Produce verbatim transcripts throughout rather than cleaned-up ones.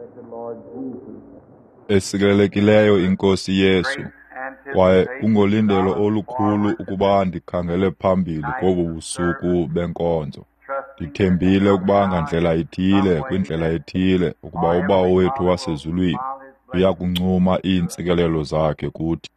esikelelekileyo iNkosi Yesu, kwaye kungolindelo olukhulu ukuba ndikhangele phambili kobu busuku benkonzo. Ndithembile ukuba ngandlela ithile kwindlela ethile ukuba uBawo wethu wasezulwini uya kuncuma iintsikelelo zakhe kuthi.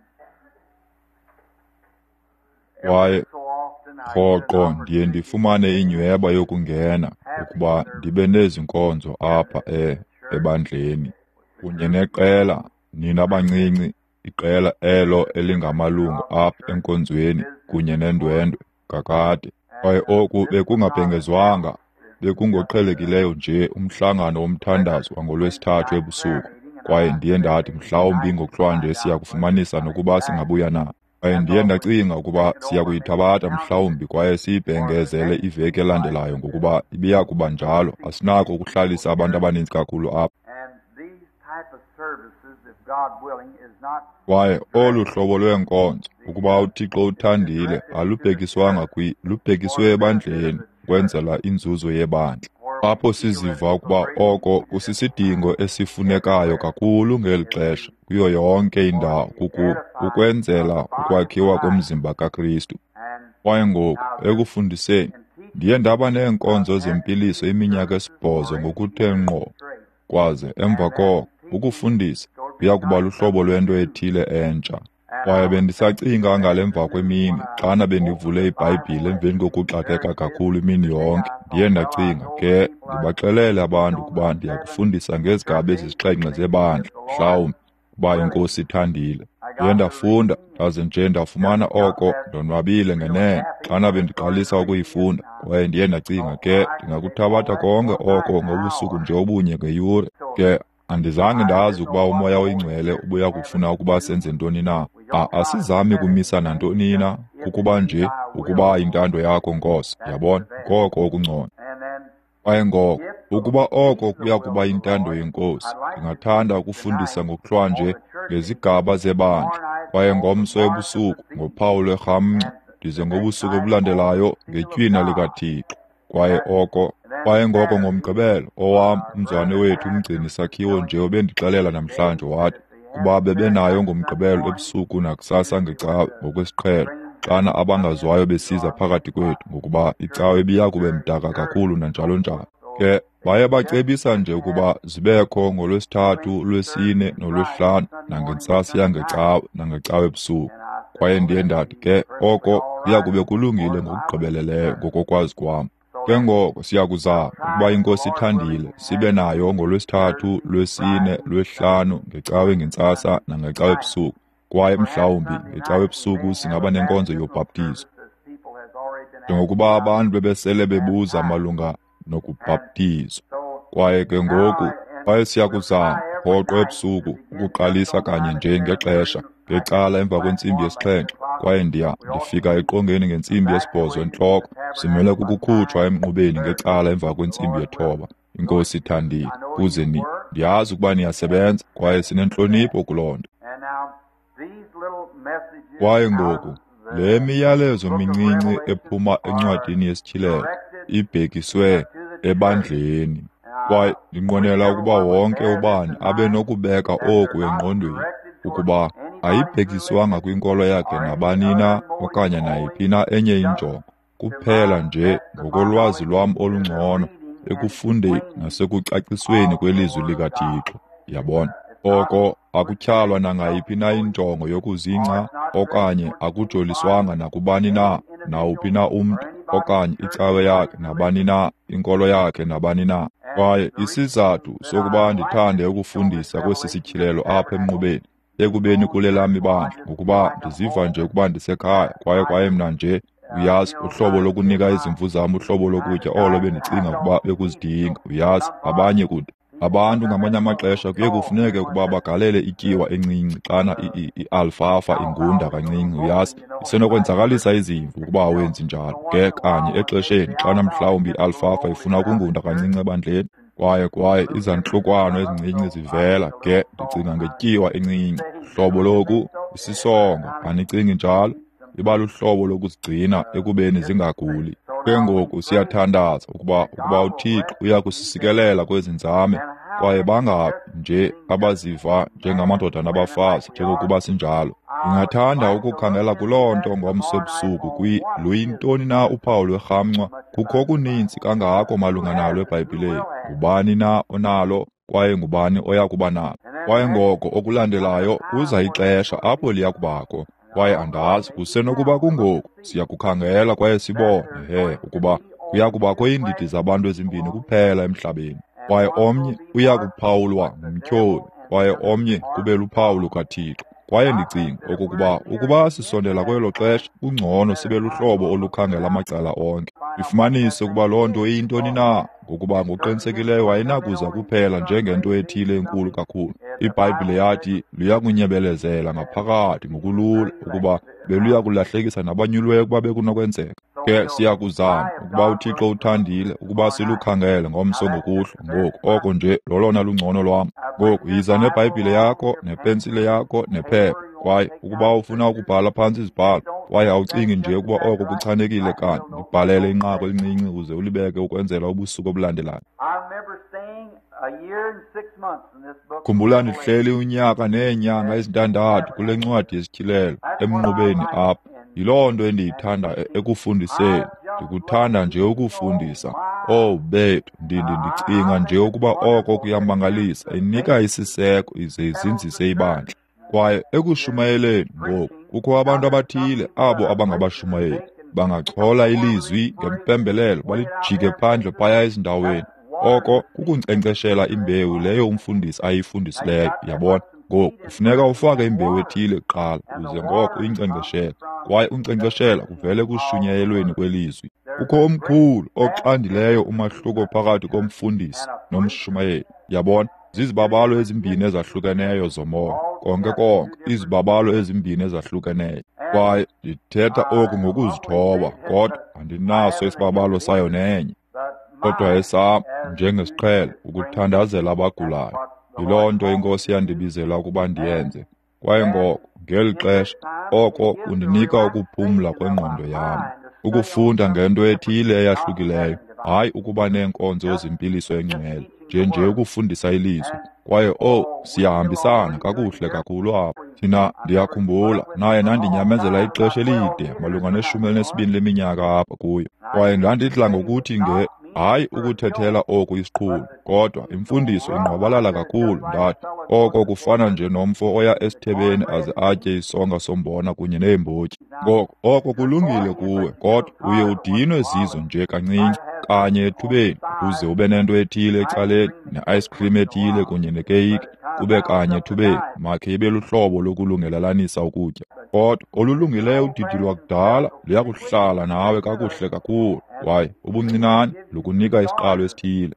Kwaye rhoqo ndiye ndifumane inyweba yokungena ukuba ndibe nezi nkonzo apha e ebandleni kunye neqela nina bancinci, iqela elo elingamalungu apha enkonzweni kunye nendwendwe kakade. Kwaye oku bekungabhengezwanga, bekungoqhelekileyo nje umhlangano womthandazo wangolwesithathu ebusuku, kwaye ndiye ndathi mhlawumbi ngokuhlwanje siya kufumanisa nokuba singabuya na. Kwaye ndiye ndacinga ukuba siya kuyithabatha mhlawumbi kwaye siyibhengezele iveki elandelayo ngokuba ibiya kuba njalo, asinako ukuhlalisa abantu abaninzi kakhulu apha. Kwaye olu hlobo lweenkonzo, ukuba uThixo uthandile, alubhekiswanga kwi lubhekiswe ebandleni ukwenzela inzuzo yebandla, apho siziva ukuba oko kusisidingo esifunekayo kakhulu ngeli xesha kuyo yonke indawo kuku ukwenzela ukwakhiwa komzimba kaKristu. Kwaye ngoku ekufundiseni ndiye ndaba neenkonzo zempiliso iminyaka esibhozo ngokuthe ngqo, kwaze emva koko ukufundisa kuya kuba luhlobo lwento ethile entsha. Kwaye bendisacinga ngale mva kwemini xana bendivule iBhayibhile emveni kokuxakeka kakhulu imini yonke, ndiye ndacinga ke ndibaxelele abantu ukuba ndiya kufundisa ngezigaba ezisixhenxe zebandla mhlawumbi uba iNkosi ithandile. Ndiye ndafunda ndaze nje ndafumana oko ndonwabile ngenene xana bendiqalisa ukuyifunda, kwaye ndiye ndacinga ke ndingakuthabatha konke oko ngobusuku nje obunye ngeyure. Ke andizange ndazi ukuba uMoya Oyingcwele ubuya kufuna ukuba senze ntoni na. Asizami kumisa nantoni na, kukuba nje ukuba intando yakho Nkosi, yabona, ngoko okungcono. Kwaye ngoko ukuba oko kuya kuba intando yeNkosi, ndingathanda ukufundisa ngokuhlwanje ngezigaba zebandla, kwaye ngomso ebusuku ngophawu lwerhamncu, ndize ngobusuku obulandelayo ngetywina likaThixo. Kwaye oko kwaye ngoko ngomgqibelo owam umzwane wethu umgcini sakhiwo nje obendixelela namhlanje wathi kuba bebenayo ngomgqibelo ebusuku nakusasa ngecawe ngokwesiqhelo, xana abangazwayo besiza phakathi kwethu ngokuba icawe ibiya kube mdaka kakhulu nanjalo njalo. Ke baye bacebisa nje ukuba zibekho ngolwesithathu, lwesine nolwesihlanu nangentsasa yangecawe nangecawe ebusuku. Kwaye ndiye ndathi ke oko kuya kube kulungile ngokugqibeleleyo ngokokwazi kwam. Ke ngoko siya kuzama ukuba iNkosi ithandile sibe nayo ngolwesithathu, lwesine, lwesihlanu ngecawe ngentsasa nangecawe ebusuku, kwaye mhlawumbi ngecawe ebusuku singaba nenkonzo yobhaptizo, njengokuba abantu bebesele bebuza malunga nokubhaptizwa. Kwaye ke ngoku kwaye siya kuzama rhoqo ebusuku ukuqalisa kanye nje ngexesha ngecala emva kwentsimbi yesixhenxe, kwaye ndiya ndifika eqongeni ngentsimbi yesibhozo entloko, simele kukukhutshwa emnqubeni ngecala emva kwentsimbi yethoba. iNkosi ithandile, kuze ni ndiyazi ukuba niyasebenza kwaye sinentlonipho kuloo nto. Kwaye ngoku le miyalezo mincinci ephuma encwadini yesityhilelo ibhekiswe ebandleni, kwaye ndinqwenela ukuba wonke ubani abe nokubeka oku engqondweni, ukuba ayibhekiswanga kwinkolo yakhe nabani na okanye nayiphi na enye injongo, kuphela nje ngokolwazi lwam olungcono ekufundeni nasekucacisweni kwelizwi likaThixo, yabona. Oko akutyhalwa nangayiphi na injongo yokuzingca, okanye akujoliswanga nakubani na, nawuphi na umntu, okanye icawe yakhe nabani na, inkolo yakhe nabani na. Kwaye isizathu sokuba ndithande ukufundisa kwesi sityhilelo apha emnqubeni ekubeni kule lam ibandla ngokuba ndiziva nje ukuba ndisekhaya, kwaye kwaye mna nje uyazi uhlobo lokunika izimvu zam uhlobo lokutya olo bendicinga ukuba bekuzidinga, uyazi abanye kude. Abantu ngamanye amaxesha kuye kufuneke ukuba bagalele ityiwa encinci xana i-alfalfa ingunda kancinci, uyazi isenokwenzakalisa izimvu ukuba awenzi njalo. Ke kanye exesheni xana mhlawumbi i-alfalfa ifuna ukungunda kancinci ebandleni, kwaye kwaye izantlukwano ezincinci zivela, ke ndicinga ngetyiwa encinci, hlobo loku isisongo, anicingi njalo? iba luhlobo lokuzigcina ekubeni zingaguli. Ke ngoku siyathandaza ukuba ukuba uThixo uya kusisikelela kwezi nzame, kwaye bangabi nje abaziva njengamadoda nabafazi njengokuba sinjalo. Ndingathanda ukukhangela kuloo nto ngomso ebusuku kwi luyintoni na uphawu lwerhamncwa. Kukho okuninzi kangako malunga nalo eBhayibhileni. Ngubani na onalo, kwaye ngubani oya kuba nalo. Kwaye ngoko okulandelayo kuza ixesha apho liya kubakho, kwaye andazi kusenokuba kungoku. Siya kukhangela kwaye sibone he ukuba kuya kubakho iindidi zabantu ezimbini kuphela emhlabeni, kwaye omnye uya kuphawulwa ngumtyholi, kwaye omnye kube luphawu lukaThixo. Kwaye ndicinga okokuba ukuba sisondela kwelo xesha kungcono sibe luhlobo olukhangela amacala onke. Ndifumanise ukuba loo nto iyintoni na, ngokuba ngokuqinisekileyo wayinakuza kuphela njengento ethile enkulu kakhulu. iBhayibhile yathi luya kunyebelezela ngaphakathi ngokulula ukuba beluya kulahlekisa nabanyulweyo ukuba bekunokwenzeka. Ke siya kuzama ukuba uThixo uthandile ukuba silukhangele ngomso ngokuhlwa ngoku. Oko nje lolona lungcono lwam. Ngoku yiza neBhayibhile yakho, nepensile yakho, nephepha, kwaye ukuba ufuna ukubhala phantsi izibhalo, kwaye awucingi nje ukuba oko kuchanekile kanti ndibhalele inqaku elincinci uze ulibeke ukwenzela ubusuku obulandelayo. Khumbula ndihleli unyaka neenyanga ezintandathu kule ncwadi yesityhilelo emnqubeni apha. Yiloo nto endiyithanda ekufundiseni. Ndikuthanda nje ukufundisa. Oh bethu, ndindi ndicinga nje ukuba oko kuyamangalisa, inika isiseko ize izinzise ibandla. Kwaye ekushumayeleni ngoku kukho abantu abathile, abo abangabashumayeli, bangachola ilizwi ngempembelelo balijike phandle phaya ezindaweni. Oko kukunkcenkceshela imbewu leyo umfundisi ayifundisileyo, yabona. Ngoku kufuneka ufake imbewu ethile kuqala uze ngoko uyinkcenkceshele, kwaye unkcenkceshela kuvele kushunyayelweni kwelizwi. Kukho omkhulu oxandileyo umahluko phakathi komfundisi nomshumayeli, yabona. Zizibabalo ezimbini ezahlukeneyo zomoya, konke konke izibabalo ezimbini ezahlukeneyo. Kwaye ndithetha oku ngokuzithoba, kodwa andinaso isibabalo sayo nenye, kodwa esam njengesiqhelo ukuthandazela abagulayo. Yiloo nto iNkosi yandibizela ukuba ndiyenze. Kwaye ngoko ngeli xesha oko kundinika ukuphumla kwengqondo yam, ukufunda ngento ethile eyahlukileyo, hayi ukuba neenkonzo zempiliso engcwele, nje nje ukufundisa ilizwi. Kwaye oh, siyahambisana kakuhle kakhulu apho. Thina ndiyakhumbula naye nandinyamezela ixesha elide malunga neshumi elinesibini leminyaka apha kuyo. Kwaye ndandidla ngokuthi nge hayi ukuthethela oku isiqhulu, kodwa imfundiso ingqwabalala kakhulu. Ndathi oko kufana nje nomfo oya esithebeni aze atye isonka sombona kunye neembotyi. Ngoko oko kulungile kuwe, kodwa uye udinwe zizo nje kancinci kanye ethubeni, uze ube nento ethile ecaleni, ne-ice cream ethile kunye nekeyiki, kube kanye ethubeni, makhe ibe luhlobo lokulungelelanisa ukutya. Kodwa olulungileyo udidi lwakudala luya kuhlala nawe kakuhle kakhulu, kwaye ubuncinane lukunika isiqalo esithile.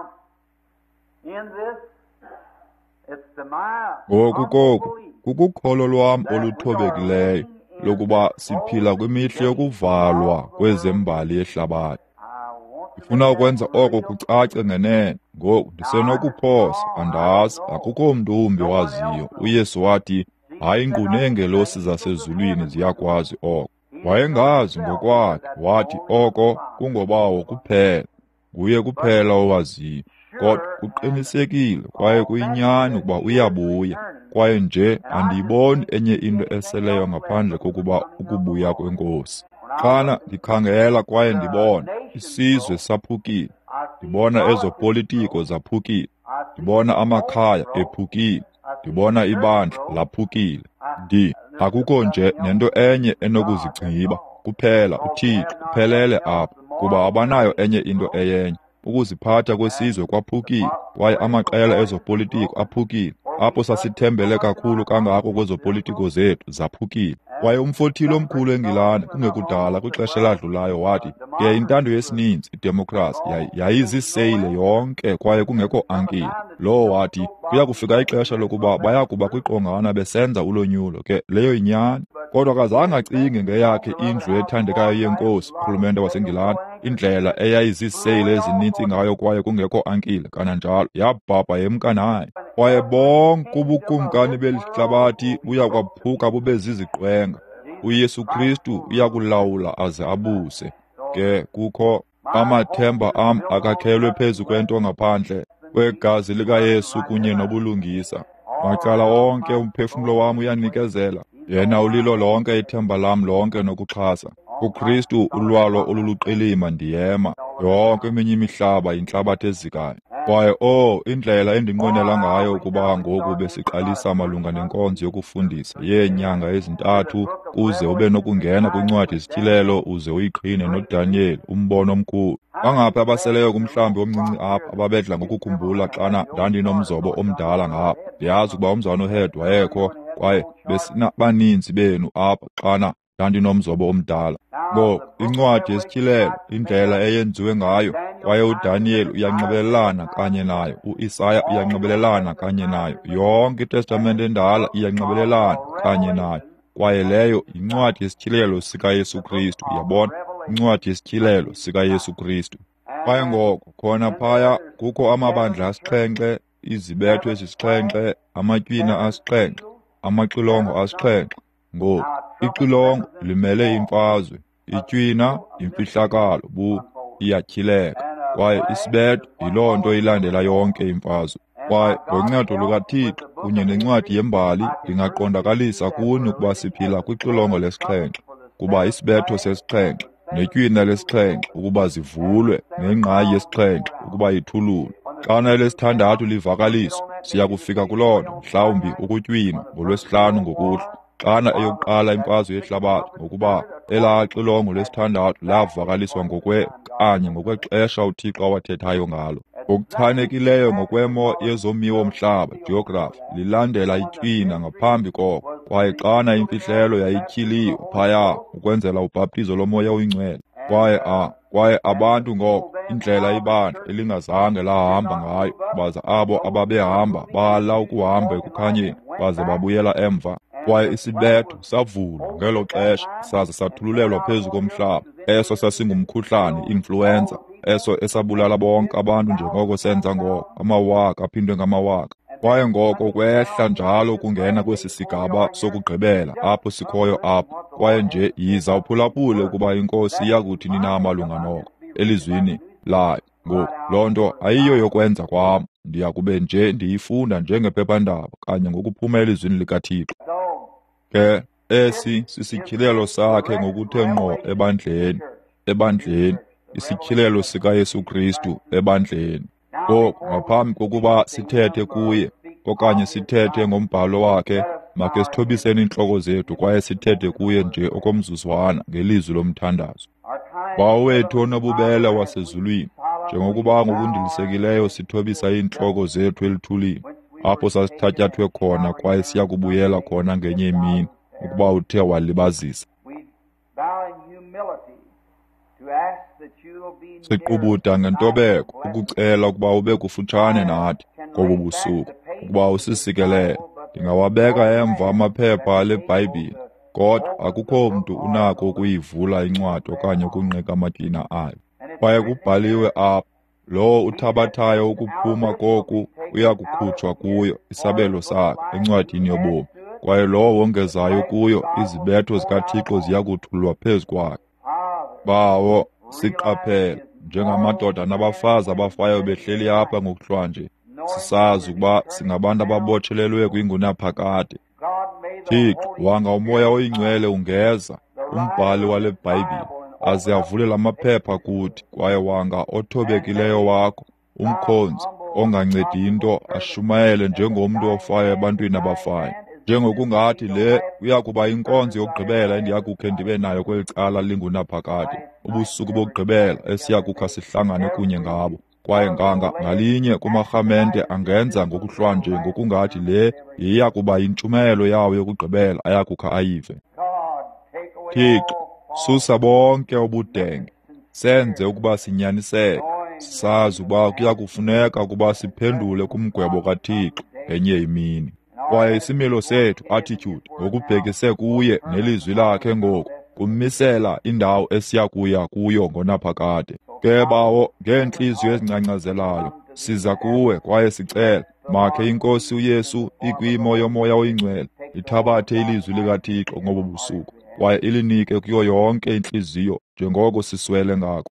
Ngoku koku kukukholo lwam oluthobekileyo lokuba siphila kwimihla yokuvalwa kwezembali yehlabathi. Ndifuna ukwenza oko kucace ngenene. Ngoku ndisenokuphosa, andazi, akukho mntu umbi waziyo. UYesu wathi, hayi nkqu neengelosi zasezulwini ziyakwazi oko. Wayengazi ngokwakhe, wathi oko kungobawo kuphela, nguye kuphela owaziyo. Kodwa kuqinisekile kwaye kuyinyani ukuba uyabuya, kwaye nje andiyiboni enye into eseleyo ngaphandle kokuba ukubuya kweNkosi. Xana ndikhangela kwaye ndibona isizwe saphukile, ndibona ezopolitiko zaphukile, ndibona amakhaya ephukile, ndibona ibandla laphukile, ndi akukho nje nento enye enokuzigciba kuphela uThixo uphelele apha, kuba abanayo enye into eyenye. Ukuziphatha kwesizwe kwaphukile, kwaye amaqela ezopolitiko aphukile. Apho sasithembele kakhulu kangako kwezopolitiko zethu zaphukile. Kwaye umfothilo omkhulu eNgilane kungekudala kwixesha eladlulayo wathi ke intando yesininzi, idemokhrasi, yayiziseyile yonke kwaye kungekho ankile. Lowo wathi kuya kufika ixesha lokuba baya kuba kwiqongana besenza ulonyulo, ke leyo inyani. Kodwa kazange acinge ngeyakhe indlu ethandekayo yenkosi, urhulumente waseNgilane, indlela eyayiziseyile ezinintsi ngayo kwaye kungekho ankile, kananjalo yabhabha yemka naye. Kwaye bonke ubukumkani beli hlabathi buya kwaphuka bube ziziqwenga. uYesu Kristu uyakulawula aze abuse. Ke kukho amathemba am akakhelwe phezu kwento ngaphandle kwegazi likaYesu kunye nobulungisa. Macala onke umphefumlo wam uyanikezela, yena ulilo lonke ithemba lam lonke nokuxhasa. UKristu ulwalo oluluqilima ndiyema, yonke eminye imihlaba yintlabathi ezikayo. Kwaye o indlela endinqwenela ngayo ukuba ngoku besiqalisa malunga nenkonzo yokufundisa yeenyanga ezintathu kuze ube nokungena kwincwadi yesithilelo uze uyiqhine noDaniel umbono omkhulu. Bangaphi abaseleyo kumhlambi omncinci apha ababedla ngokukhumbula xana ndandinomzobo omdala ngapha? Ndiyazi ukuba umzawano uHed wayekho kwaye besinabaninzi benu apha xana ndandinomzobo omdala. Ngo incwadi yesithilelo indlela eyenziwe ngayo, kwaye uDaniel uyanxibelelana kanye nayo, uIsaya uyanxibelelana kanye nayo, yonke iTestamente endala iyanxibelelana kanye nayo, kwaye leyo yincwadi yesithilelo sikaYesu Kristu. Uyabona, incwadi yesithilelo sikaYesu Kristu. Kwaye ngoko khona phaya kukho amabandla asixhenxe, izibetho ezisixhenxe, amatywina asixhenxe, amaxilongo asixhenxe. Ngoku ixilongo limele imfazwe, itywina imfihlakalo bu iyatyhileka, kwaye isibetho yiloo nto ilandela yonke imfazwe. Kwaye ngoncedo lukaThixo kunye nencwadi yembali ndingaqondakalisa kuni ukuba siphila kwixilongo lesixhenxe, kuba isibetho sesixhenxe netywina lesixhenxe ukuba zivulwe, nengqayi yesixhenxe ukuba ithululwe. Xana elesithandathu livakaliswa, siya kufika kuloo nto mhlawumbi ukutywina ngolwesihlanu ngokuhlwa, xana eyokuqala imfazwe yehlabathi, ngokuba elaa xilongo lesithandathu lavakaliswa ngokwe kanye ngokwexesha uThixo awathethayo ngalo. Okuchanekileyo ngokwemo yezomiwo mhlaba, geography, lilandela itywina ngaphambi koko, kwaye xana imfihlelo yayityhiliwe phaya ukwenzela ubhaptizo lomoya oyingcwele. Kwaye a kwaye abantu ngoko indlela ibandla elingazange lahamba ngayo, baza abo ababehamba bala ukuhamba ekukhanyeni baze babuyela emva. Kwaye isibetho savulwa ngelo xesha saze sathululelwa phezu komhlaba, eso sasingumkhuhlane, influenza, eso esabulala bonke abantu njengoko senza ngoko, amawaka aphindwe ngamawaka. Kwaye ngoko kwehla njalo kungena kwesi sigaba sokugqibela apho sikhoyo apho. Kwaye nje yiza uphulaphule ukuba inkosi iyakuthi nina malunga noko elizwini layo. Ngoku loo nto ayiyo yokwenza kwam, ndiya kube nje ndiyifunda njengephephandaba kanye ngokuphuma elizwini likaThixo. Ke esi sisityhilelo sakhe ngokuthe ngqo ebandleni, ebandleni, isityhilelo sikaYesu Kristu ebandleni. Ngoku ngaphambi kokuba sithethe kuye okanye sithethe ngombhalo wakhe, makhe sithobiseni intloko zethu kwaye sithethe kuye nje okomzuzwana ngelizwi lomthandazo. Bawo wethu onobubele wasezulwini, njengokuba ngokundilisekileyo sithobisa iintloko zethu elithulini, apho sasithatyathwe khona kwaye siya kubuyela khona ngenye imini, ukuba uthe walibazisa. Siqubuda ngentobeko ukucela ukuba ube kufutshane nathi ngobu busuku, ukuba usisikelele. Ndingawabeka emva amaphepha ale Bhayibhile, kodwa akukho mntu unako ukuyivula incwadi okanye ukunqika amatyina ayo. Kwaye kubhaliwe apha, lowo uthabathayo ukuphuma koku uya kukhutshwa kuyo isabelo sakhe encwadini yobomi, kwaye lowo wongezayo kuyo izibetho zikaThixo ziya kuthulwa phezu kwakhe. Bawo siqaphele njengamadoda nabafazi abafayo behleli apha ngokuhlwa nje, sisazi ukuba singabantu ababotshelelwe kwingunaphakade. Thixo wanga umoya oyingcwele ungeza, umbhali wale Bhayibhile, aze avule la maphepha kuthi, kwaye wanga othobekileyo wakho, umkhonzi ongancedi into, ashumayele njengomntu ofayo ebantwini abafayo. Njengokungathi le uyakuba inkonzo yokugqibela endiyakukhe ndibe nayo kweli cala lingunaphakade, ubusuku bokugqibela esiyakukha sihlangane kunye ngabo. Kwaye nganga ngalinye kumarhamente angenza ngokuhlwa nje ngokungathi le yeyakuba yintshumayelo yawo yokugqibela ayakukha ayive. Thixo, susa bonke ubudenge, senze ukuba sinyaniseke, sisazi ukuba kuya kufuneka ukuba siphendule kumgwebo kaThixo enye imini. Kwaye isimilo sethu, attitude, ngokubhekise kuye nelizwi lakhe ngoku, kummisela indawo esiya kuya kuyo ngonaphakade. Ke bawo, ngeentliziyo ezincancazelayo, siza kuwe kwaye sicela, makhe iNkosi uYesu ikwimo yomoya oyingcwele, ithabathe ilizwi likaThixo ngobu busuku, kwaye ilinike kuyo yonke intliziyo njengoko siswele ngako.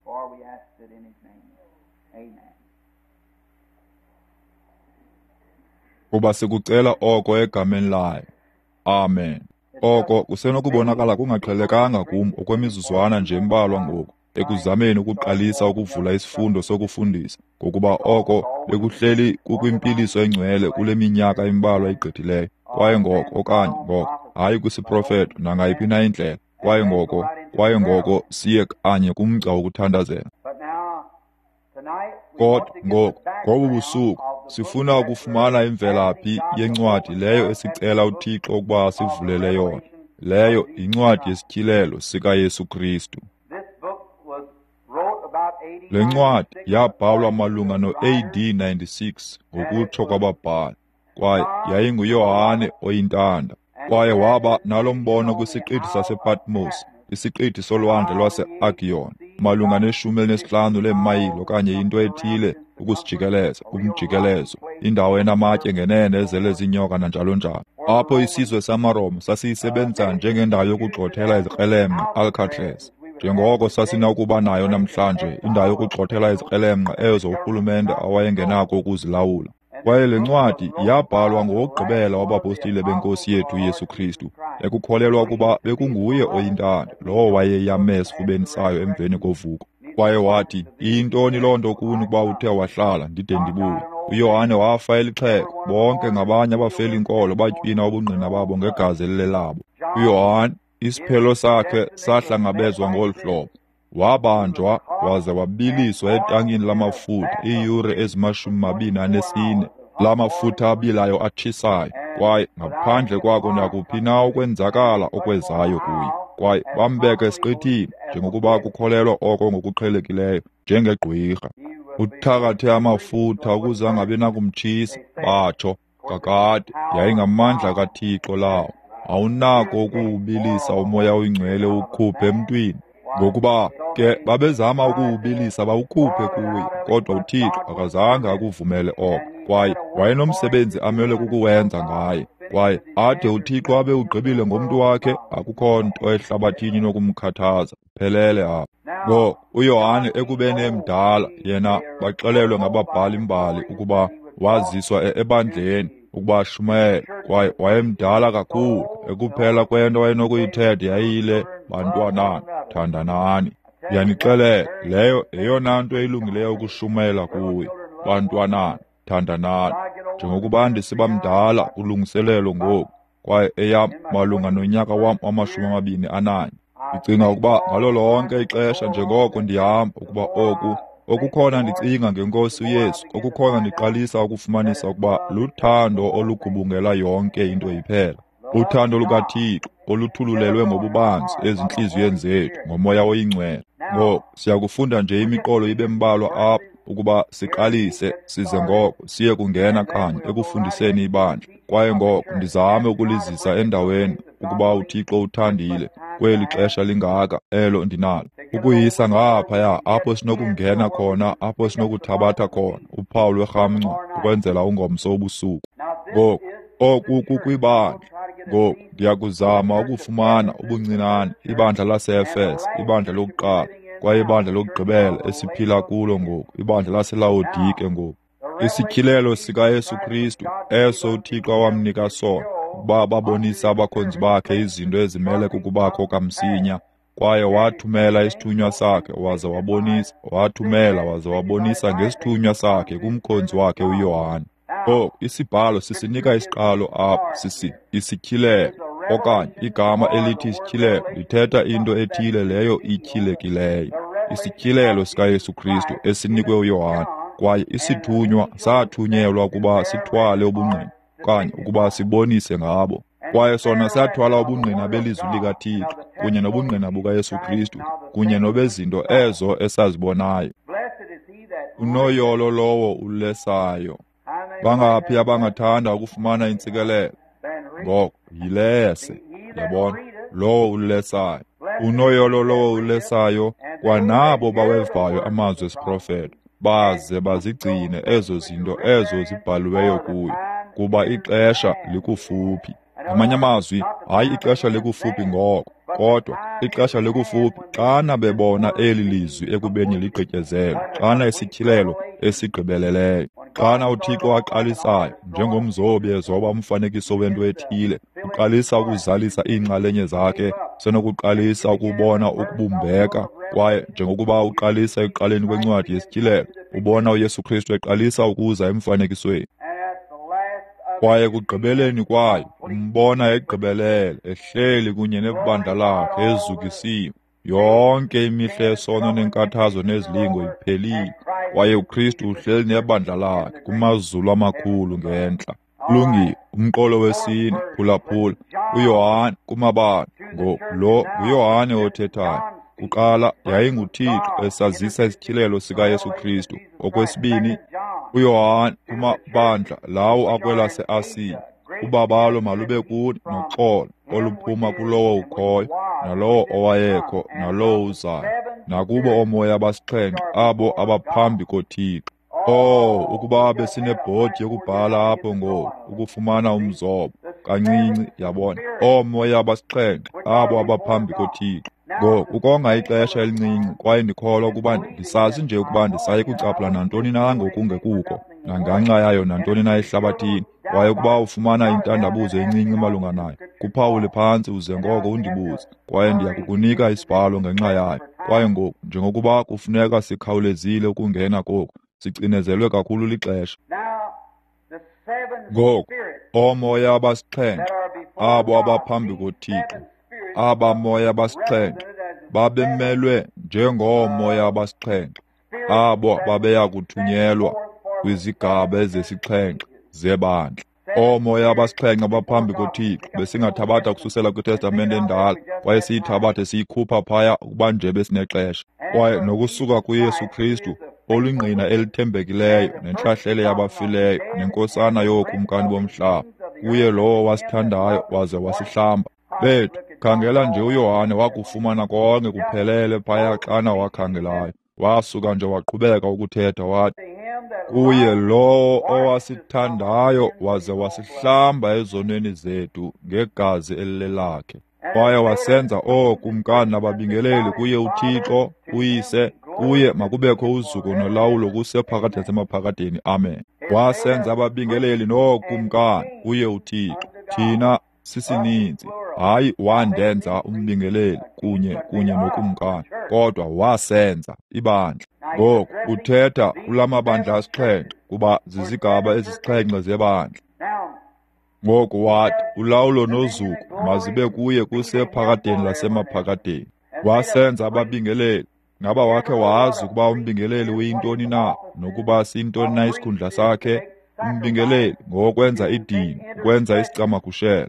Kuba sikucela oko egameni layo. Amen. Oko kusenokubonakala kungaqhelekanga kum okwemizuzwana nje embalwa ngoku ekuzameni ukuqalisa ukuvula isifundo sokufundisa, ngokuba oko bekuhleli kukwimpiliso engcwele kule minyaka embalwa igqithileyo, kwaye ngoko okanye ngoko hayi kwisiprofeto nangayiphi na indlela, kwaye ngoko kwaye ngoko siye kanye kumgca wokuthandazela. Kodwa ngoku ngobu busuku sifuna ukufumana imvelaphi yencwadi leyo esicela uThixo ukuba asivulele yona. Leyo incwadi yesityhilelo sikaYesu Kristu. Le ncwadi yabhalwa malunga no-A D ninety-six ngokutsho kwababhali, kwaye yayinguYohane oyintanda, kwaye waba nalo mbono kwisiqithi sasePatmos, isiqithi solwandle lwase-Aegean, malunga neshumi elinesihlanu leemayile okanye into ethile ukusijikeleza, umjikelezo, indawo enamatye ngenene ezele zinyoka nanjalo njalo. Apho isizwe samaRoma sasiyisebenzisa njengendawo yokugxothela izikrelemnqa, Alcatraz, njengoko sasinakuba nayo namhlanje indawo yokugxothela izikrelemnqa ezo urhulumente awayengenako ukuzilawula. Kwaye le ncwadi yabhalwa ngokugqibela wabapostile benkosi yethu Yesu Kristu, ekukholelwa ukuba bekunguye oyintanda, lowo wayeyame esifubeni sayo emveni kovuko. Kwaye wathi, iyintoni loo nto kuni ukuba uthe wahlala ndide ndibuye? UYohane wafa elixhego, bonke ngabanye abafela inkolo batywina ubungqina babo ngegazi elilelabo. UYohane, isiphelo sakhe sahlangabezwa ngolu hlobo. Wabanjwa waze wabiliswa etangini lamafutha iiyure ezimashumi mabini anesine lamafutha abilayo atshisayo, kwaye ngaphandle kwako nakuphi na ukwenzakala okwezayo kuye, kwaye bambeka esiqithini njengokuba kukholelwa oko ngokuqhelekileyo njengegqwirha. Uthakathe amafutha ukuze angabi nakumtshisa, batsho kakade yayingamandla kaThixo lawo, awunako ukuwubilisa umoya oyingcwele ukhuphe emntwini. Ngokuba ke babezama ukuwubilisa bawukhuphe kuye, kodwa uThixo akazange akuvumele oko, kwaye wayenomsebenzi amele kukuwenza ngaye, kwaye ade uThixo abe ugqibile ngomntu wakhe, akukho nto ehlabathini inokumkhathaza. Phelele apha. Ngo uYohane ekubeni emdala, yena baxelelwe ngababhali imbali ukuba waziswa ebandleni ukuba ashumayele, kwaye wayemdala kakhulu. Ekuphela kwento wayenokuyithetha yayile, bantwanani, thandanani. Yanixelela, leyo yeyona nto elungileyo ukushumayela kuyo. Bantwanani, thandanani. Njengokuba ndisiba mdala ulungiselelo ngoku, kwaye eyam malunga nonyaka wam wamashumi amabini ananye. Ndicinga ukuba ngalo lonke ixesha njengoko ndihamba ukuba oku okukhona ndicinga ngeNkosi uYesu, okukhona ndiqalisa ukufumanisa ukuba luthando olugubungela yonke into iphela. Uthando lukaThixo oluthululelwe ngobubanzi ezintliziyweni zethu ngomoya oyingcwele. Ngoko siyakufunda nje imiqolo ibe mbalwa apha ukuba siqalise size ngoko siye kungena kanye ekufundiseni ibandla, kwaye ngoko ndizame ukulizisa endaweni ukuba uThixo uthandile kweli xesha lingaka elo ndinalo, ukuyisa ngaphaya apho sinokungena khona, apho sinokuthabatha khona uphawu lwerhamncwa ukwenzela ungomso obusuku. Ngoko oku kukwibandla. Ngoko ndiyakuzama ukufumana ubuncinane ibandla lase-Efese, ibandla lokuqala, kwaye ibandla lokugqibela esiphila kulo ngoku, ibandla laseLaodike ngoku. Isityhilelo sikaYesu Kristu, eso uThixo awamnika sona, ukuba babonise abakhonzi bakhe izinto ezimele kukubakho kamsinya, kwaye wathumela isithunywa sakhe waze wabonisa, wathumela waze wabonisa ngesithunywa sakhe kumkhonzi wakhe uYohane. Oh, isibhalo sisinika isiqalo apha sisi isityhilelo, okanye igama elithi isityhilelo lithetha into ethile leyo ityhilekileyo. Isityhilelo sikaYesu Kristu esinikwe uYohane, kwaye isithunywa sathunyelwa ukuba sithwale ubungqina, okanye ukuba sibonise ngabo. Kwaye sona sathwala ubungqina belizwi likaThixo, kunye nobungqina bukaYesu Kristu, kunye nobezinto ezo esazibonayo. Unoyolo lowo ulesayo. Bangaphi abangathanda ukufumana intsikelelo? Ngoko yilese, yabona, lowo ulesayo. Unoyolo lowo ulesayo, kwanabo bawevayo amazwi esiprofeto, baze bazigcine ezo zinto ezo zibhaliweyo kuyo, kuba ixesha likufuphi. Amanye amazwi, hayi ixesha likufuphi ngoko, Kodwa ixesha likufuphi xana bebona eli lizwi ekubeni ligqityezelwe, xana isityhilelo esigqibeleleyo, xana uThixo aqalisayo njengomzobi ezoba umfanekiso wento ethile, uqalisa ukuzalisa iinxalenye zakhe, senokuqalisa ukubona ukubumbeka kwaye njengokuba uqalisa ekuqaleni kwencwadi yesityhilelo, ubona uYesu Kristu eqalisa ukuza emfanekisweni. Kwaye kugqibeleni kwayo, umbona egqibelele, ehleli kunye nebandla lakhe ezukisiwe. Yonke imihla yesono nenkathazo nezilingo iphelile, kwaye uKristu uhleli nebandla lakhe kumazulu amakhulu ngentla. Kulungile, umqolo wesine, phulaphula, uYohane kumabandla. Ngoku lo nguYohane othethayo. Kuqala yayinguThixo esazisa isityhilelo sikaYesu Kristu. Okwesibini, uYohane kumabandla lawo akwelase-Asiya. Ubabalo malube kuni noxolo oluphuma kulowo ukhoyo, nalowo owayekho, nalowo uzayo, nakubo oomoya abasixhenxe abo abaphambi koThixo. Oh, ukuba besinebhodi yokubhala apho ngoku, ukufumana umzobo kancinci, yabona, oomoya abasixhenxe abo abaphambi koThixo. Ngoku ukonga ixesha elincinci, kwaye ndikholwa ukuba ndisazi nje ukuba ndisaye kucaphula nantoni na ngokungekuko, nanganxa yayo nantoni na ehlabathini, kwaye ukuba ufumana intandabuzo encinci malunga nayo, kuphawule phantsi uze ngoko undibuze, kwaye ndiya kukunika isibhalo ngenxa yayo. Kwaye ngoku, njengokuba kufuneka sikhawulezile ukungena koku, sicinezelwe kakhulu lixesha. Ngoku oomoya abasixhenxe abo abaphambi koThixo, aba moya abasixhenxe babemelwe njengoomoya abasixhenxe abo babeya kuthunyelwa kwizigaba ezesixhenxe zebandla. Oomoya abasixhenxe abaphambi koThixo besingathabatha kususela kwiTestamente endala, kwaye siyithabathe siyikhupha phaya ukuba nje besinexesha, kwaye nokusuka kuYesu Kristu olungqina elithembekileyo, nenhlahlele yabafileyo, nenkosana yookumkani bomhlaba, kuye lowo wasithandayo waze wasihlamba. Bethu, khangela nje uYohane wakufumana konke kuphelele phaya xana wakhangelayo. Wasuka nje waqhubeka ukuthetha wathi, kuye lowo owasithandayo waze wasihlamba ezonweni zethu ngegazi elilelakhe. Kwaye wasenza ookumkani nababingeleli kuye uThixo, uyise, kuye makubekho uzuko nolawulo kusephakade nasemaphakadeni. Amen. Wasenza ababingeleli nookumkani kuye uThixo, thina sisininzi, hayi wandenza umbingeleli kunye kunye nokumkani, kodwa wasenza ibandla. Ngoku uthetha kulamabandla asixhenxe kuba zizigaba ezisixhenxe zebandla. Ngoku wathi ulawulo nozuko mazibe kuye kusephakadeni lasemaphakadeni. Wasenza ababingeleli, ngaba wakhe wazi ukuba umbingeleli uyintoni na, nokuba siyintoni na isikhundla sakhe. Umbingeleli ngokwenza idini, ukwenza isicamakushelo.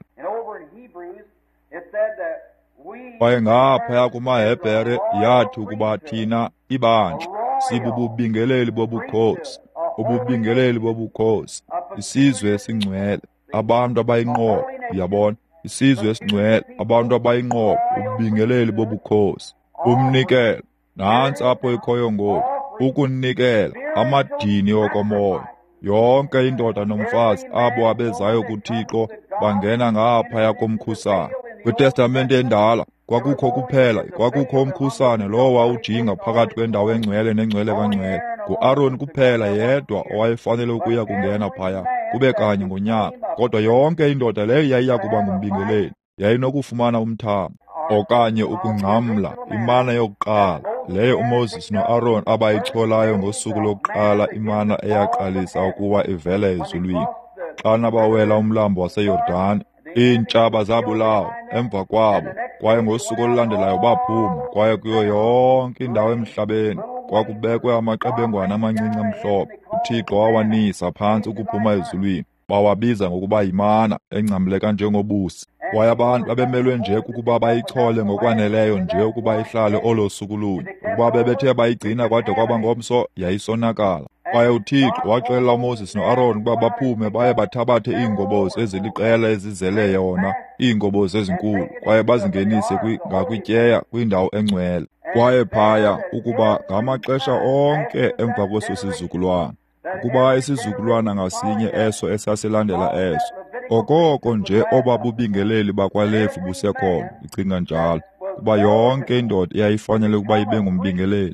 Kwaye ngaphaya kumaHebhere yathi ukuba thina ibandla sibububingeleli bobukhosi, ububingeleli bobukhosi, isizwe esingcwele, abantu abayinqobo, uyabona, isizwe esingcwele, abantu abayinqobo, ububingeleli bobukhosi, umnikelo, nantsi apho ikhoyo ngoku, ukunikela, amadini okomoya, yonke indoda nomfazi abo abezayo kuThixo bangena ngaphaya komkhusane. KwiTestamente endala kwakukho kuphela, kwakukho umkhusane lowo wawujinga phakathi kwendawo engcwele nengcwele kangcwele. Ngu-Aroni kuphela yedwa owayefanele ukuya kungena phaya, kube kanye ngonyaka. Kodwa yonke indoda leyo yayiya kuba ngumbingeleli, yayinokufumana umthamo, okanye ukungcamla imana yokuqala, leyo uMoses no-Aroni abayicholayo ngosuku lokuqala, imana eyaqalisa ukuba ivele ezulwini. Xana bawela umlambo waseYordani, iintshaba zabulawa emva kwabo, kwaye ngosuku olulandelayo baphuma, kwaye kuyo yonke indawo emhlabeni kwakubekwe amaqebengwana amancinci amhlophe. uThixo wawanisa phantsi ukuphuma ezulwini, bawabiza ngokuba yimana engcamleka njengobusi. Kwaye abantu babemelwe nje kukuba bayichole ngokwaneleyo nje ukuba ihlale olo suku lunye. Ukuba bebethe bayigcina kwade kwaba ngomso, yayisonakala. Kwaye uThixo waxelela uMoses no-Aroni ukuba baphume baye bathabathe iingobozi eziliqela ezizele yona, iingobozi ezinkulu, kwaye bazingenise ngakwityeya kwindawo engcwele. Kwaye phaya ukuba ngamaxesha onke emva kweso sizukulwana, ukuba isizukulwana ngasinye eso esasilandela eso, okoko nje obabubingeleli bakwaLevi busekhona, icinga njalo. kuba yonke indoda yayifanele ukuba ibe ngumbingeleli.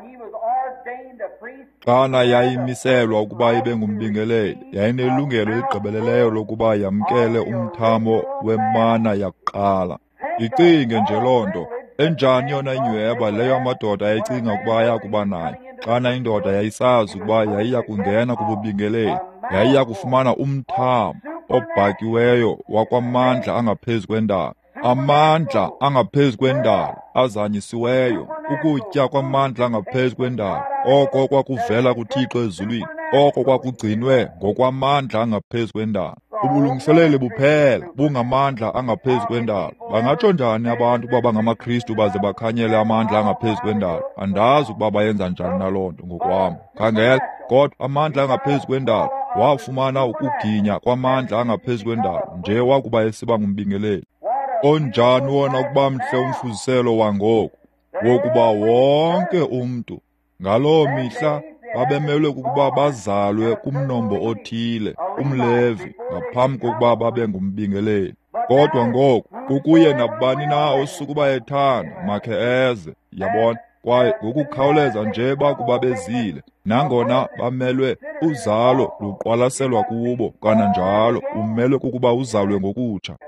Xana yayimiselwa ukuba ibe ngumbingeleli, yayinelungelo eligqibeleleyo lokuba yamkele umthamo wemana yakuqala. Icinge nje loo nto, enjani yona inyweba leyo amadoda yayicinga ukuba ayakuba nayo. Xana indoda yayisazi ukuba yayiya kungena kububingeleli, yayiya kufumana umthamo obhakiweyo wakwamandla angaphezu kwendalo. Amandla angaphezu kwendalo azanyisiweyo, ukutya kwamandla angaphezu kwendalo, oko kwakuvela kuThixo ezulwini, oko kwakugcinwe ngokwamandla angaphezu kwendalo. Ubulungiselele buphela bungamandla angaphezu kwendalo. Bangatsho njani abantu uba bangamaKristu baze bakhanyele amandla angaphezu kwendalo? Andazi ukuba bayenza njani naloo nto ngokwam. Khangela, kodwa amandla angaphezu kwendalo wafumana ukuginya kwamandla angaphezu kwendalo, nje wakuba esiba ngumbingeleli. Onjani wona ukuba mhle umfuziselo wangoku, wokuba wonke umntu ngaloo mihla babemelwe kukuba bazalwe kumnombo othile, umLevi, ngaphambi kokuba babe ngumbingeleli. Kodwa ngoku kukuye nabani na osukuba ethanda makhe eze, yabona, kwaye ngokukhawuleza nje bakuba bezile, nangona bamelwe uzalo luqwalaselwa kubo, kananjalo umelwe kukuba uzalwe ngokutsha.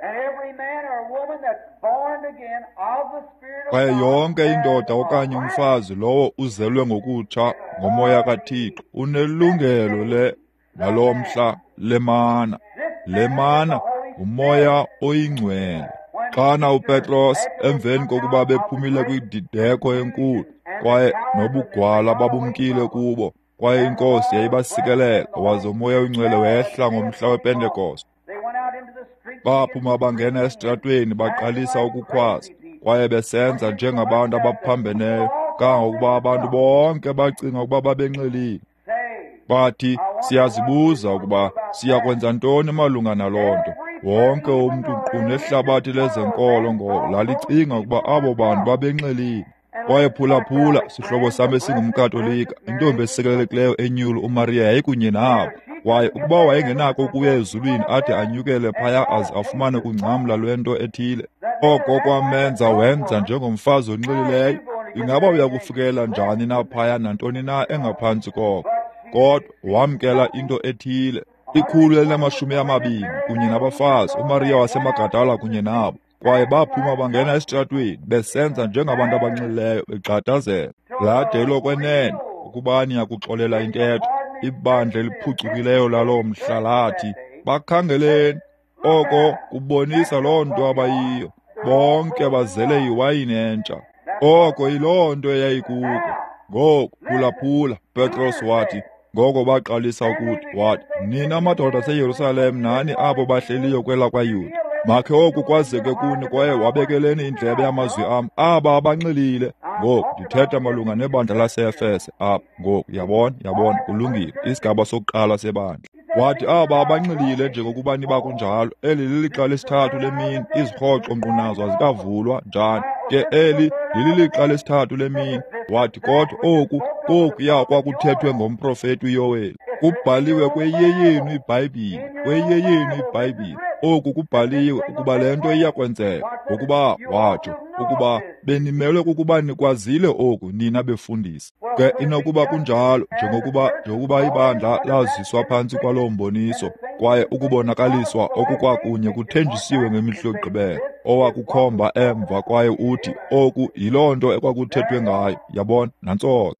Kwaye yonke indoda okanye umfazi lowo uzelwe ngokutsha ngomoya kaThixo unelungelo le ngaloo mhla lemana. Le mana umoya oyingcwele. Xana uPetros emveni kokuba bephumile kwidideko enkulu, kwaye nobugwala babumkile kubo, kwaye inkosi yayibasikelela, waze umoya oyingcwele wehla ngomhla wePentekoste. Baphuma bangena esitratweni baqalisa ukukhwaza, kwaye besenza njengabantu abaphambeneyo, kangangokuba abantu bonke bacinga ukuba babenxilile. Bathi, siyazibuza ukuba siyakwenza ntoni malunga naloo nto. Wonke umntu nkqu nehlabathi lezenkolo ngo lalicinga ukuba abo bantu babenxilile. Kwaye phulaphula, sihlobo sam esingumkatolika, intombi esikelelekileyo enyulu uMaria yayikunye nabo. Kwaye ukuba wayengenako ukuya ezulwini ade anyukele phaya aze afumane kungcamla lwento ethile, oko kwamenza wenza njengomfazi onxilileyo. Ingaba uyakufikela njani na phaya nantoni na engaphantsi koko? Kodwa wamkela into ethile. Ikhulu elinamashumi amabini kunye nabafazi, uMaria waseMagadala kunye nabo, kwaye baphuma bangena esitratweni besenza njengabantu abanxilileyo, begxadazela. Lade lokwenene ukubani yakuxolela intetho. Ibandla eliphucukileyo laloo mhla lathi, bakhangeleni, oko kubonisa loo nto abayiyo. Bonke bazele iwayini entsha. Oko yiloo nto eyayikuko. Ngoku phulaphula Petros wathi, ngoko baqalisa ukuthi, wathi, nina madoda aseYerusalem nani abo bahleliyo kwela kwaYuda, makhe oku kwazeke kuni, kwaye wabekeleni indlebe yamazwi am aba abanxilile. Ngoku ndithetha malunga nebandla lase-Efese apha. Ngoku yabona, yabona, kulungile, isigaba sokuqala sebandla. Wathi aba abanxilile njengokuba niba kunjalo, eli lilixa lesithathu lemini, izirhoxo nkqu nazo azikavulwa njani, ke eli lililixa lesithathu lemini. Wathi kodwa oku kokuya kwakuthethwe ngomprofeti uYoweli. Kubhaliwe kweyeyenu iBhayibhile, kweyeyenu iBhayibhile. Oku kubhaliwe ukuba le nto iyakwenzeka, ngokuba watsho ukuba benimelwe kukuba nikwazile oku nina befundisa. Ke inokuba kunjalo, njengokuba njengokuba ibandla laziswa phantsi kwaloo mboniso, kwaye ukubonakaliswa okukwakunye kuthenjisiwe ngemihlo yokugqibela, owakukhomba emva, kwaye uthi oku yiloo nto ekwakuthethwe ngayo, yabona, nantsoka.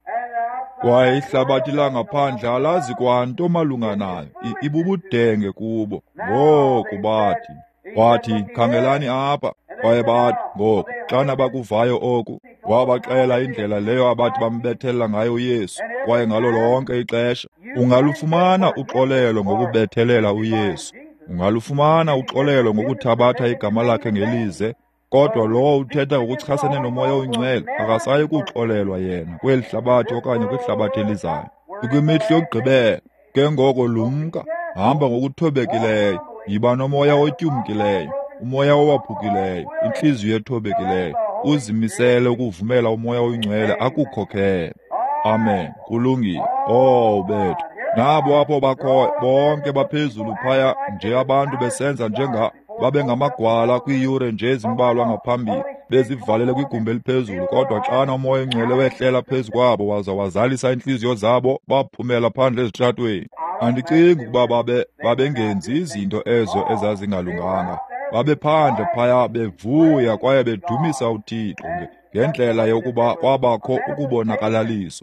Kwaye ihlabathi langaphandle alazi kwanto malunga nayo, ibubudenge kubo. Ngoku bathi, wathi, khangelani apha. Kwaye bathi, ngoku xana bakuvayo oku, wabaxela indlela leyo abathi bambethelela ngayo uYesu, kwaye ngalo lonke ixesha. Ungalufumana uxolelo ngokubethelela uYesu, ungalufumana uxolelo ngokuthabatha igama lakhe ngelize, kodwa lowo uthetha ngokuchasene nomoya oyingcwele akasayi kuxolelwa yena kweli hlabathi okanye kwihlabathi elizayo. Kwimihla yokugqibela ke ngoko lumka, hamba ngokuthobekileyo, yiba nomoya otyumkileyo, umoya owaphukileyo, intliziyo ethobekileyo, uzimisele ukuvumela umoya oyingcwele akukhokhele. Amen. Kulungile. Oh bethu, nabo apho bakhoyo bonke baphezulu phaya, nje abantu besenza njenga babe ngamagwala kwiiyure nje ezimbalwa ngaphambili, bezivalele kwigumbi eliphezulu, kodwa xana umoya oyingcwele wehlela phezu kwabo waza wazalisa inhliziyo zabo, baphumela phandle ezitratweni. Andicingi ukuba babe babengenzi izinto ezo ezazingalunganga. Babe phandle phaya bevuya kwaye bedumisa uThixo ngendlela yokuba kwabakho ukubonakalaliso.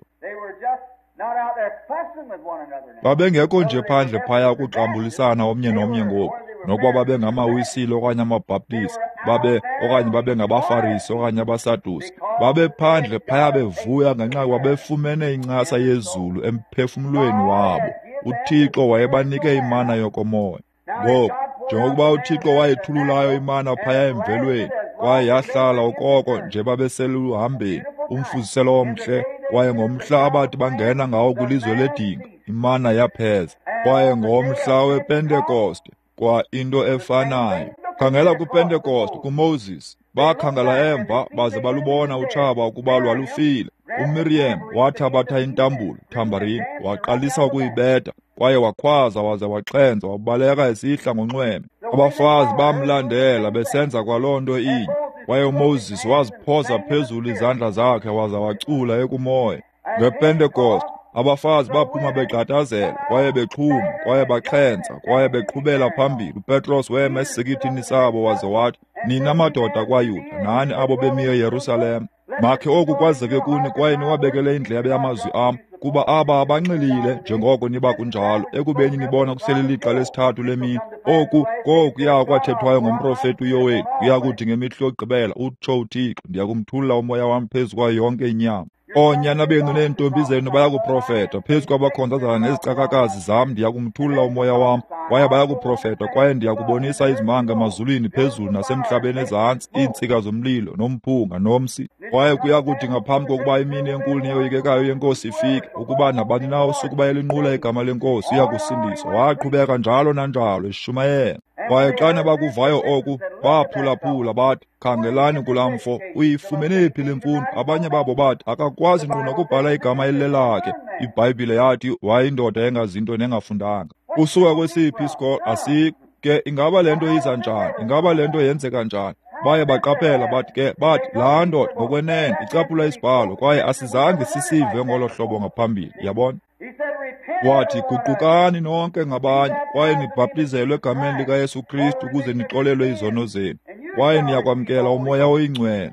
Babengekho nje phandle phaya ukuxambulisana omnye nomnye ngoku, nokuba babengamawisile okanye amabhaptisi, babe okanye babengabafarisi okanye abasadusi. Babe phandle phaya bevuya ngenxa yokuba befumene incasa yezulu emphefumlweni wabo. uThixo wayebanike imana yokomoya. Ngoku njengokuba uThixo wayethululayo imana phaya emvelweni, kwaye yahlala okoko nje babeseluhambeni umfuziselo omhle, kwaye ngomhla abathi bangena ngawo kwilizwe ledinga, imana yapheza. Kwaye ngomhla wePentekoste kwa into efanayo. Khangela kuPentekoste kuMoses, bakhangela emva baze balubona utshaba ukuba lwalufile. uMiriam wathabatha intambulo, tambourine, waqalisa ukuyibetha, kwaye wakhwaza waze waxhenza, wabaleka esihla ngonxweme. Abafazi bamlandela besenza kwaloo nto inye, kwaye uMoses waziphoza phezulu izandla zakhe waza wacula ekumoya. NgePentekoste abafazi baphuma begqathazela, kwaye bexhuma, kwaye baxhenza, kwaye beqhubela phambili. uPetros wema esikithini sabo waze wathi, nina madoda kwaYuda, nani abo bemiyo eYerusalem, makhe oku kwazeke kuni kwaye niwabekele indlebe yamazwi am, kuba aba abanxilile njengoko niba kunjalo, ekubeni nibona kuhleli lixa lesithathu lemini. Oku kokuya kwathethwayo ngomprofeti uYoweli, kuyakuthi ngemihlo yokugqibela, utsho uThixo, ndiyakumthulula umoya wam phezu kwayo yonke inyama. Oonyana benu neentombi zenu bayakuprofeta, phezu kwabakhonzazana nezicakakazi zam ndiyakumthulula umoya wam, kwaye bayakuprofeta, kwaye ndiyakubonisa izimanga emazulwini phezulu nasemhlabeni ezantsi, iintsika zomlilo, nomphunga, nomsi. Kwaye kuyakuthi ngaphambi kokuba imini enkulu neyoyikekayo yenkosi ifike, ukuba nabani na osukuba elinqula igama lenkosi uyakusindiswa. Waqhubeka njalo nanjalo eshumayela. Kwaye xana bakuvayo oku, baphulaphula bathi, khangelani kulaa mfo, uyifumene phi le mfundo? Abanye babo bathi, akakwazi nkqu nokubhala igama elilelakhe. iBhayibhile yathi wayindoda engazinto nengafundanga. Usuka kwesiphi isikolo? Asikho. Ke ingaba le nto iza njani? Ingaba le nto yenzeka njani? Baye baqaphela bathi ke bathi laa ndoda ngokwenene icaphula isibhalo, kwaye asizange sisive ngolo hlobo ngaphambili. Yabona? Wathi, guqukani nonke ngabanye, kwaye nibhaptizelwe egameni likaYesu Kristu ukuze nixolelwe izono zenu, kwaye niyakwamkela umoya oyingcwele.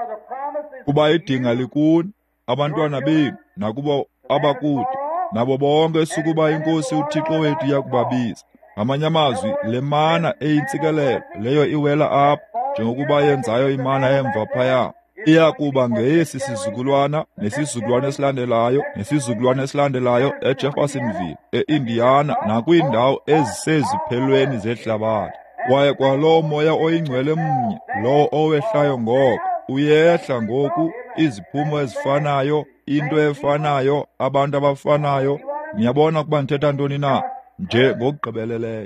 Kuba idinga likuni, abantwana benu, nakubo abakude, nabo bonke sukuba inkosi uThixo wethu iyakubabiza. Ngamanye amazwi, le mana eyintsikelelo leyo iwela apha, njengokuba yenzayo imana emva phaya, iyakuba ngeyesi sizukulwana, nesizukulwana esilandelayo, nesizukulwana esilandelayo eJeffersonville, e-Indiana, nakwiindawo eziseziphelweni zehlabathi. Kwaye kwaloo moya oyingcwele mnye, lo owehlayo ngoko, uyehla ngoku, iziphumo ezifanayo, into efanayo, abantu abafanayo. Niyabona ukuba ndithetha ntoni na? Nje ngokugqibeleleyo.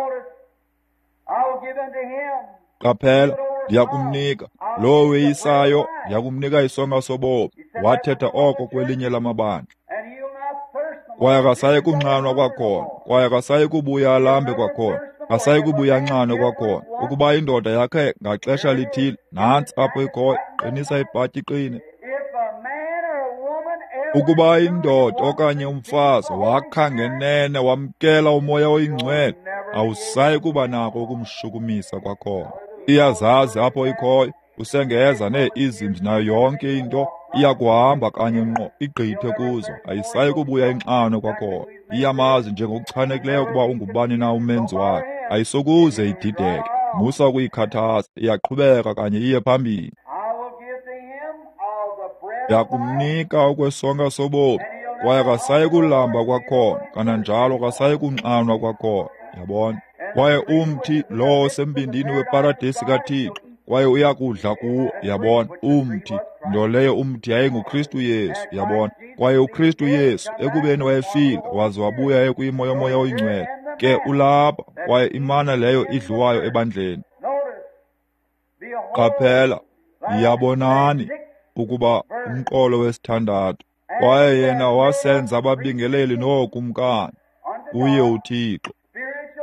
Qaphela, ndiyakumnika lo weyisayo, ndiyakumnika isonka sobomi. Wathetha oko kwelinye lamabandla. Kwaye akasayi kunxanwa kwakhona, kwaye akasayi kubuya alambe kwakhona, akasayi kubuya nxanwe kwakhona. Ukuba indoda yakhe ngaxesha lithile, nantsi apho ikhoyo, qinisa ibhatyi iqine. Ukuba indoda okanye umfazi wakha ngenene wamkela umoya oyingcwele, awusayi kuba nako ukumshukumisa kwakhona. Iyazazi apho ikhoyo, usengeza nee-izimzi nayo yonke into, iyakuhamba kanye ngqo igqithe kuzo, ayisayi kubuya inxanwe kwakhona. Iyamazi njengokuchanekileyo ukuba ungubani na umenzi wakhe, ayisokuze idideke, musa ukuyikhathaza, iyaqhubeka kanye iye phambili. Yakumnika okwesonka sobomi, kwaye akasayi kulamba kwakhona, kananjalo akasayi kunxanwa kwakhona. Yabona? Kwaye umthi lo osembindini weparadesi kaThixo, kwaye uyakudla kuwo. Yabona? Umthi, nto leyo umthi yayinguKristu Yesu. Yabona? Kwaye uKristu Yesu ekubeni wayefile waze wabuya ekuyimo yomoya oyingcwele, ke ulapha, kwaye imana leyo idliwayo ebandleni. Qaphela, yabonani ukuba umqolo wesithandathu, kwaye yena wasenza ababingeleli nookumkani kuye uThixo.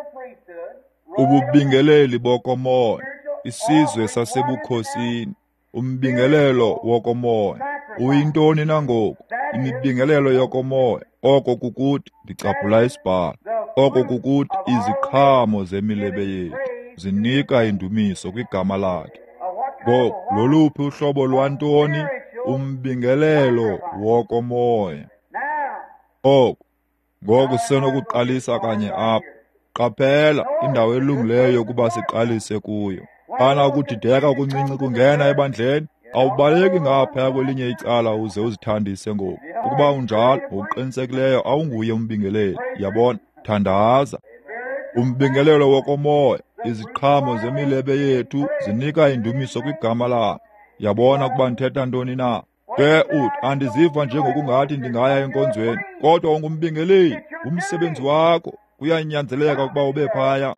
Ububingeleli bokomoya, isizwe sasebukhosini. umbingelelo wokomoya. Uyintoni na ngoku? Imibingelelo yokomoya. Oko kukuthi ndicaphula isibhalo. Oko kukuthi iziqhamo zemilebe yethu zinika indumiso kwigama lakhe. Ngoku loluphi uhlobo lwantoni? Umbingelelo wokomoya. Oku ngoku sisenokuqalisa kanye apha. Qaphela indawo elungileyo yokuba siqalise kuyo. Xana ukudideka okuncinci kungena ebandleni, awubaleki ngaphaya kwelinye icala uze uzithandise ngoku. Ukuba unjalo ngokuqinisekileyo awunguye umbingeleli. Yabona, thandaza. Umbingelelo wokomoya. Iziqhamo zemilebe yethu zinika indumiso kwigama lakhe. Yabona ukuba ndithetha ntoni na? Ke uthi andiziva njengokungathi ndingaya enkonzweni, kodwa ungumbingeleli. Umsebenzi wakho kuyanyanzeleka ukuba ube phaya.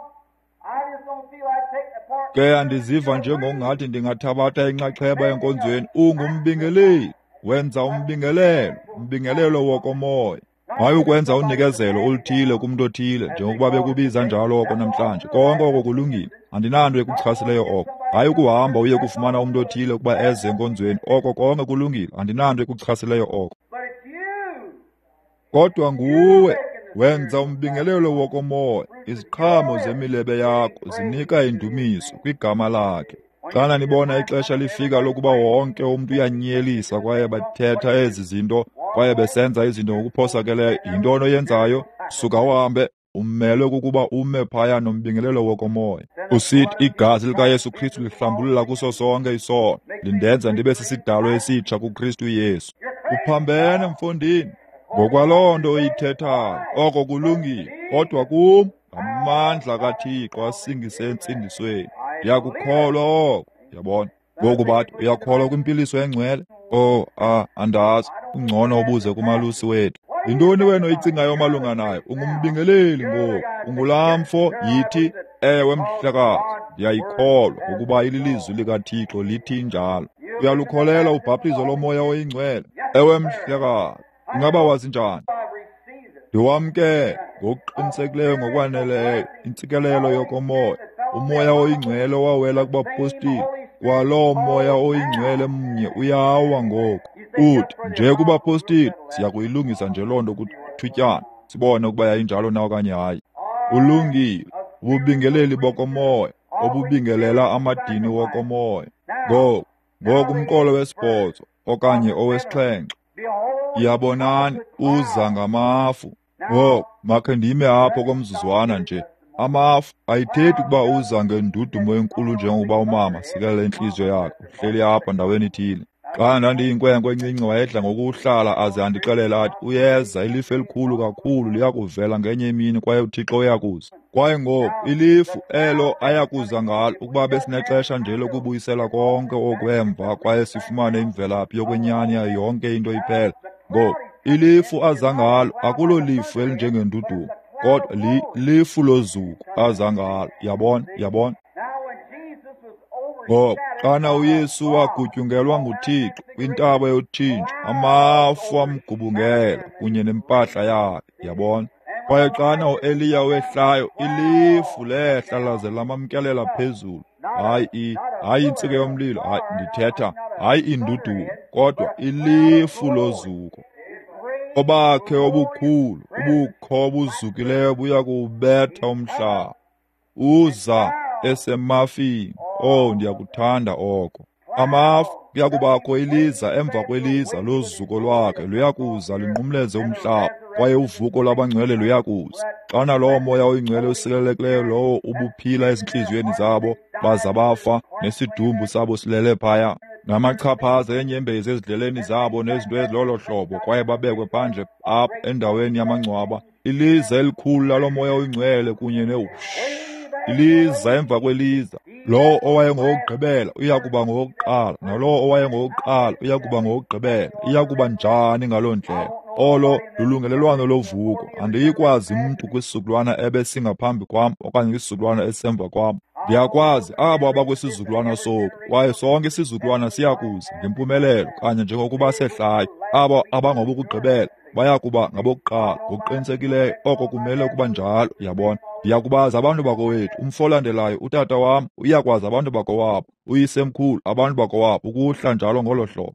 Ke andiziva njengokungathi ndingathabatha inxaxheba enkonzweni. Ungumbingeleli. Wenza umbingelelo, umbingelelo wokomoya. Hayi ukwenza unikezelo oluthile kumntu othile njengokuba bekubiza njalo oko namhlanje. Konke oko kulungile. Andinanto ekuchasileyo oko. Hayi ukuhamba uye kufumana umntu othile ukuba eze enkonzweni. Oko konke kulungile. Andinanto ekuchasileyo oko. Kodwa nguwe wenza umbingelelo wokomoya. Iziqhamo zemilebe yakho zinika indumiso kwigama lakhe. Xana nibona ixesha lifika lokuba wonke umntu uyanyelisa kwaye bathetha ezi zinto kwaye besenza izinto ngokuphosakeleyo, yintoni oyenzayo? Suka uhambe, umelwe kukuba ume phaya nombingelelo wokomoya. Usithi igazi likaYesu Kristu lihlambulula kuso sonke isono, lindenza ndibe sisidalwa esitsha kuKristu Yesu. Uphambene mfondini ngokwaloo nto uyithethayo. Oko kulungile. Kodwa kum ngamandla kaThixo asingise entsindisweni. Ndiyakukholwa oko. Yabona ngoku bathi uyakholwa kwimpiliso engcwele. Oh ah andazi. Ungcono ubuze kumalusi wethu. Yintoni wena oyicingayo malunga nayo? Ungumbingeleli ngoku. Ungulamfo yithi ewe mhlekazi. Ndiyayikholwa ukuba ililizwi likaThixo lithi njalo. Uyalukholela ubhaptizo lomoya oyingcwele? Ewe mhlekazi. Ingaba wazi njani? Ndiwamkele ngokuqinisekileyo ngokwaneleyo intsikelelo yokomoya. Umoya oyingcwele wawela kubapostile. Kwaloo moya oyingcwele mnye uyawa ngoku. Uthi nje kubapostile siya kuyilungisa nje loo nto kuthutyana. Sibone ukuba yayinjalo na okanye hayi. Ulungile. Ububingeleli bokomoya obubingelela amadini wokomoya. Ngoku ngoku umqolo wesibhozo okanye owesixhenxe. Iyabonani uza ngamafu. Ngoku makhe ndime apho komzuzwana nje. Amafu ayithethi ukuba uza ngendudumo enkulu njengokuba umama sikele inhliziyo yakhe uhleli apha ndaweni ithile. Xa ndandiyinkwenkwe encinci wayedla ngokuhlala aze andixelele athi uyeza ilifu elikhulu kakhulu liyakuvela ngenye imini kwaye uThixo uyakuza. Kwaye ngoku ilifu elo ayakuza ngalo ukuba besinexesha nje lokubuyisela konke okwemva kwaye sifumane imvelaphi yokwenyani yayo yonke into iphela. Ngoku ilifu aza ngalo akulo lifu elinjengendudumo, kodwa li lifu lozuko aza ngalo. Yabona, yabona. Ngoku xana uYesu wagutyungelwa nguThixo kwintaba yothinjo, amafu amgubungela kunye nempahla yakhe. Yabona. Kwaye xana uEliya wehlayo, ilifu lehla laze lamamkelela phezulu. Hayi hayi intsike yomlilo, hayi ndithetha hayi indudumo, kodwa ilifu lozuko. Obakhe obukhulu, ubukho obuzukileyo buya kuwubetha umhlaba. Uza esemafini. Oh ndiyakuthanda oko. Amafu kuya kubakho iliza emva kweliza lozuko lwakhe luyakuza linqumleze umhlaba, kwaye uvuko lwabangcwele luyakuza. Xana lowo moya oyingcwele usilelekileyo lowo ubuphila ezintliziyweni zabo, baza bafa nesidumbu sabo silele phaya, namachaphaza enyembezi ezidleleni zabo nezinto ezilolo hlobo, kwaye babekwe phandle apha endaweni yamangcwaba. Iliza elikhulu lalo moya oyingcwele kunye newush. Iliza emva kweliza. Lowo owayengowokugqibela uya kuba ngowokuqala, nalowo owayengowokuqala uya kuba ngowokugqibela. Iya kuba njani ngaloo ndlela? Olo lulungelelwano lovuko. Andiyikwazi mntu kwisizukulwana ebesingaphambi kwam okanye kwisizukulwana esemva kwam. Ndiyakwazi abo abakwisizukulwana soku, kwaye sonke isizukulwana siyakuza ngempumelelo kanye njengokuba sehlayo. Abo abangobokugqibela baya kuba ngabokuqala ngokuqinisekileyo. Oko kumele ukuba njalo. Yabona, Ndiyakubazi abantu bakowethu, umfo olandelayo, utata wam, uyakwazi abantu bakowabo, uyisemkhulu, abantu bakowabo, ukuhla njalo ngolo hlobo.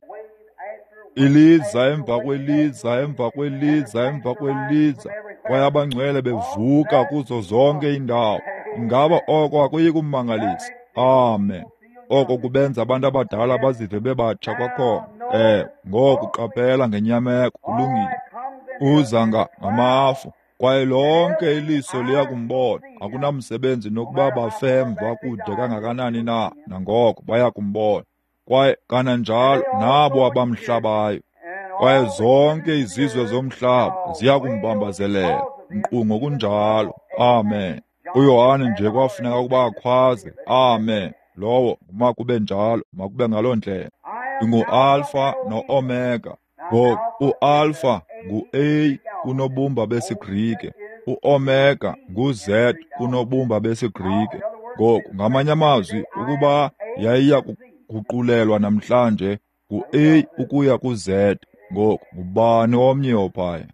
Iliza emva kweliza emva kweliza emva kweliza, kwaye abangcwele bevuka kuzo zonke iindawo. Ingaba oko akuyi kummangalisa? Amen. Oko kubenza abantu abadala bazive bebatsha kwakhona. Eh, ngoku qaphela ngenyameko, kulungile. Uza ngamafu, kwaye lonke iliso liya kumbona. Akunamsebenzi nokuba bafemva kude kangakanani na, nangoko baya kumbona. Kwaye kananjalo nabo abamhlabayo, kwaye zonke izizwe zomhlaba ziya kumbambazelela, nkqu ngokunjalo. Amen. UYohane nje kwafuneka ukuba akhwaze. Amen. Lowo makube njalo, makube ngaloo ndlela. Ingu-Alpha no-Omega. Ngoku u-Alpha ngu-A kunobumba besiGrike, u-Omega ngu-Z kunobumba besiGrike. Ngoku ngamanye amazwi, ukuba yayiya kuguqulelwa namhlanje ngu-A ukuya ku-Z, ngoku ngubani omnye ophaya?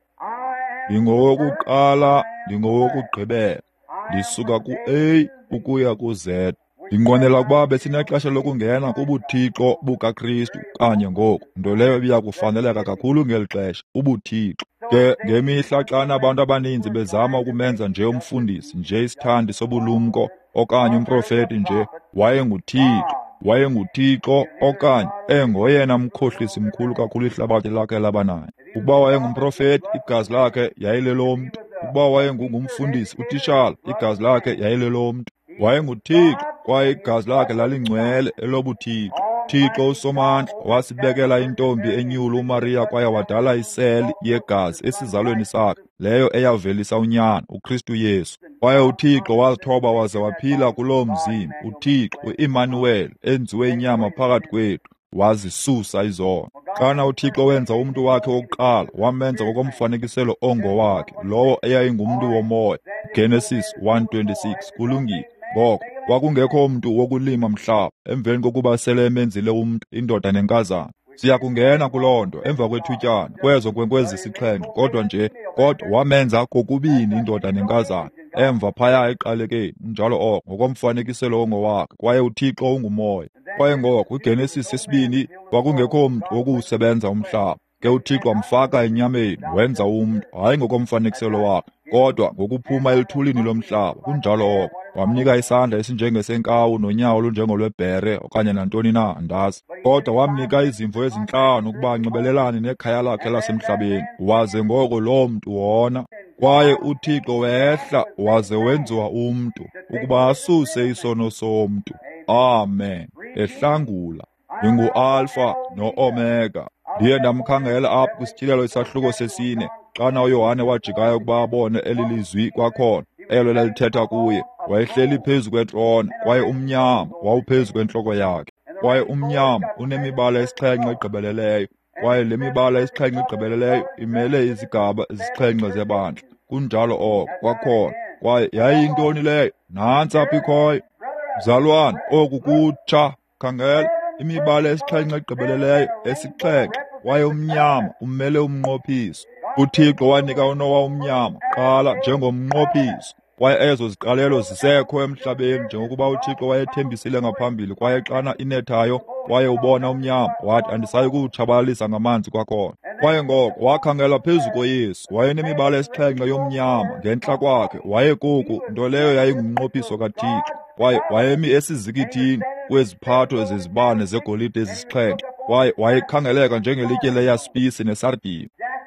Ndingowokuqala, ndingowokugqibela, ndisuka ku-A ukuya ku-Z. Ndinqwenela ukuba besinexesha lokungena kubuthixo bukaKristu kanye ngoku, nto leyo ibiya kufaneleka kakhulu ngeli xesha, ubuthixo. Ke ngemihla xana abantu abaninzi bezama ukumenza nje umfundisi, nje isithandi sobulumko, okanye umprofeti nje, wayenguThixo, wayenguThixo okanye engoyena mkhohlisi mkhulu kakhulu ihlabathi lakhe labanayo. Ukuba wayengumprofeti, igazi lakhe yayilelomntu. Ukuba wayengumfundisi, utitshala, igazi lakhe yayilelomntu. WayenguThixo, kwaye igazi lakhe lalingcwele elobuthixo. Thixo uSomandla wasibekela intombi enyulu uMariya, kwaye wadala iseli yegazi esizalweni sakhe, leyo eyavelisa unyana, uKristu Yesu. Kwaye uThixo wazithoba waze waphila kuloo mzimba, uThixo u-Immanueli, enziwe inyama phakathi kwethu, wazisusa izono. Xana uThixo wenza umntu wakhe wokuqala, wamenza ngokomfanekiselo ongowakhe, lowo eyayingumntu womoya. Genesis one twenty-six. Kulungile. Ngoko kwakungekho mntu wokulima mhlaba, emveni kokuba sele emenzile umntu, indoda nenkazana. Siya kungena kuloo nto emva kwethutyana, kwezo nkwenkwezi zisixhenxe, kodwa nje, kodwa wamenza kokubini indoda nenkazana, emva phaya eqalekeni, njalo oko, ngokomfanekiselo ongowakhe, kwaye uThixo ungumoya. Kwaye ngoko, kwiGenesis yesibini, kwakungekho mntu wokuwusebenza umhlaba. Ke uThixo wamfaka enyameni, wenza umntu, hayi ngokomfanekiselo wakhe, kodwa ngokuphuma eluthulini lomhlaba, kunjalo oko. Wamnika isandla esinjengesenkawu nonyawo olunjengolwebhere okanye nantoni na andazi. Kodwa wamnika izimvo ezintlanu ukuba anxibelelane nekhaya lakhe lasemhlabeni, waze ngoko loo mntu wona. Kwaye uThixo wehla waze wenziwa umntu, ukuba asuse isono somntu. Amen. Ehlangula. Ndingu-Alpha no-Omega. Ndiye ndamkhangela apho kwisithilelo isahluko sesine, xana uYohane wajikayo ukuba abone eli lizwi kwakhona, elo lalithetha kuye. Wayehleli phezu kwetrona, kwaye umnyama wawuphezu kwentloko yakhe. Kwaye umnyama unemibala esixhenxe egqibeleleyo, kwaye le mibala esixhenxe egqibeleleyo imele izigaba ezisixhenxe zebandla. Kunjalo oko kwakhona. Kwaye yayiyintoni leyo? Nantsi apha ikhoyo. Mzalwane, oku kutsha, khangela, imibala esixhenxe egqibeleleyo esixhenxe, kwaye umnyama umele umnqophiso. UThixo wanika uNowa umnyama qala njengomnqophiso, kwaye ezo ziqalelo zisekho emhlabeni njengokuba uThixo wayethembisile ngaphambili. Kwaye xana inethayo, kwaye ubona umnyama, wathi andisayi kuwutshabalalisa ngamanzi kwakhona. Kwaye ngoko wakhangela phezu koYesu, wayenemibala esixhenxe yomnyama ngentla kwakhe, wayekoku, nto leyo yayingumnqophiso kaThixo. Kwaye wayemi esizikithini kweziphatho zezibane zegolide ezisixhenxe, kwaye wayekhangeleka njengelitye leyaspisi nesardiyo.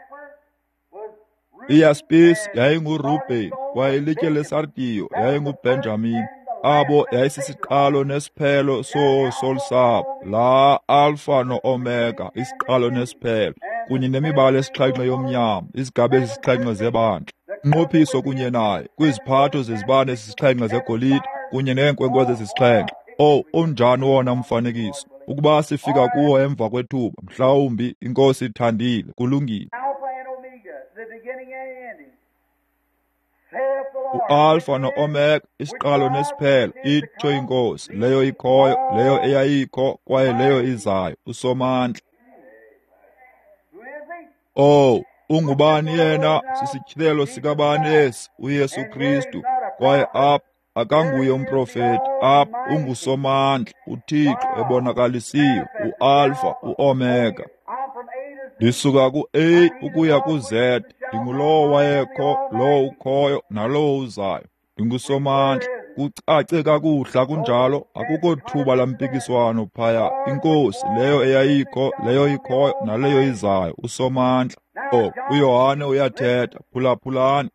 Iyaspisi yayinguRubheni, kwaye ilitye lesardiyo yayinguBenjamini. Abo yayisisiqalo nesiphelo soosolusapho, la Alpha no-Omega, isiqalo nesiphelo, kunye nemibala esixhenxe yomnyama, izigaba ezisixhenxe zebandla. Unqophiso kunye naye, kwiziphatho zezibane ezisixhenxe zegolide, kunye neenkwenkwezi ezisixhenxe. Oh, unjani wona mfanekiso! Ukuba sifika kuwo emva kwethuba, mhlawumbi inkosi ithandile, kulungile. U-Alpha no-Omega, isiqalo nesiphelo, itsho inkosi, leyo ikhoyo, leyo eyayikho, kwaye leyo izayo, uSomandla. Oh, ungubani yena? Sisityhilelo sikabani esi? uYesu Kristu. kwaye apha akanguye umprofeti, apha ungusomandla, uThixo ebonakalisiwe, uAlfa, uOmega. Ndisuka ku-A ukuya ku-Z, ndingulowo wayekho, lowo ukhoyo, nalowo uzayo. Ndingusomandla, kucace kakuhla kunjalo, akukho thuba lampikiswano phaya. Inkosi, leyo eyayikho, leyo ikhoyo, naleyo izayo, usomandla. Oh, uYohane uyathetha, phulaphulani.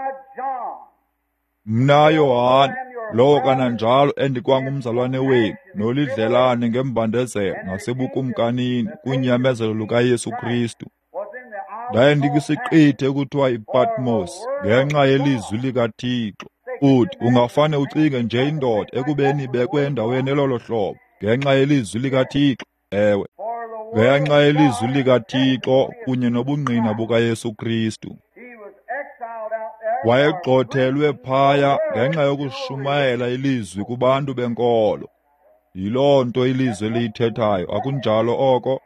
Mna Yohane, lowo kananjalo endikwangumzalwane wenu, nolidlelane ngembandezelo nasebukumkanini kunyamezelo lukaYesu Kristu. Ndaye ndikwisiqithi ekuthiwa yiPatmos ngenxa yelizwi likaThixo. Uthi ungafane ucinge nje indoda ekubeni ibekwe endaweni elolo hlobo ngenxa yelizwi likaThixo. Ewe, ngenxa yelizwi likaThixo kunye nobungqina bukaYesu Kristu. Wayegxothelwe phaya ngenxa yokushumayela ilizwi kubantu benkolo. Yiloo nto ilizwi eliyithethayo, akunjalo oko?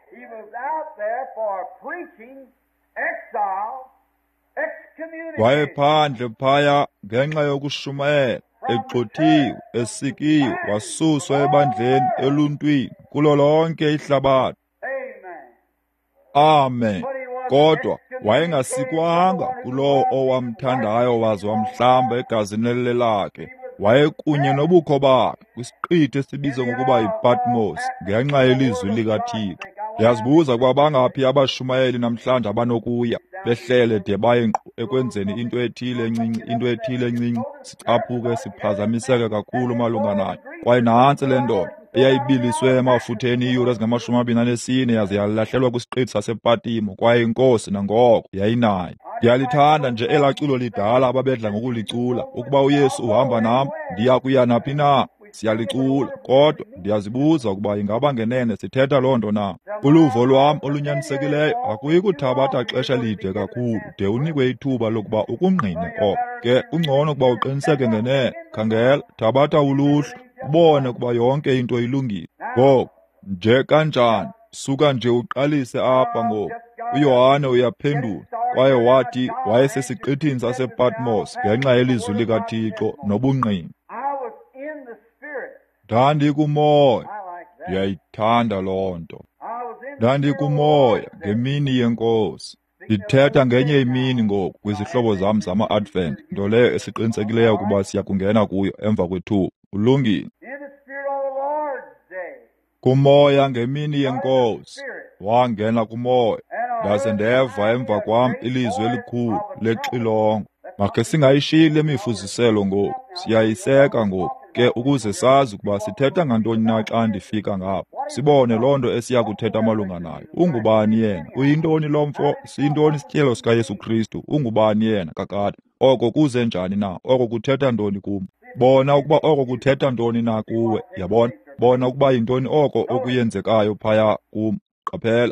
Wayephandle phaya ngenxa yokushumayela, egxothiwe, esikiwe, wasuswa ebandleni, eluntwini, kulo lonke ihlabathi. Amen. Kodwa wayengasikwanga kulowo owamthandayo waze wamhlamba egazini lakhe. Wayekunye nobukho bakhe kwisiqithi esibizwa ngokuba yiPatmos ngenxa yelizwi likaThixo. Ndiyazibuza kwabangaphi abashumayeli namhlanje abanokuya behlele de baye nkqu ekwenzeni into ethile encinci, into ethile encinci, sicaphuke, siphazamiseke kakhulu malunga nayo. Kwaye nantsi le ndoda eyayibiliswe emafutheni iiyure ezingamashumi amabini anesine yaze yalahlelwa kwisiqithi sasePatimo, kwaye inkosi nangoko yayinayo. Ndiyalithanda nje elaa culo lidala ababedla ngokulicula, ukuba uYesu uhamba nam, ndiya kuya naphi na, siyalicula. Kodwa ndiyazibuza ukuba ingaba ngenene sithetha loo nto na. Uluvo lwam olunyanisekileyo akuyi kuthabatha xesha lide kakhulu de unikwe ithuba lokuba ukungqine oko. Ke kungcono ukuba uqiniseke ngenene. Khangela, thabatha uluhlu, ubone ukuba yonke into ilungile. Ngoku nje kanjani, suka nje uqalise apha ngoku. UYohane uyaphendula, kwaye wathi wayesesiqithini sasePatmos ngenxa yelizwi likaThixo nobungqina. Ndandikumoya, ndiyayithanda loo nto. Ndandikumoya ngemini yenkosi. Ndithetha ngenye imini ngoku kwizihlobo zam zama-Advent, nto leyo esiqinisekileyo ukuba siya kungena kuyo emva kwethuba. Ulungile. Kumoya ngemini yenkosi, wangena kumoya, ndaze ndeva emva kwam ilizwi elikhulu lexilongo. Makhe singayishiyi le mifuziselo ngoku, siyayiseka ngoku ke ukuze sazi ukuba sithetha ngantoni na xa ndifika ngapha. Sibone loo nto esiya kuthetha malunga nayo. Ungubani yena? Uyintoni lo mfo? Siyintoni isityelo sikaYesu Kristu? Ungubani yena kakade? Oko kuze njani na? Oko kuthetha ntoni kum? Bona ukuba oko kuthetha ntoni na kuwe, yabona? Bona ukuba yintoni oko okuyenzekayo phaya kum. Qaphela,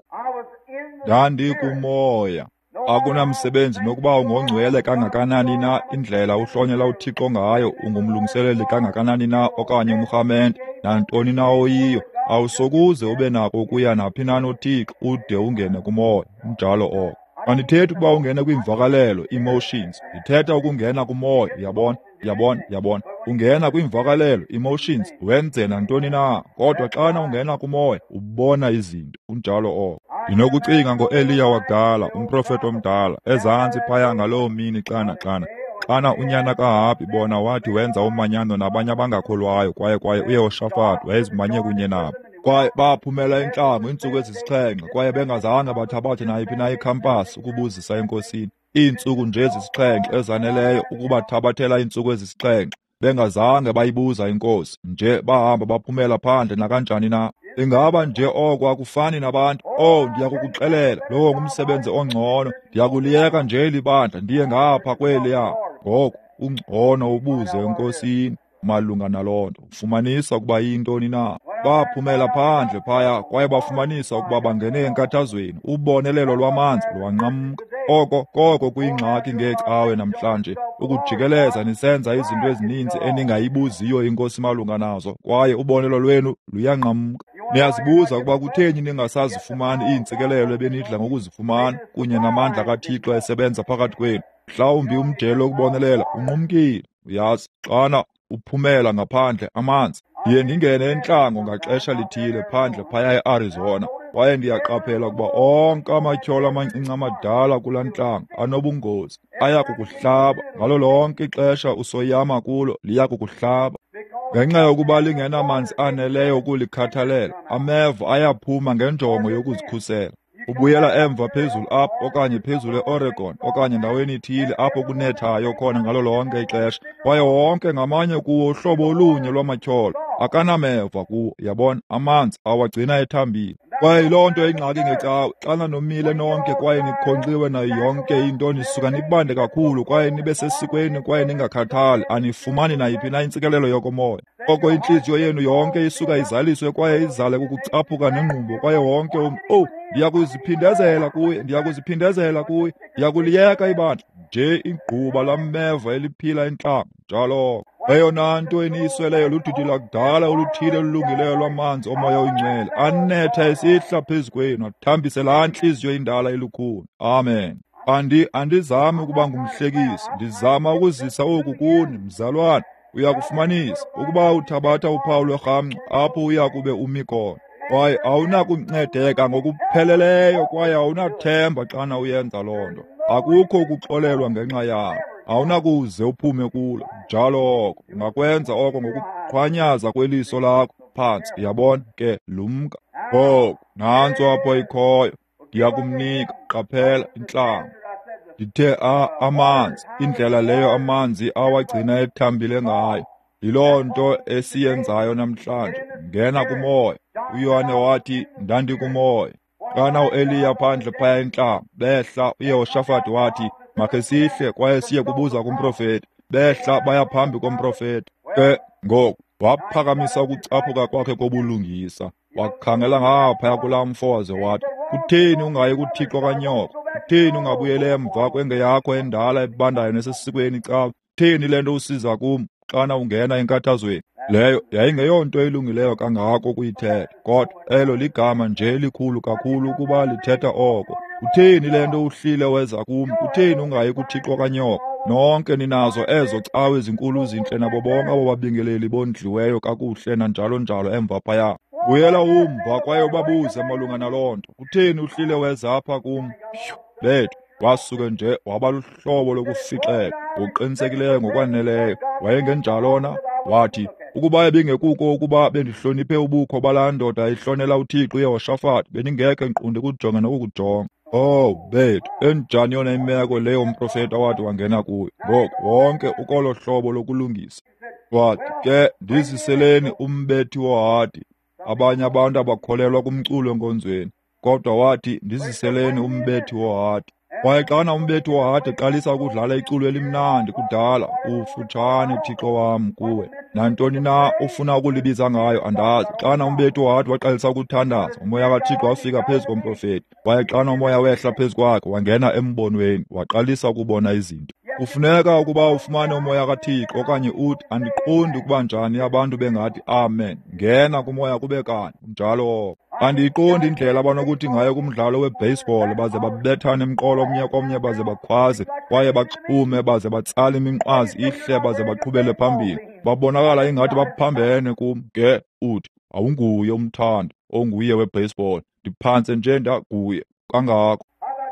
ndandikumoya. Akunamsebenzi nokuba ungongcwele kangakanani na, indlela uhlonyela uThixo ngayo, ungumlungiseleli kangakanani na okanye umrhamente, nantoni na oyiyo, awusokuze ube nako ukuya naphi na noThixo ude ungene kumoya, njalo oko. Andithethi ukuba ungene kwiimvakalelo, emotions, ndithetha ukungena kumoya, yabona, yabona, yabona. Ungena kwiimvakalelo, emotions, wenze nantoni na, kodwa xana ungena kumoya, ubona izinto, unjalo oko. Ndinokucinga ngo-Eliya wakudala, umprofeti omdala, ezantsi phaya ngaloo mini xana xana. Xana unyana kaHabi bona wathi wenza umanyano nabanye abangakholwayo, kwaye kwaye uYehoshafati wayezimanye kunye nabo. Kwaye baphumela intlango iintsuku ezisixhenxe, kwaye bengazange bathabathe nayiphi na ikhampasi ukubuzisa enkosini. Iintsuku nje ezisixhenxe ezaneleyo ukubathabathela iintsuku ezisixhenxe. Bengazange bayibuza inkosi, nje bahamba baphumela phandle nakanjani na. Ingaba nje oko akufani nabantu? Oh, ndiyakukuxelela, lowo ngumsebenzi ongcono. Ndiyakuliyeka nje libandla ndiye ngapha kweliya. Ngoko ungcono ubuze enkosini malunga naloo nto, ufumanisa ukuba yintoni na. Baphumela phandle phaya, kwaye bafumanisa ukuba bangene enkathazweni. Ubonelelo lwamanzi lwanqamka. Oko koko kuyingxaki ngecawe namhlanje, ukujikeleza nisenza izinto ezininzi eningayibuziyo inkosi malunga nazo, kwaye ubonelo lwenu luyanqamka. Niyazibuza ukuba kutheni ningasazifumani iintsikelelo ebenidla ngokuzifumana kunye namandla kaThixo esebenza phakathi kwenu. Mhlawumbi umjelo wokubonelela unqumkile, Uyazi, xana uphumela ngaphandle amanzi, ndiye ndingene entlango ngaxesha lithile phandle phaya e-Arizona, kwaye ndiyaqaphela ukuba onke amatyholo amancinci amadala kulaa ntlango anobungozi, aya kukuhlaba. Ngalo lonke ixesha usoyama kulo liya kukuhlaba. Ngenxa yokuba lingenamanzi aneleyo ukulikhathalela, ameva ayaphuma ngenjongo yokuzikhusela. Ubuyela emva phezulu apho, okanye phezulu e-Oregon, okanye ndaweni ithile apho kunethayo khona ngalo lonke ixesha, kwaye wonke ngamanye kuwo uhlobo olunye lwamatyholo akanameva kuwo. Yabona, amanzi awagcina ethambile. Kwaye yiloo nto ingxaki ngecawe, xana nomile nonke kwaye nikhonkxiwe nayo yonke into, nisuka nibande kakhulu kwaye nibe sesikweni kwaye ningakhathali, anifumani nayiphi na intsikelelo yokomoya. Oko intliziyo yenu yonke isuka izaliswe kwaye izale kukucaphuka nengqumbo, kwaye wonke umntu, oh, ndiya kuziphindezela kuye, ndiya kuziphindezela kuye, ndiya kuliyeka ibandla. Nje ingquba lameva eliphila entlango, njalo eyona nto eniyisweleyo ludidi lakudala oluthile olulungileyo lwamanzi omoya oyingcwele, anetha esihla phezu kwenu, athambise laa ntliziyo indala elukhuni. Amen. Andi andizami ukuba ngumhlekisi, ndizama ukuzisa oku kuni, mzalwane. Uya kufumanisa ukuba uthabatha uphawu lwerhamncwa apho uya kube umi khona, kwaye awunakuncedeka ngokupheleleyo, kwaye awunathemba xana uyenza loo nto. Akukho ukuxolelwa ngenxa yayo, awunakuze uphume kulo. Njalo oko ungakwenza oko ngokuqhwanyaza kweliso lakho phantsi. Yabona ke, lumka oko, nantso apho ikhoyo, ndiya kumnika. Qaphela intlango. Ndithe a amanzi, indlela leyo amanzi awagcina ethambile ngayo. Yiloo nto esiyenzayo namhlanje, ngena kumoya. uYohane wathi, ndandikumoya. Xana u-Eliya phandle phaya entlango, behla. uYehoshafati wathi, makhe sihle kwaye siye kubuza kumprofeti. Behla baya phambi komprofeti. Ke ngoku waphakamisa ukucaphuka kwakhe kobulungisa, wakhangela ngaphaya kulaa mfoze wathi, kutheni ungayi kuThixo kanyoko? Kutheni ungabuyele emva kwengeyakho endala ebandayo nesesikweni cawe? Kutheni le nto usiza kum xana ungena enkathazweni? Leyo yayingeyonto elungileyo kangako ukuyithetha, kodwa elo ligama nje elikhulu kakhulu ukuba lithetha oko. Kutheni le nto uhlile weza kum? Kutheni ungayi kuThixo kanyoko? Nonke ninazo ezo cawe ezinkulu zintle nabo bonke abo babingeleli bondliweyo kakuhle nanjalo njalo emva phaya. Buyela umva kwaye ubabuze malunga naloo nto. Kutheni uhlile weza apha kum? Bethu wasuke nje waba luhlobo lokufixeka ngokuqinisekileyo ngokwaneleyo. Wayengenjalo na? Wathi, ukuba ebingekuko ukuba bendihloniphe ubukho balaa ndoda ihlonela uThixo uYehoshafati, bendingekhe nqunde kujonga nokukujonga. Oh, bethu, enjani yona imeko leyo umprofeti awathi wangena kuyo? Ngoko wonke ukolo hlobo lokulungisa. Wathi, ke ndiziseleni umbethi wohadi. Abanye abantu abakholelwa kumculo enkonzweni, kodwa wathi, ndiziseleni umbethi wohadi. Kwaye xana umbethi wohadi eqalisa ukudlala iculo elimnandi kudala, ufutshane Thixo wam kuwe. Nantoni na ufuna ukulibiza ngayo andazi. Xana umbethi wohadi waqalisa ukuthandaza, umoya kaThixo wafika phezu komprofeti. Kwaye xana umoya wehla phezu kwakhe, wangena embonweni, waqalisa ukubona izinto. Kufuneka ukuba ufumane umoya kaThixo, okanye uthi, andiqondi ukuba njani abantu bengathi amen. Ngena kumoya kube kanti, njalo. Andiyiqondi indlela abanokuthi ngayo kumdlalo webaseball baze babethane emqolo omnye komnye baze bakhwaze, kwaye baxhume baze batsala iminqwazi ihle baze baqhubele phambili. Babonakala ingathi baphambene kum. Ke uthi, awunguye umthando onguye webaseball. Ndiphantse nje ndakuye kangako.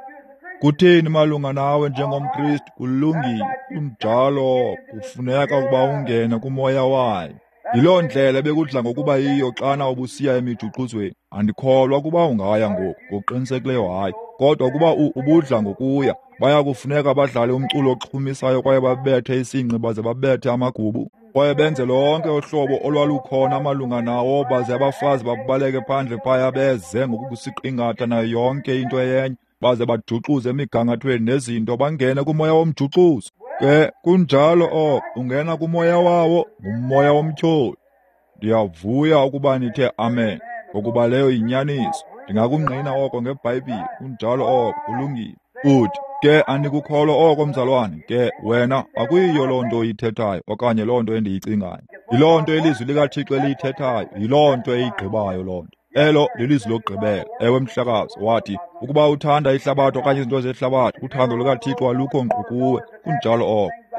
Kutheni malunga nawe njengomKristu? Kulungile, kunjalo kufuneka ukuba ungene kumoya wayo. Yiloo ndlela bekudla ngokuba yiyo xana ubusiya emijuxuzweni. Andikholwa ukuba ungaya ngoku ngokuqinisekileyo hayi, kodwa ukuba ubudla ngokuya, baya kufuneka badlale umculo oxhumisayo kwaye babethe isinqi baze babethe amagubu, kwaye benze lonke uhlobo olwalukhona malunga nawo, baze abafazi babaleke phandle phaya beze ngokusiqingatha nayo yonke into eyenye, baze bajuxuze emigangathweni nezinto, bangene kumoya womjuxuzo. Ke kunjalo oko, ungena kumoya wawo, ngumoya womtyholi. Ndiyavuya ukuba nithe amen, ngokuba leyo yinyaniso. Ndingakungqina oko ngeBhayibhile, kunjalo oko, kulungile. Uthi, ke andikukholwa oko mzalwane, ke wena akuyiyo loo nto uyithethayo, okanye loo nto endiyicingayo. Yiloo nto ilizwi likaThixo eliyithethayo, yiloo nto eyigqibayo loo nto. Elo lilizwi lokugqibela. Ewe mhlakazi, wathi, ukuba uthanda ihlabathi okanye izinto zehlabathi, uthando lukaThixo alukho ngqu kuwe. Kunjalo oko.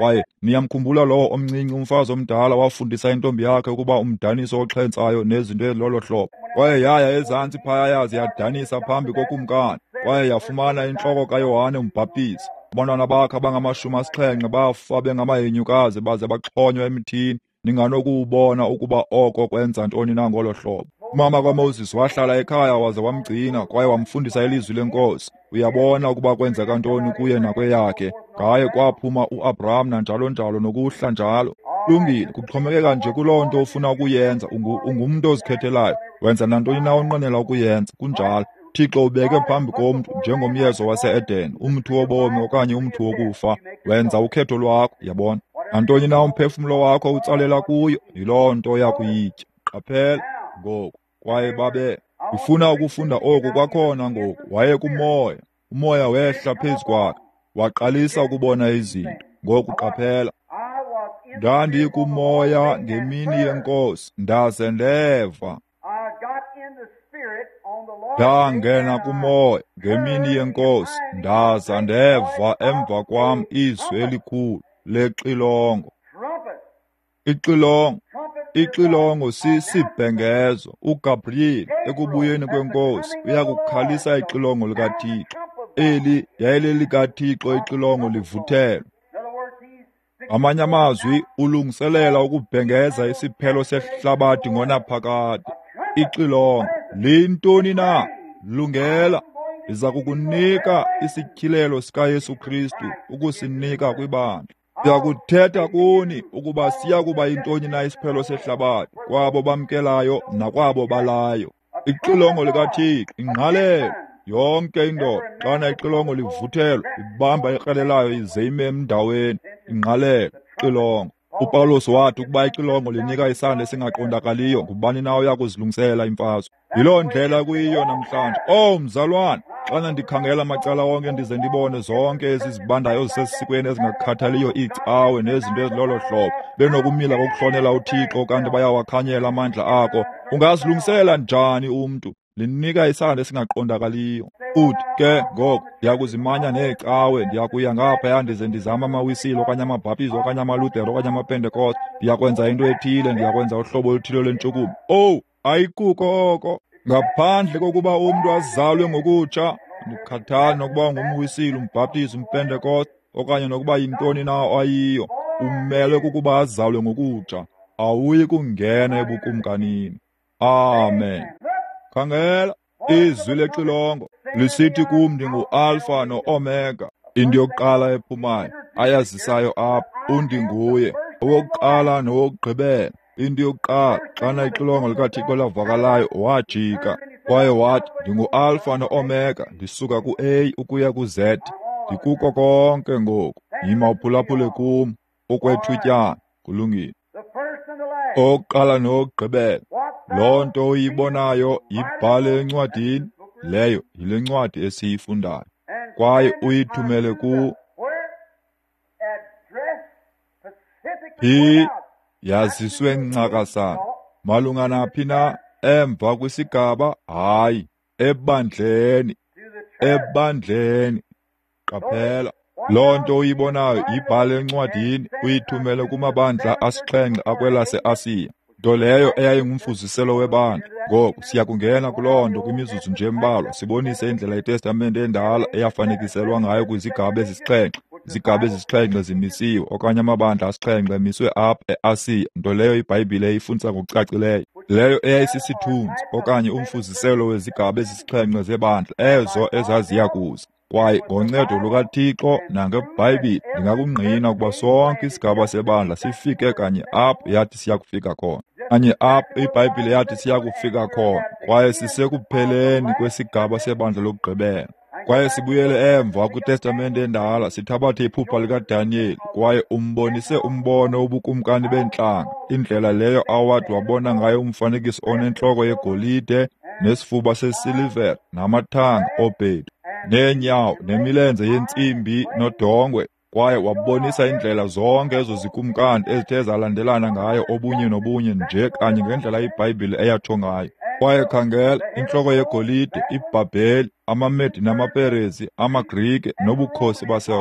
Kwaye niyamkhumbula lowo omncinci umfazi omdala wafundisa intombi yakhe ukuba umdaniso oxhentsayo nezinto ezilolo hlobo. Kwaye yaya ezantsi phaya yaze yadanisa phambi kokumkani. Kwaye yafumana intloko kaYohane uMbhaptizi. Abantwana bakhe abangamashumi asixhenxe bafa bengamahenyukazi baze baxhonywa emithini. Ninganokuwubona ukuba oko kwenza ntoni na ngolo hlobo. Umama kaMoses wahlala ekhaya waze wamgcina kwaye wamfundisa ilizwi lenkosi. Uyabona ukuba kwenzeka ntoni kuye nakweyakhe. Ngaye kwaphuma uAbraham nanjalo njalo nokuhla njalo. Kulungile, kuxhomekeka nje kuloo nto ofuna ukuyenza. Ungumntu ozikhethelayo, wenza nantoni na onqwenela ukuyenza. Kunjalo Thixo ubeke phambi komntu njengomyezo wase-Edeni, umthi wobomi okanye umthi wokufa. Wenza ukhetho lwakho, yabona. Nantoni na umphefumlo wakho utsalela kuyo, yiloo nto yakuyitya. Qaphela ngoku, kwaye babe ufuna ukufunda oku kwakhona ngoku. Waye kumoya, umoya wehla phezu kwakhe, waqalisa ukubona izinto. Ngoku qaphela, ndandikumoya ngemini yenkosi, ndaze ndeva. Ndangena kumoya ngemini yenkosi, ndaza ndeva emva kwam izwi elikhulu lexilongo. Ixilongo, ixilongo sisibhengezo. uGabriel ekubuyeni kwenkosi uyakukhalisa ixilongo likaThixo. Eli yayilelikaThixo ixilongo livuthelwe. Amanye amazwi, ulungiselela ukubhengeza isiphelo sehlabathi ngonaphakade. Ixilongo, lintoni na? Lungela, ndiza kukunika isityhilelo sikaYesu Kristu ukusinika kwibandla. Siya kuthetha kuni ukuba siya kuba yintoni na isiphelo sehlabathi, kwabo bamkelayo nakwabo balayo. Ixilongo likaThixo, ingqalelo yonke indoda xana ixilongo livuthelwe, ibamba ikrelelayo ize ime emndaweni. Ingqalelo, ixilongo. uPawulos wathi ukuba ixilongo linika isandla esingaqondakaliyo, ngubani na uya kuzilungisela imfazwe. Yiloo ndlela kuyiyo namhlanje. Oh mzalwane, xana ndikhangela macala onke ndize ndibone zonke ezi zibandayo zisesikweni ezingakhathaliyo icawe nezinto ezilolo hlobo, benokumila kokuhlonela uThixo kanti bayawakhanyela amandla ako, ungazilungisela njani umntu? Linika isandla esingaqondakaliyo. Uthi ke ngoko ndiyakuzimanya neecawe, ndiyakuya ngaphaya ndize ndizama amawisilo okanye amabhaptizo okanye amalutero okanye amapentekoste, ndiyakwenza into ethile, ndiyakwenza uhlobo oluthile lwentshukumo. Oh, ayikuko oko. Ngaphandle kokuba umntu azalwe ngokutsha, ndikhathali nokuba ungumwisilo, umbhaptizo, umpentekoste okanye nokuba yintoni na ayiyo, umelwe kukuba azalwe ngokutsha. Awuyi kungena ebukumkanini. Amen. Khangela, izwi lexilongo lisithi kum ndingu-Alpha no-Omega, into yokuqala ephumayo, ayazisayo apha, undinguye, owokuqala nowokugqibela. Into yokuqala, xana ixilongo likaThixo lavakalayo, wajika kwaye wathi, ndingu-Alpha no-Omega, ndisuka ku-A ukuya ku-Z, ndikuko konke ngoku. Yima uphulaphule kum okwethutyana. Kulungile. Owokuqala nowokugqibela, loo nto uyibonayo yibhale encwadini, leyo yile ncwadi esiyifundayo, kwaye uyithumele ku phi yaziswe ncakasana. Malunga naphi na? Emva kwesigaba? Hayi, ebandleni. Ebandleni. Qaphela, loo nto uyibonayo yibhale encwadini, uyithumele kumabandla asixhenxe akwelase-Asiya, nto leyo eyayingumfuziselo webandla. Ngoku siya kungena kuloo nto kwimizuzu nje embalwa, sibonise indlela iTestamente endala eyafanekiselwa ngayo kwizigaba ezisixhenxe. Izigaba ezisixhenxe zimisiwe, okanye amabandla asixhenxe emiswe apha e-Asiya, nto leyo iBhayibhile eyifundisa ngokucacileyo. Leyo eyayisisithunzi okanye umfuziselo wezigaba ezisixhenxe zebandla ezo ezaziya kuza. Kwaye ngoncedo lukaThixo nangeBhayibhile ndingakungqina ukuba sonke isigaba sebandla sifike kanye apho yathi siya kufika khona, kanye apho iBhayibhile yathi siya kufika khona, kwaye sisekupheleni kwesigaba sebandla lokugqibela. Kwaye sibuyele emva kwiTestamente endala, sithabathe iphupha likaDanyeli, kwaye umbonise umbono wobukumkani bentlanga, indlela leyo awathi wabona ngayo umfanekiso onentloko yegolide nesifuba sesilivere namathanga obhedu neenyawo nemilenze yentsimbi nodongwe, kwaye wabonisa indlela zonke ezo zikumkani ezithe zalandelana ngayo obunye nobunye nje kanye ngendlela iBhayibhile eyatsho ngayo. Kwaye khangela, intloko yegolide, iBhabheli, amaMedi namaPerezi, amaGrike nobukhosi baseRoma.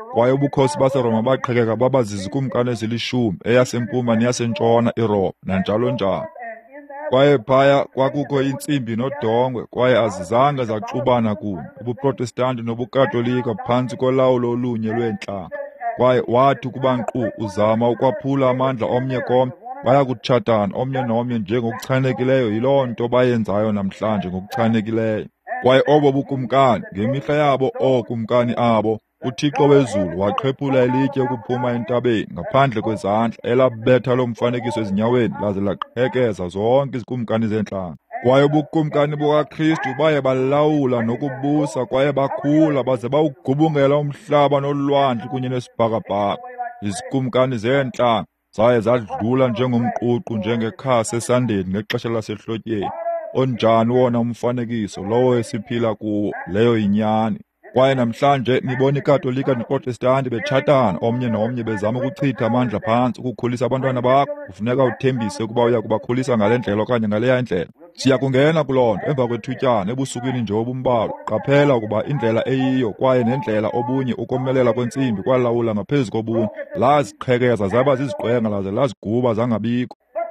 kwaye ubukhosi baseRoma baqhekeka baba zizikumkani ezilishumi, eyasempuma neyasentshona iRoma, nanjalo njalo. Kwaye phaya kwakukho intsimbi nodongwe, kwaye azizange zaxubana kunye, ubuProtestanti nobukatolika phantsi kolawulo olunye lweentlanga. Kwaye wathi ukuba nkqu uzama ukwaphula amandla omnye komnye, baya kutshatana omnye nomnye njengokuchanekileyo. Yiloo nto bayenzayo namhlanje ngokuchanekileyo. Kwaye obo bukumkani, ngemihla yabo ookumkani abo, uThixo wezulu waqhephula ilitye ukuphuma entabeni ngaphandle kwezandla, elabetha lo mfanekiso ezinyaweni laze laqhekeza zonke izikumkani zentlanga. Kwaye ubukumkani bukaKristu baye balawula nokubusa, kwaye bakhula baze bawugubungela umhlaba nolwandle kunye nesibhakabhaka. Izikumkani zeentlanga zaye zadlula njengomququ, njengekhasi esandeni ngexesha lasehlotyeni. Onjani wona umfanekiso lowo esiphila kuwo, leyo inyani. Kwaye namhlanje nibona iKatolika neProtestanti betshatana omnye nomnye bezama ukuchitha amandla phantsi ukukhulisa abantwana bakho. Kufuneka uthembise ukuba uya kubakhulisa ngale ndlela okanye ngaleya ndlela. Siya kungena kuloo nto emva kwethutyana ebusukwini nje obumbalwa. Qaphela ukuba indlela eyiyo kwaye nendlela obunye ukomelela kwentsimbi kwalawula ngaphezu kobunye, laziqhekeza zaba ziziqwenga laze laziguba zangabikho.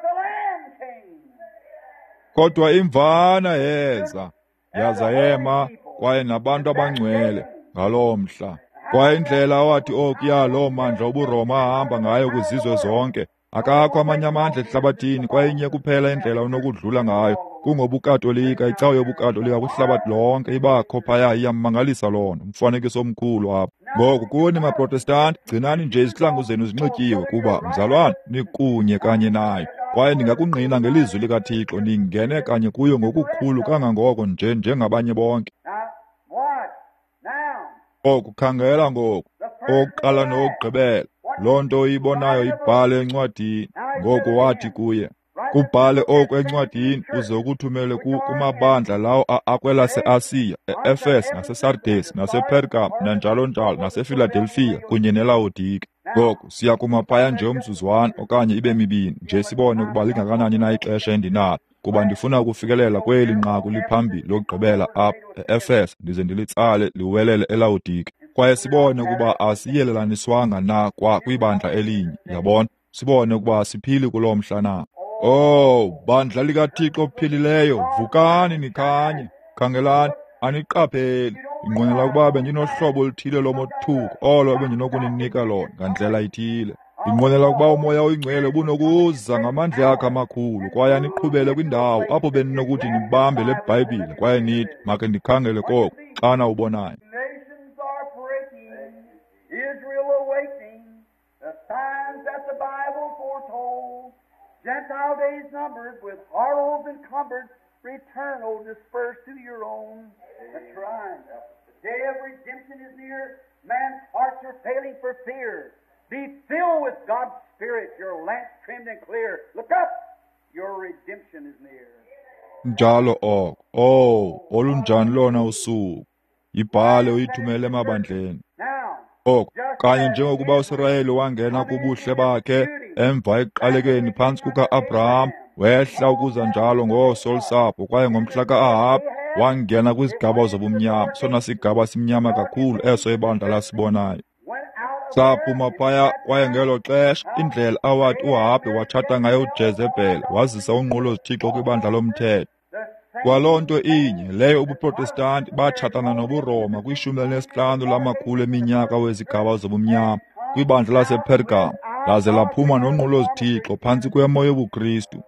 Kodwa imvana yeza, yaza yema, kwaye nabantu abangcwele ngaloo mhla. Kwaye indlela awathi okuya loo mandla obuRoma ahamba ngayo kwizizwe zonke, akakho amanye amandla ehlabathini, kwaye inye kuphela indlela unokudlula ngayo, kungobukatolika. Icawa yobukatolika kwihlabathi lonke ibakho phaya, iyammangalisa loo nto, umfanekiso omkhulu apha. Ngoku kuni maProtestanti, gcinani nje izihlangu zenu zinxityiwe, kuba mzalwane nikunye kanye nayo. Kwaye ndingakungqina ngelizwi likaThixo, ningene kanye kuyo ngokukhulu kangangoko nje njengabanye bonke. Oku khangela ngoku, okokuqala nokugqibela, loo nto uyibonayo ibhale encwadini. Ngoku wathi kuye, kubhale oku encwadini uze ukuthumele kumabandla lawo akwelase-Asiya, e-Efesi naseSardesi nasePergam nanjalo njalo, naseFiladelfiya kunye neLaodika. Ngoku siya kuma phaya nje umzuzwana okanye ibe mibini nje sibone ukuba lingakanani na ixesha endinalo, kuba ndifuna ukufikelela kweli nqaku liphambili lokugqibela apha e-Efesi ndize ndilitsale liwelele eLaodika. Kwaye sibone ukuba asiyelelaniswanga na kwa kwibandla elinye, yabona, sibone ukuba siphili kuloo mhla na. Oh, bandla likaThixo ophilileyo, vukani nikhanye. Khangelani, aniqapheli. Inqwenela ukuba bendinohlobo oluthile lomothuko olo ebendinokuninika lona ngandlela ithile. Inqwenela ukuba umoya oyingcwele ubunokuza ngamandla akhe amakhulu, kwaye aniqhubele kwindawo apho bendinokuthi nibambe le Bhayibhile, kwaye nithi make ndikhangele koko xana ubonayo. Gentile days numbered, with horrors encumbered, return, O dispersed to your own. That's right. The day of redemption is near. Man's hearts are failing for fear. Be filled with God's Spirit, your lamps trimmed and clear. Look up, your redemption is near. Njalo oko, oh, olunjani lona usuku. Ibhale uyithumele emabandleni. Oko, kanye njengokuba uSirayeli wangena kubuhle bakhe emva ekuqalekeni phantsi kuka-Abraham, wehla ukuza njalo ngoosolusapho, kwaye ngomhla ka-Ahabi wangena kwizigaba zobumnyama, sona sigaba simnyama kakhulu eso ibandla lasibonayo. Saphuma phaya, kwaye ngelo xesha indlela awathi uHabi watshata ngayo uJezebheli wazisa unqulo zithixo kwibandla lomthetho. Kwaloo nto inye leyo ubuProtestanti batshatana nobuRoma kwishumi elinesihlanu lamakhulu eminyaka wezigaba zobumnyama kwibandla lasePergam, laze laphuma nonqulo zithixo phantsi kwemo yobuKristu.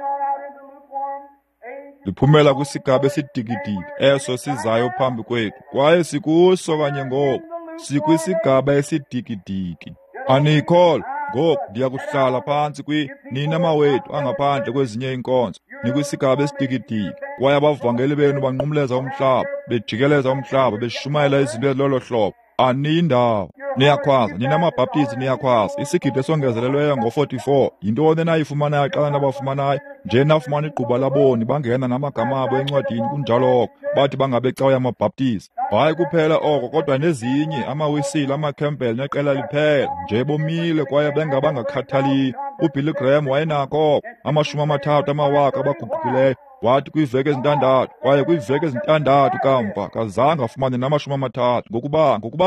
Liphumela kwisigaba esidigidigi eso sizayo phambi kwethu, kwaye sikuso kanye ngoku, sikwisigaba esidigidigi. Anikholwa, ngoku ndiyakuhlala phantsi kwi nina mawethu angaphandle kwezinye inkonzo, nikwisigaba esidigidigi, kwaye abavangeli benu banqumleza umhlaba, bejikeleza umhlaba, beshumayela izinto ezilolo hlobo. Anindawo, niyakhwaza, nina mabhaptizi niyakhwaza, isigidi esongezelelweyo ngo-forty-four, yintoni enayifumanayo xa nabafumanayo, nje nafumana igquba laboni, bangena namagama abo encwadini kunjalo oko, bathi bangabecawa yamabhaptizi. Hayi kuphela oko, kodwa nezinye, amawisile, amakhempeli neqela liphela, nje bomile kwaye bengabangakhathaliyo. uBilly Graham wayenakho oko, amashumi amathathu amawaka abaguqukileyo, wathi kwiiveki ezintandathu, kwaye kwiiveki ezintandathu kamva kazange afumane namashumi amathathu, ngokuba ngokuba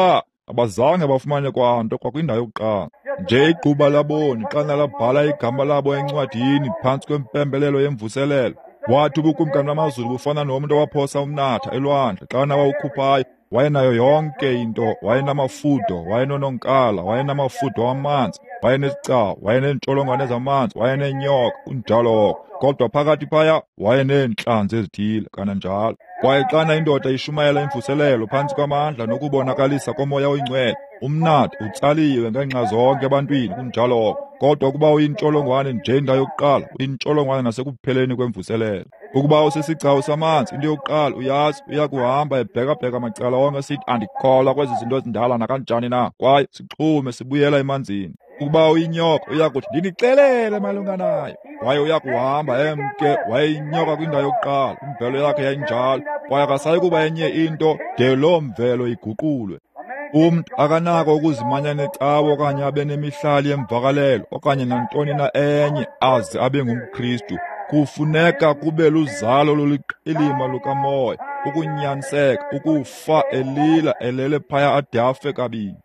abazange bafumane kwanto kwakwindawo yokuqala. Nje igquba laboni xana labhala igama labo encwadini phantsi kwempembelelo yemvuselelo. Wathi ubukumkani bamazulu bufana nomntu owaphosa umnatha elwandle xana wawukhuphayo. Wayenayo yonke into, wayenamafudo, wayenononkala, wayenamafudo wamanzi, wayenezicawu, wayeneentsholongwane zamanzi, wayeneenyoka, kunjalo. Kodwa phakathi phaya wayeneentlanzi ezithile kananjalo. Kwaye xana indoda ishumayela imvuselelo phantsi kwamandla nokubonakalisa komoya oyingcwele, umnatha utsaliwe ngenxa zonke ebantwini, kunjalo. Kodwa ukuba uyintsholongwane nje indawo yokuqala, uyintsholongwane nasekupheleni kwemvuselelo. Ukuba usisicawu samanzi into yokuqala uyazi uyakuhamba ebheka-bheka macala onke sithi andikholwa kwezi zinto ezindala nakanjani na, kwaye sixhume sibuyela emanzini. Ukuba uyinyoka uyakuthi ndinixelele malunga nayo, kwaye uyakuhamba emke wayeyinyoka kwindawo yokuqala. Imvelo yakhe yayinjalo, kwaye akasayi kuba enye into de loo mvelo iguqulwe. Umntu akanako ukuzimanya necawa okanye abe nemihlali yemvakalelo okanye nantoni na enye aze abe ngumKristu. Kufuneka kube luzalo loliqilima lukamoya, ukunyaniseka, ukufa elila elele phaya ade afe kabini.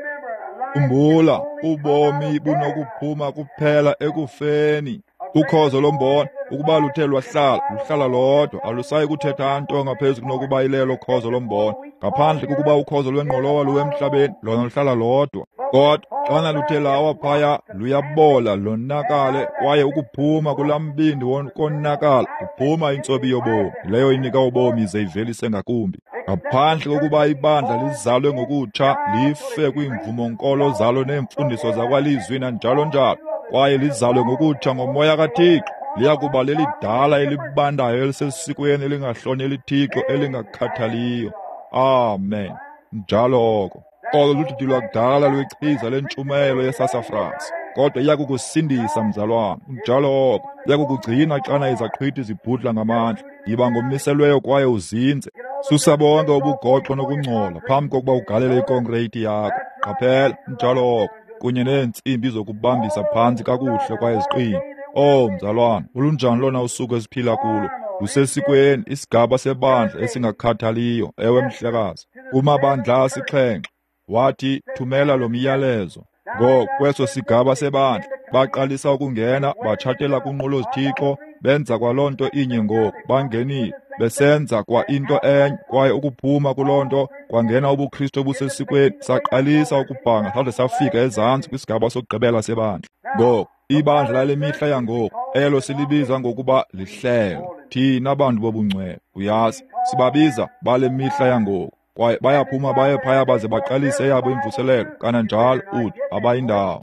Khumbula, ubomi bunokuphuma kuphela ekufeni. Ukhozo lombona ukuba luthe lwahlala luhlala lodwa, alusayi kuthetha nto ngaphezu kunokuba ilelo khozo lombona. Ngaphandle kokuba ukhozo lwengqolowa luwe emhlabeni, lona luhlala lodwa. Kodwa xana luthe lawa phaya luyabola lonakale, kwaye ukuphuma kulaa mbindi wokonakala kuphuma intsobi yobomi, leyo inika ubomi ize ivelise ngakumbi. Ngaphandle kokuba ibandla lizalwe ngokutsha, life kwiimvumonkolo zalo neemfundiso zakwalizwi nanjalo njalo, kwaye lizalwe ngokutsha ngomoya kaThixo, liyakuba lelidala elibandayo elisesikweni elingahloneli Thixo elingakhathaliyo. Amen. Njalo oko olo ludidi lwakudala lwechiza lentshumayelo yesasafrasi, kodwa iyakukusindisa mzalwana. Njalo oko iyakukugcina xana izaqhwithi zibhudla ngamandla. Yiba ngomiselweyo kwaye uzinze. Susa bonke ubugoxo nokungcola phambi kokuba ugalele ikonkreyiti yakho. Qaphela, njalo oko kunye neentsimbi zokubambisa phantsi kakuhle kwaye ziqine. Oh mzalwana, ulunjani lona usuku esiphila kulo? Lusesikweni isigaba sebandla esingakhathaliyo. Ewe mhlekazi, kumabandla asixhenxe wathi thumela lo myalezo. Ngo kweso sigaba sebandla baqalisa ukungena, batshatela kunqulo zithixo, benza kwaloo nto inye ngoku, bangenile besenza kwa into enye, kwaye ukuphuma kuloo nto kwangena ubuKristu obusesikweni, saqalisa ukubhanga sade safika ezantsi kwisigaba sokugqibela sebandla. Ngo ibandla lale mihla yangoku, elo silibiza ngokuba lihlelo, thina abantu bobungcwele, uyazi sibabiza bale mihla yangoku, kwaye bayaphuma baye phaya baze baqalise eyabo imvuselelo, kananjalo uthi abayindawo.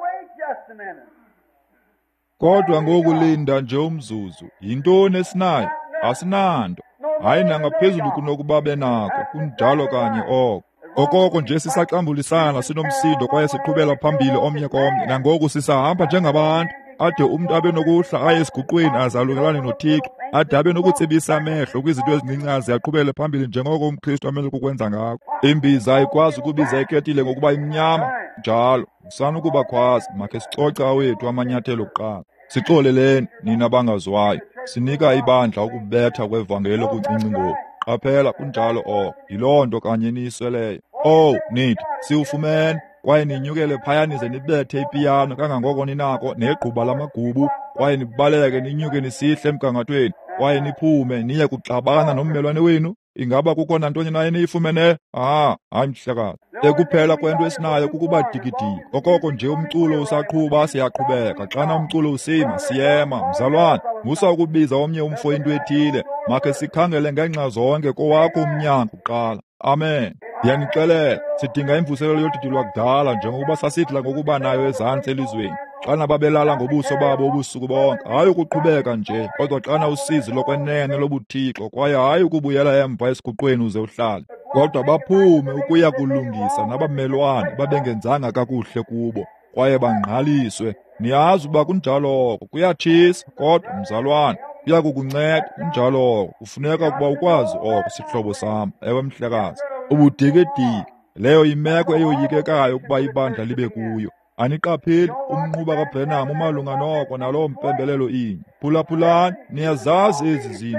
Kodwa ngokulinda nje umzuzu, yintoni esinayo? Asinanto, hayi nangaphezulu kunokuba benako, kunjalo kanye oko. Okoko nje sisaxambulisana sinomsindo kwaye siqhubela phambili omnye komnye, nangoku sisahamba njengabantu, ade umntu abe nokuhla aye esiguqweni azalungelane noThixo, ade abe nokutsibisa amehlo kwizinto ezincincazi aqhubele phambili njengoko umKristu amele ukwenza ngako. Imbiza ayikwazi ukubiza iketile ngokuba imnyama, njalo sanukuba khwazi, makhe sicoce awethu amanyathelo okuqala. Sixoleleni nina bangazwayo, sinika ibandla ukubetha kwevangeli okuncinci ngoku. Qaphela, kunjalo oko, yiloo nto kanye niyisweleyo. Oh nithi siwufumene, kwaye ninyukele phaya nize nibethe ipiyano kangangoko ninako negquba lamagubu, kwaye nibaleke ninyuke nisihle emgangathweni, kwaye niphume niye kuxabana nommelwane wenu. Ingaba kukho nantoni naye niyifumeneyo? Ah, hayi mhlekazi, ekuphela kwento esinayo kukuba digidigi. Okoko nje umculo usaqhuba siyaqhubeka, xana umculo usima siyema. Mzalwane, musa ukubiza omnye umfo into ethile, makhe sikhangele ngenxa zonke kowakho umnyango kuqala. Amen. Ndiyanixelela, sidinga imvuselelo yodidi lwakudala njengokuba sasidla ngokuba nayo ezantsi elizweni, xana babelala ngobuso babo ubusuku bonke, hayi ukuqhubeka nje, kodwa xana usizi lokwenene lobuthixo, kwaye hayi ukubuyela emva esiguqweni uze uhlale. Kodwa baphume ukuya kulungisa nabamelwane babengenzanga kakuhle kubo, kwaye bangqaliswe. Niyazi uba kunjalo oko kuyatshisa, kodwa mzalwane kuya kukunceda. Kunjalo oko kufuneka ukuba ukwazi oko, sihlobo sam. Ewe mhlekazi, ubudigidigi leyo yimeko eyoyikekayo ukuba ibandla libe kuyo. Aniqapheli umnquba kaBrenham umalunga noko naloo mpembelelo inye. Phulaphulani, niyazazi ezi zinto.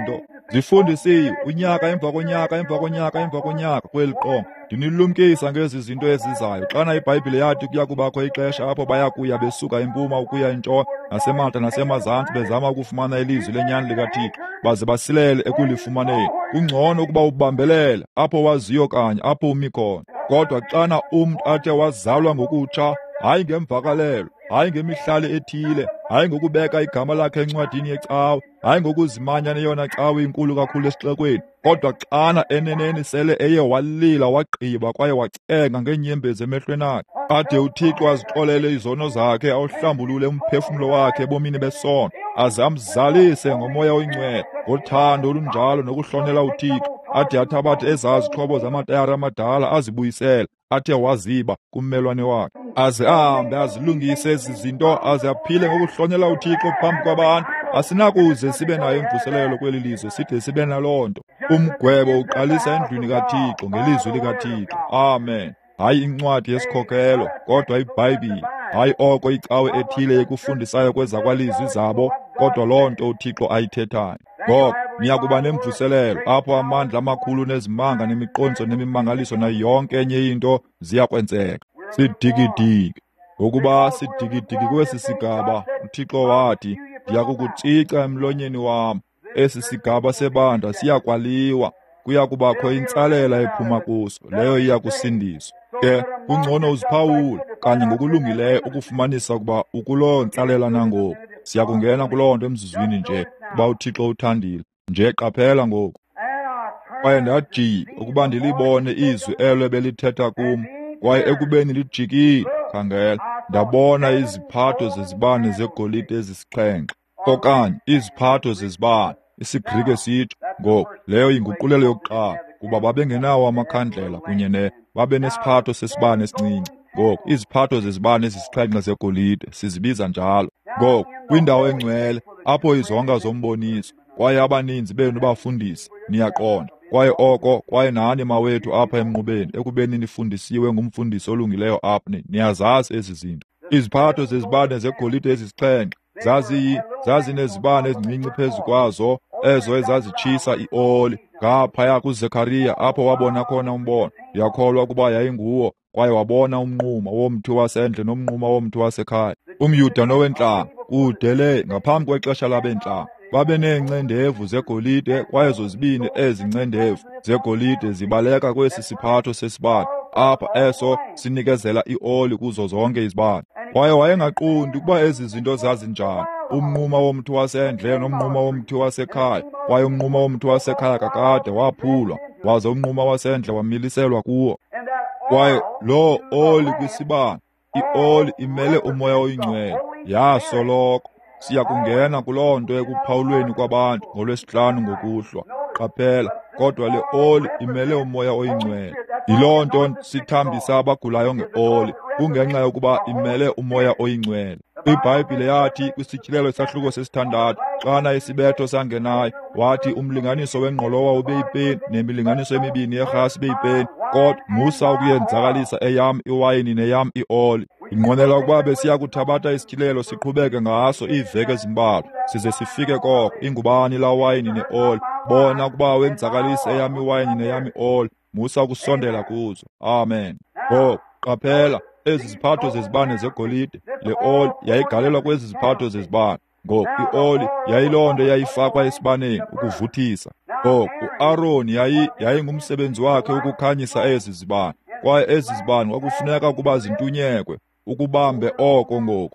Zifundisiwe unyaka emva konyaka emva konyaka emva konyaka kweli qonga ndinilumkisa ngezi zinto ezizayo. Xana iBhayibhile yathi kuya kubakho ixesha apho baya kuya besuka impuma ukuya entshona nasemantla nasemazantsi bezama ukufumana ilizwi lenyani likaThixo baze basilele ekulifumaneni. Kungcono ukuba ubambelele apho waziyo kanye apho umi khona. Kodwa xana umntu athe wazalwa ngokutsha, hayi ngemvakalelo, hayi ngemihlali ethile, hayi ngokubeka igama lakhe encwadini yecawa, hayi ngokuzimanya neyona cawa inkulu kakhulu esixekweni, kodwa xana eneneni sele eye walila wagqiba kwaye wacenga ngeenyembezi emehlweni akhe, ade uThixo azixolele izono zakhe, awuhlambulule umphefumlo wakhe ebomini besono, aze amzalise ngomoya oyingcwele, ngothando olunjalo nokuhlonela uThixo, ade athabathe ezaa zixhobo zamatayara amadala azibuyisele athe waziba kummelwane wakhe, aze ahambe azilungise ezi zinto, aze aphile ngokuhlonela uThixo phambi kwabantu. Asinakuze sibe nayo imvuselelo kweli lizwe side sibe naloo nto. Umgwebo uqalisa endlwini kaThixo ngelizwi likaThixo. Amen. Hayi incwadi yesikhokelo, kodwa iBhayibhile. Hayi oko icawe ethile ekufundisayo kwezakwalizwi zabo, kodwa loo nto uThixo ayithethayo. Ngoko niyakuba nemvuselelo apho amandla amakhulu nezimanga nemiqonzo nemimangaliso nayo yonke enye into ziyakwenzeka. Sidikidiki. Ngokuba sidikidiki kwesi sigaba, uThixo wathi, ndiyakukutsica emlonyeni wam. Esi sigaba sebandla siyakwaliwa, kuya kubakho intsalela ephuma kuso, leyo iya kusindiswa. Ke kungcono uziphawule kanye ngokulungileyo ukufumanisa ukuba ukuloo ntsalela nangoku. Siya kungena kuloo nto emzuzwini nje, kuba uThixo uthandile. Nje qaphela ngoku. Kwaye ndajika ukuba ndilibone izwi elo ebelithetha kum, kwaye ekubeni lijikile, khangela, ndabona iziphatho zezibane zegolide ezisixhenxe, okanye iziphatho zezibane, isiGrike sitsho. Ngoku leyo yinguqulelo yokuqala, kuba babengenawo amakhandlela kunye ne babe nesiphatho sesibane esincinci. Ngoku iziphatho zezibane ezisixhenxe zegolide sizibiza njalo. Ngoku kwindawo engcwele apho izonga zomboniso, kwaye abaninzi benu bafundisi, niyaqonda, kwaye oko kwaye nani mawethu apha emnqubeni ekubeni nifundisiwe ngumfundisi olungileyo apha, niyazazi ezi zinto. Iziphatho zezibane zegolide ezisixhenxe zaziyi zazinezibane ezincinci phezu kwazo, ezo ezazitshisa ioli ngaphaya kuZekhariya apho wabona khona umbono. Ndiyakholwa ukuba yayinguwo, kwaye wabona umnquma womthi wasendle nomnquma womthi wasekhaya. UmYuda nowentlanga kude le ngaphambi kwexesha labentlanga babe neencendevu zegolide, kwaye zozibini ezi ncendevu zegolide zibaleka kwesi siphatho sesibane apha eso sinikezela ioli kuzo zonke izibane. Kwaye wayengaqondi ukuba ezi zinto zazinjani, umnquma womthi wasendle nomnquma womthi wasekhaya, kwaye umnquma womthi wasekhaya kakade waphulwa, waze umnquma wasendle wamiliselwa kuwo. Kwaye loo oli kwisibane, ioli imele umoya oyingcwele, yasoloko. Siya kungena kuloo nto ekuphawulweni kwabantu ngolwesihlanu ngokuhlwa. Qaphela, kodwa le oli imele umoya oyingcwele. Yiloo nto sithambisa abagulayo ngeoli, kungenxa yokuba imele umoya oyingcwele. IBhayibhile yathi kwisityhilelo sahluko sesithandathu, xana isibetho sangenayo, wathi umlinganiso wengqolowa ube yipeni nemilinganiso emibini yerhasi ibe yipeni, kodwa musa ukuyenzakalisa eyam iwayini neyam ioli. Inqwenela ukuba besiya kuthabatha isityhilelo siqhubeke ngaso iiveki ezimbalwa, size sifike koko ingubani la wayini neoli. Bona ukuba wenzakalise eyam iwayini neyam ioli, musa ukusondela kuzo. Amen. Ngoko qaphela, ezi ziphatho zezibane zegolide, le oli yayigalelwa kwezi ziphatho zezibane. Ngoku ioli yayiloo nto yayifakwa esibaneni ukuvuthisa. Ngoku uAaroni yayi yayingumsebenzi wakhe ukukhanyisa ezi zibane, kwaye ezi zibane kwakufuneka ukuba zintunyekwe ukubambe oko. Ngoku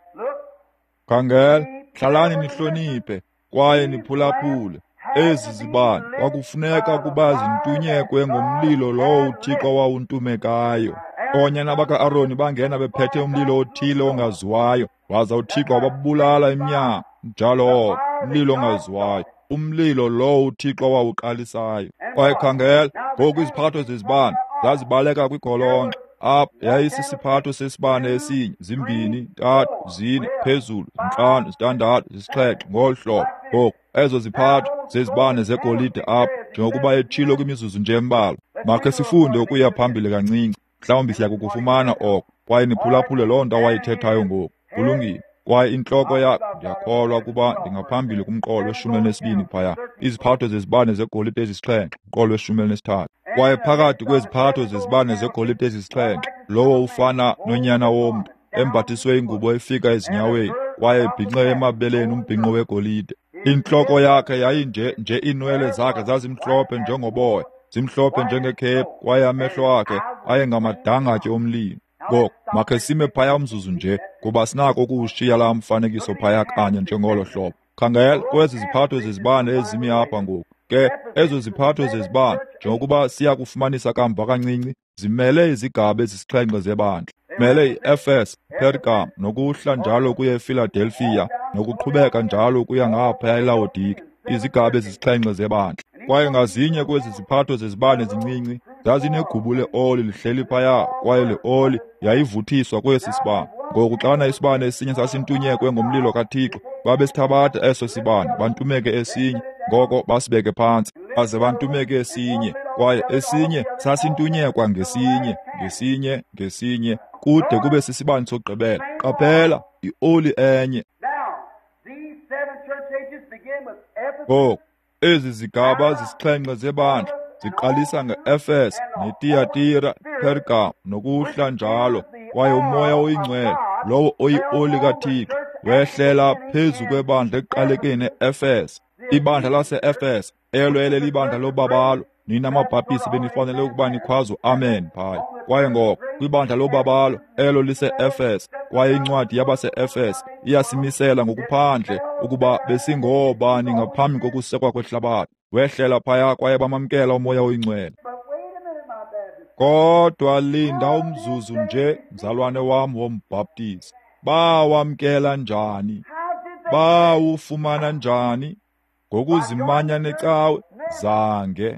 khangela, hlalani nihloniphe kwaye niphulaphule. Ezi zibane kwakufuneka ukuba zintunyekwe ngomlilo lowo uThixo wawuntumekayo. Oonyana baka-Aroni bangena bephethe umlilo othile ongaziwayo, waza uThixo wababulala emnyango, njalo umlilo ongaziwayo, umlilo lowo uThixo wawuqalisayo. Kwaye khangela, ngoku iziphatho zezibane zazibaleka kwigolonxa, apho yayisisiphatho sesibane esinye, zimbini, ntathu, zine, phezulu, zintlanu, zithandathu, zisixhenxe, ngolu hlobo. Ngoku ezo ziphatho zezibane zegolide apho, njengokuba etshilo kwimizuzu nje embalwa. Makhe sifunde ukuya phambili kancinci, mhlawumbi siya kukufumana oko, kwaye niphulaphule loo nto awayithethayo ngoku. Kulungile. kwaye intloko yakho ndiyakholwa kuba ndingaphambili kumqolo weshumi elinesibini phaya, iziphatho zezibane zegolide ezisixhenxe, umqolo weshumi elinesithathu. Kwaye phakathi kweziphatho zezibane zegolide ezisixhenxe, lowo ufana nonyana womntu, embathiswe ingubo efika ezinyaweni, kwaye ebhinqe emabeleni umbhinqo wegolide. Intloko yakhe yayinje nje iinwele zakhe zazimhlophe njengoboya, zimhlophe njengekhephu, kwaye amehlo akhe ayengamadangatye omlilo. Ngoko makhe sime phaya umzuzu nje, kuba sinako ukuwushiya la mfanekiso phaya kanye njengolo hlobo. Khangela kwezi ziphatho zezibane ezimi apha ngoku. Ke ezo ziphatho zezibane, njengokuba siya kufumanisa kamva kancinci, zimele izigaba ezisixhenxe zebandla. Mele i-Efeso, Pergam, nokuhla njalo kuye eFiladelfiya, nokuqhubeka njalo kuya ngaphaya eLaodike, izigaba ezisixhenxe zebandla. Kwaye ngazinye kwezi ziphatho zezibane ezincinci zazinegubu le-oli lihleli phaya, kwaye le oli yayivuthiswa kwesi sibane. Ngoku xana isibane esinye sasintunyekwe ngomlilo kaThixo, babesithabatha eso sibane bantumeke esinye, ngoko basibeke phantsi, baze bantumeke esinye, kwaye esinye sasintunyekwa ngesinye, ngesinye, ngesinye, kude kube sisibane sokugqibela. Qaphela, i-oli enye. Ngoku ezi zigaba zisixhenxe zebandla ziqalisa nge-Efeso, neTiyatira, Pergam, nokuhla njalo, kwaye umoya oyingcwele, lowo oyi-oli kaThixo, wehlela phezu kwebandla ekuqalekeni e-Efeso. Ibandla lase-Efeso, elo elelibandla lobabalo, nina mabhaptisi benifanele ukuba nikhwazo amen phaya. Kwaye ngoko kwibandla lobabalo elo lise-Efeso, kwaye incwadi yabase-Efeso iyasimisela ngokuphandle ukuba besingoobani ngaphambi kokusekwa kwehlabathi. Wehlela phaya kwaye bamamkela umoya oyingcwele. Kodwa linda umzuzu nje, mzalwane wam wombhaptisi. Bawamkela njani? Bawufumana njani? Ngokuzimanya necawe? Zange.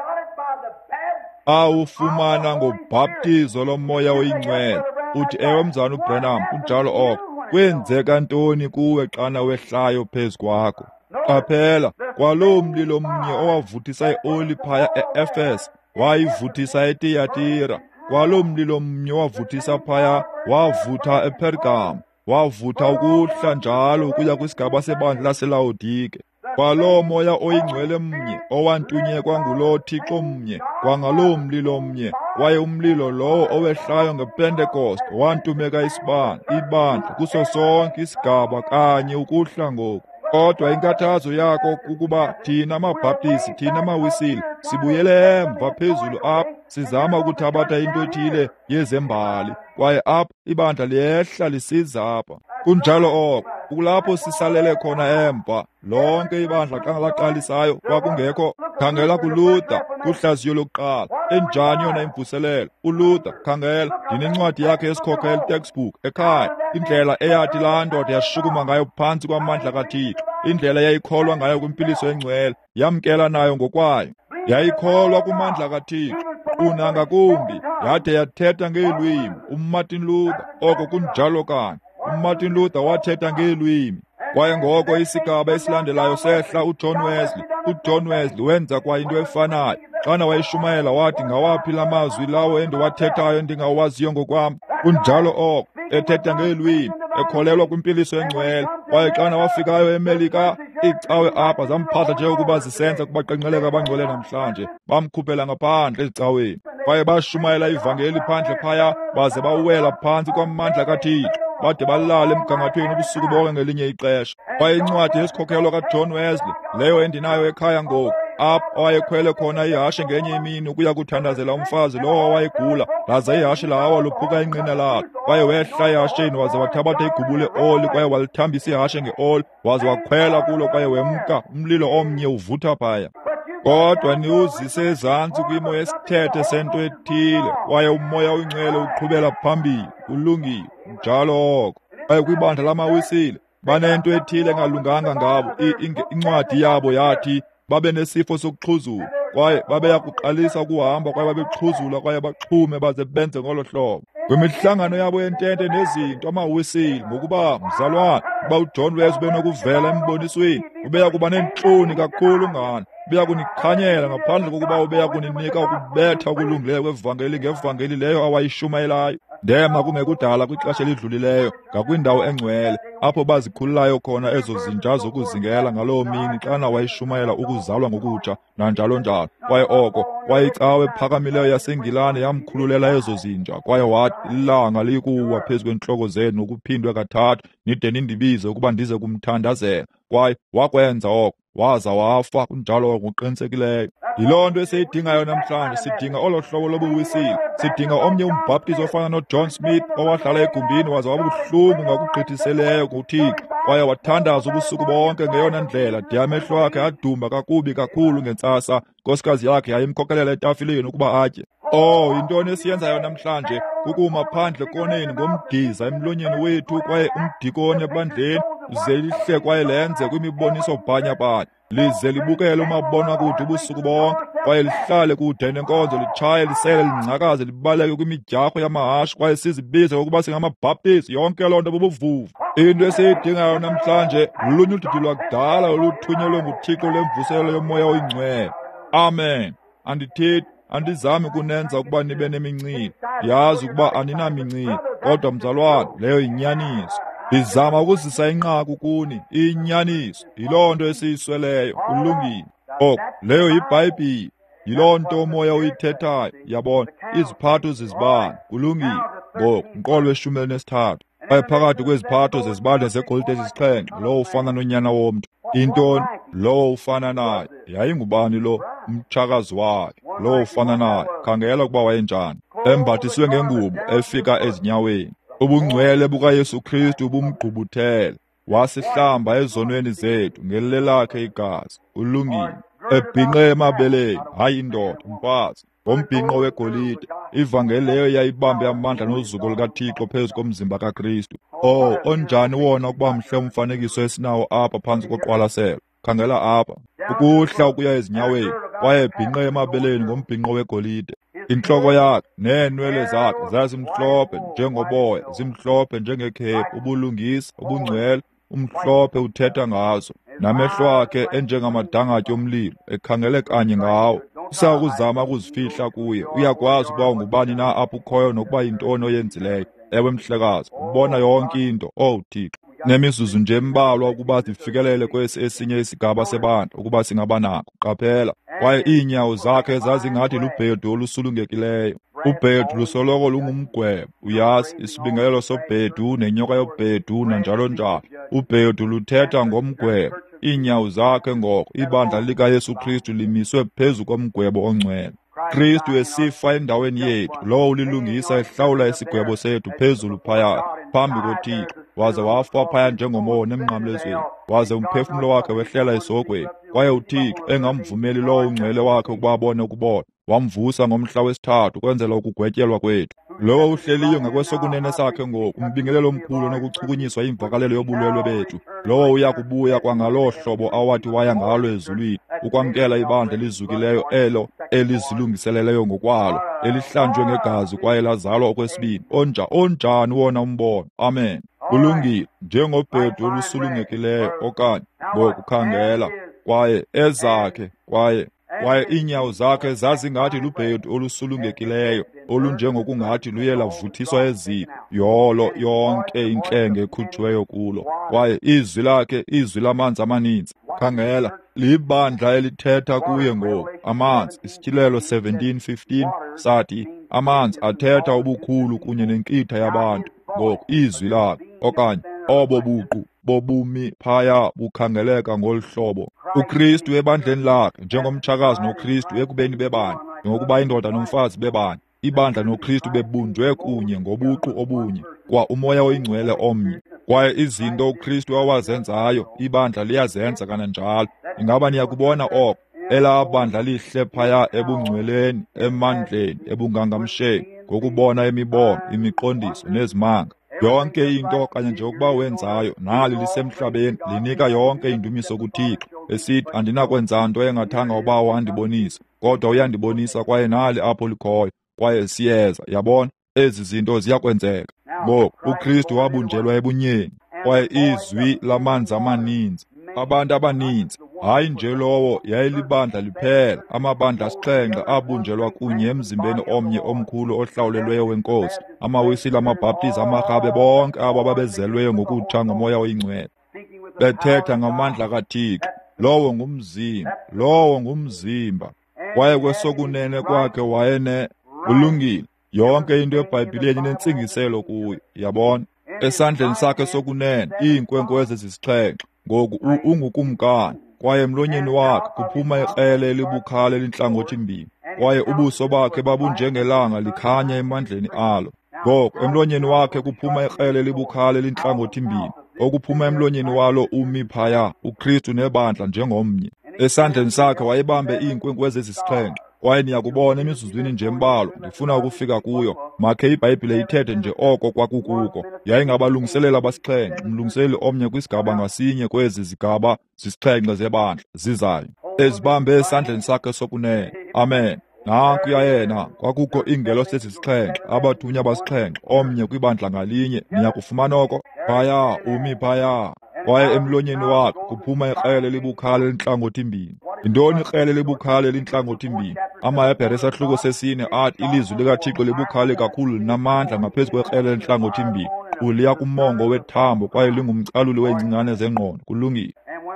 Awufumana ngobhaptizo lomoya oyingcwele. Uthi ewe mzana uBranham, kunjalo oko. Kwenzeka ntoni kuwe xana wehlayo phezu kwakho? Qaphela, kwaloo mlilo mnye owavuthisa i-oli phaya e-Efeso, wayivuthisa eTiyatira. Kwaloo mlilo mnye owavuthisa phaya, wavutha ePergam, wavutha ukuhla njalo ukuya kwisigaba sebandla laseLaodike. Kwaloo moya oyingcwele mnye owantunyekwa nguloo Thixo mnye, kwangaloo mlilo mnye, kwaye umlilo lowo owehlayo ngePentekoste wantumeka isibane, ibandla, kuso sonke isigaba kanye ukuhla ngoku. Kodwa inkathazo yakho kukuba thina mabhaptisi, thina mawisile, sibuyele emva phezulu apha, sizama ukuthabatha into ethile yezembali, kwaye apha ibandla liyehla lisiza apha. Kunjalo oko, kulapho sisalele khona emva, lonke ibandla xa laqalisayo kwakungekho. Khangela kuLuther, kuhlaziyo lokuqala, enjani yona imvuselelo. uLuther, khangela, ndinencwadi yakhe yesikhokhelo textbook ekhaya, indlela eyathi laa ndoda yashukuma ngayo phantsi kwamandla kaThixo, indlela yayikholwa ngayo kwimpiliso engcwele, yamkela nayo ngokwayo. Yayikholwa kumandla kaThixo, kunanga kumbi, yade yathetha ngeelwimi. uMartin Luther, oko kunjalo kanye, uMartin Luther wathetha ngeelwimi. Kwaye ngoko isigaba esilandelayo sehla uJohn Wesley. uJohn Wesley wenza kwa into efanayo. Xana wayishumayela wathi, ngawaphi la mazwi lawo endiwathethayo endingawaziyo ngokwam? Kunjalo oko, ethetha ngeelwimi, ekholelwa kwimpiliso engcwele. Kwaye xana wafikayo eMelika, iicawe apha zamphahla njengokuba zisenza kubaqenqeleka abangcwele namhlanje, bamkhuphela ngaphandle ezicaweni. Kwaye bashumayela ivangeli phandle phaya, baze bawela phantsi kwamandla kaThixo, bade balala emgangathweni ubusuku bonke ngelinye ixesha. Kwaye incwadi yesikhokhelo kaJohn Wesley, leyo endinayo ekhaya ngoku, apho awayekhwele khona ihashe ngenye imini ukuya kuthandazela umfazi lowo owayegula, laze ihashe lawa lophuka inqina lakhe. Kwaye wehla ehasheni waze wathabatha igubu le-oli, kwaye walithambisa ihashe nge-oli, waze wakhwela kulo, kwaye wemka umlilo omnye uvutha phaya. Kodwa niwuzise ezantsi kwimo yesithethe sento ethile, kwaye umoya oyingcwele uqhubela phambili, kulungile, njalo oko. Kwaye kwibandla lamawisile, banento ethile engalunganga ngabo. Incwadi yabo yathi babe nesifo sokuxhuzula, kwaye babeya kuqalisa ukuhamba, kwaye babexhuzula, kwaye baxhume baze benze ngolo hlobo. Kwimihlangano yabo yentente nezinto amawisile, ngokuba mzalwane, uba uJohn Wesley benokuvela embonisweni, ubeya kuba nentloni kakhulu ngani, ubeya kunikhanyela ngaphandle kokuba ubeya kuninika ukubetha okulungileyo kwevangeli ngevangeli leyo awayishumayelayo. ndema kungekudala kwixesha elidlulileyo ngakwindawo engcwele apho bazikhululayo khona ezo zinja zokuzingela ngaloo mini xana wayishumayela ukuzalwa ngokutsha nanjalo njalo. Kwaye oko kwayicawe ephakamileyo yaseNgilane yamkhululela ezo zinja, kwaye wathi, ilanga likuwa phezu kweentloko zenu ukuphindwe kathathu nide nindibize ukuba ndize kumthandazela. Kwaye wakwenza oko, waza wafa kunjalo ngokuqinisekileyo. Yiloo nto esiyidingayo namhlanje. Sidinga olo hlobo lobuwisile. Sidinga omnye umbhaptizo ofana noJohn Smith owahlala egumbini waze wabuhlungu ngakugqithiseleyo kuThixo, kwaye wathandaza ubusuku bonke ngeyona ndlela de amehlo akhe adumba kakubi kakhulu ngentsasa nkosikazi yakhe yayimkhokelela etafileni ukuba atye. Oh, yintoni esiyenzayo namhlanje? Kukuma phandle koneni ngomdiza emlonyeni wethu, kwaye umdikoni ebandleni uze lihle kwaye lenze kwimiboniso bhanya-bhanya, lize libukele umabonakude ubusuku bonke, kwaye lihlale kude nenkonzo, litshaye lisele lingcakaze libaleke kwimidyarho yamahashe, kwaye sizibize ukuba singamabhaptizi. Yonke loo nto bubuvuvu. Into esiyidingayo namhlanje lulunye udidi lwakudala oluthunyelwe nguThixo lemvuselelo yomoya oyingcwele. Amen. Andithethi andizami kunenza ukuba nibe nemincili. Yazi ukuba aninamincili, kodwa mzalwane, leyo yinyaniso. Ndizama ukuzisa inqaku kuni, inyaniso. Yiloo nto esiyisweleyo, ulungile. Oko leyo yiBhayibhile, yiloo nto umoya uyithethayo. Yabona, iziphatho zezibane, kulungile. Ngoko Umqolo weshumi elinesithathu. Kwaye phakathi kweziphatho zezibane zegolide ezisixhenxe, lowo ufana nonyana womntu. Intoni? Lowo ufana naye. Yayingubani lo? Umtshakazi wakhe. Lowo ufana naye. Khangela ukuba wayenjani. Embathiswe ngengubo efika ezinyaweni. Ubungcwele bukaYesu Kristu bumgqubuthele. Wasihlamba ezonweni zethu ngelelakhe igazi. Ulungile. Ebhinqe emabeleni, hayi indoda, umfazi, ngombhinqo wegolide. Ivangeli leyo yayibambe amandla nozuko lukaThixo phezu komzimba kaKristu. Oh, onjani wona ukuba mhle umfanekiso esinawo apha phantsi koqwalaselo. Khangela apha, ukuhla ukuya ezinyaweni, kwaye ebhinqe emabeleni ngombhinqo wegolide. Inhloko yakhe neenwele zakhe zazimhlophe njengoboya, zimhlophe njengekhephu, ubulungisa, ubungcwele, umhlophe uthetha ngazo, namehlo akhe enjengamadangatye omlilo, ekhangele kanye ngawo. Usakuzama ukuzifihla kuye. Uyakwazi ukuba ungubani na apho ukhoyo nokuba yintoni oyenzileyo. Ewe mhlekazi, ubona yonke into, oh Thixo. Nemizuzu nje embalwa ukuba sifikelele kwesi esinye isigaba sebandla ukuba singaba nako. Qaphela, kwaye iinyawo zakhe zazingathi lubhedu olusulungekileyo. Ubhedu lusoloko lungumgwebo, uyazi, isibingelelo sobhedu nenyoka yobhedu nanjalo njalo. Ubhedu luthetha ngomgwebo. Iinyawo zakhe ngoko ibandla likaYesu Kristu limiswe phezu komgwebo ongcwele. Kristu esifa endaweni yethu, lowo ulilungisa ehlawula isigwebo sethu phezulu phaya phambi koThixo, waze wafa phaya njengomona emnqamlezweni, waze umphefumulo wakhe wehlela esogweni, kwaye uThixo engamvumeli lowo ungcwele wakhe ukuba abone ukubona, wamvusa ngomhla wesithathu ukwenzela ukugwetyelwa kwethu. Lowo uhleliyo ngakwesokunene sakhe ngoku, umbingelelo omkhulu nokuchukunyiswa imvakalelo yobulwelwe bethu. Lowo uyakubuya kwangaloo hlobo awathi waya ngalo ezulwini, ukwamkela ibandla elizukileyo elo elizilungiseleleyo ngokwalo, elihlanjwe ngegazi kwaye lazalwa okwesibini. Onja onjani wona umbono. Amen. Kulungile, njengobhedu olusulungekileyo okanye ngokukhangela, kwaye ezakhe, kwaye kwaye iinyawo zakhe zazingathi lubhedu olusulungekileyo, olunjengokungathi luye lavuthiswa eziphi. Yolo yonke intlenge ekhuthiweyo kulo, kwaye izwi lakhe izwi lamanzi amaninzi. Khangela, libandla elithetha kuye ngoku. Amanzi, Isityhilelo seventeen fifteen sathi, amanzi athetha ubukhulu kunye nenkitha yabantu. Ngoku izwi lakhe, okanye obo buqu bobumi phaya bukhangeleka ngolu hlobo. UKristu ebandleni lakhe, njengomtshakazi noKristu ekubeni bebani, ngokuba indoda nomfazi bebani, ibandla noKristu bebunjwe kunye ngobuqu obunye, kwa umoya oyingcwele omnye. Kwaye izinto uKristu awazenzayo, ibandla liyazenza kananjalo. Ingaba niyakubona oko, elaa bandla lihle phaya ebungcweleni, emandleni, ebungangamsheni, ngokubona imibono, imiqondiso nezimanga. Yonke into kanye nje ukuba wenzayo, nali lisemhlabeni, linika yonke indumiso kuThixo, esithi andinakwenza nto engathanga uba wandibonisa, kodwa uyandibonisa kwaye nali apho likhoyo, kwaye siyeza. Yabona, ezi zinto ziyakwenzeka. Ngoku uKristu wabunjelwa ebunyeni, kwaye izwi lamanzi amaninzi, abantu abaninzi, hayi nje lowo yayilibandla liphela, amabandla asixhenxe abunjelwa kunye emzimbeni omnye omkhulu ohlawulelweyo wenkosi, amawisile, amabhaptizi, amarhabe, bonke abo babezelweyo ngokutha ngomoya oyingcwele, bethetha ngamandla kaThixo. Lowo ngumzimba, lowo ngumzimba, kwaye kwesokunene kwakhe wayene ulungile. Yonke into eBhayibhileni inentsingiselo kuyo, yabona. Esandleni sakhe sokunene iinkwenkwezi ezisixhenxe, ngoku ungukumkani, kwaye emlonyeni wakhe kuphuma ikrele elibukhali elintlangothi mbini, kwaye ubuso bakhe babunjengelanga likhanya emandleni alo. Ngoku emlonyeni wakhe kuphuma ikrele elibukhali elintlangothi mbini, okuphuma emlonyeni walo umi phaya, uKristu nebandla njengomnye. Esandleni sakhe wayebambe iinkwenkwezi ezisixhenxe, kwaye niyakubona emizuzwini nje embalwa ndifuna ukufika kuyo. Makhe iBhayibhile ithethe nje oko kwakukuko. Yayingabalungiselela abasixhenxe, umlungiseleli omnye kwisigaba ngasinye kwezi zigaba zisixhenxe zebandla zizayo, ezibambe esandleni sakhe sokunene. Amen. Nankuya yena, kwakukho iingelosi ezisixhenxe, abathunywa basixhenxe, omnye kwibandla ngalinye. Niyakufumana oko? Phaya, umi phaya, kwaye emlonyeni wakhe kuphuma ikrele elibukhali elintlangothi mbini. Yintoni ikrele elibukhali elintlangothi mbini? AmaHebhere esahluko sesine athi ilizwi likaThixo libukhali kakhulu, linamandla ngaphezu kwekrele elintlangothi mbini, kuliya kumongo wethambo, kwaye lingumcaluli weengcingane zengqondo. Kulungile.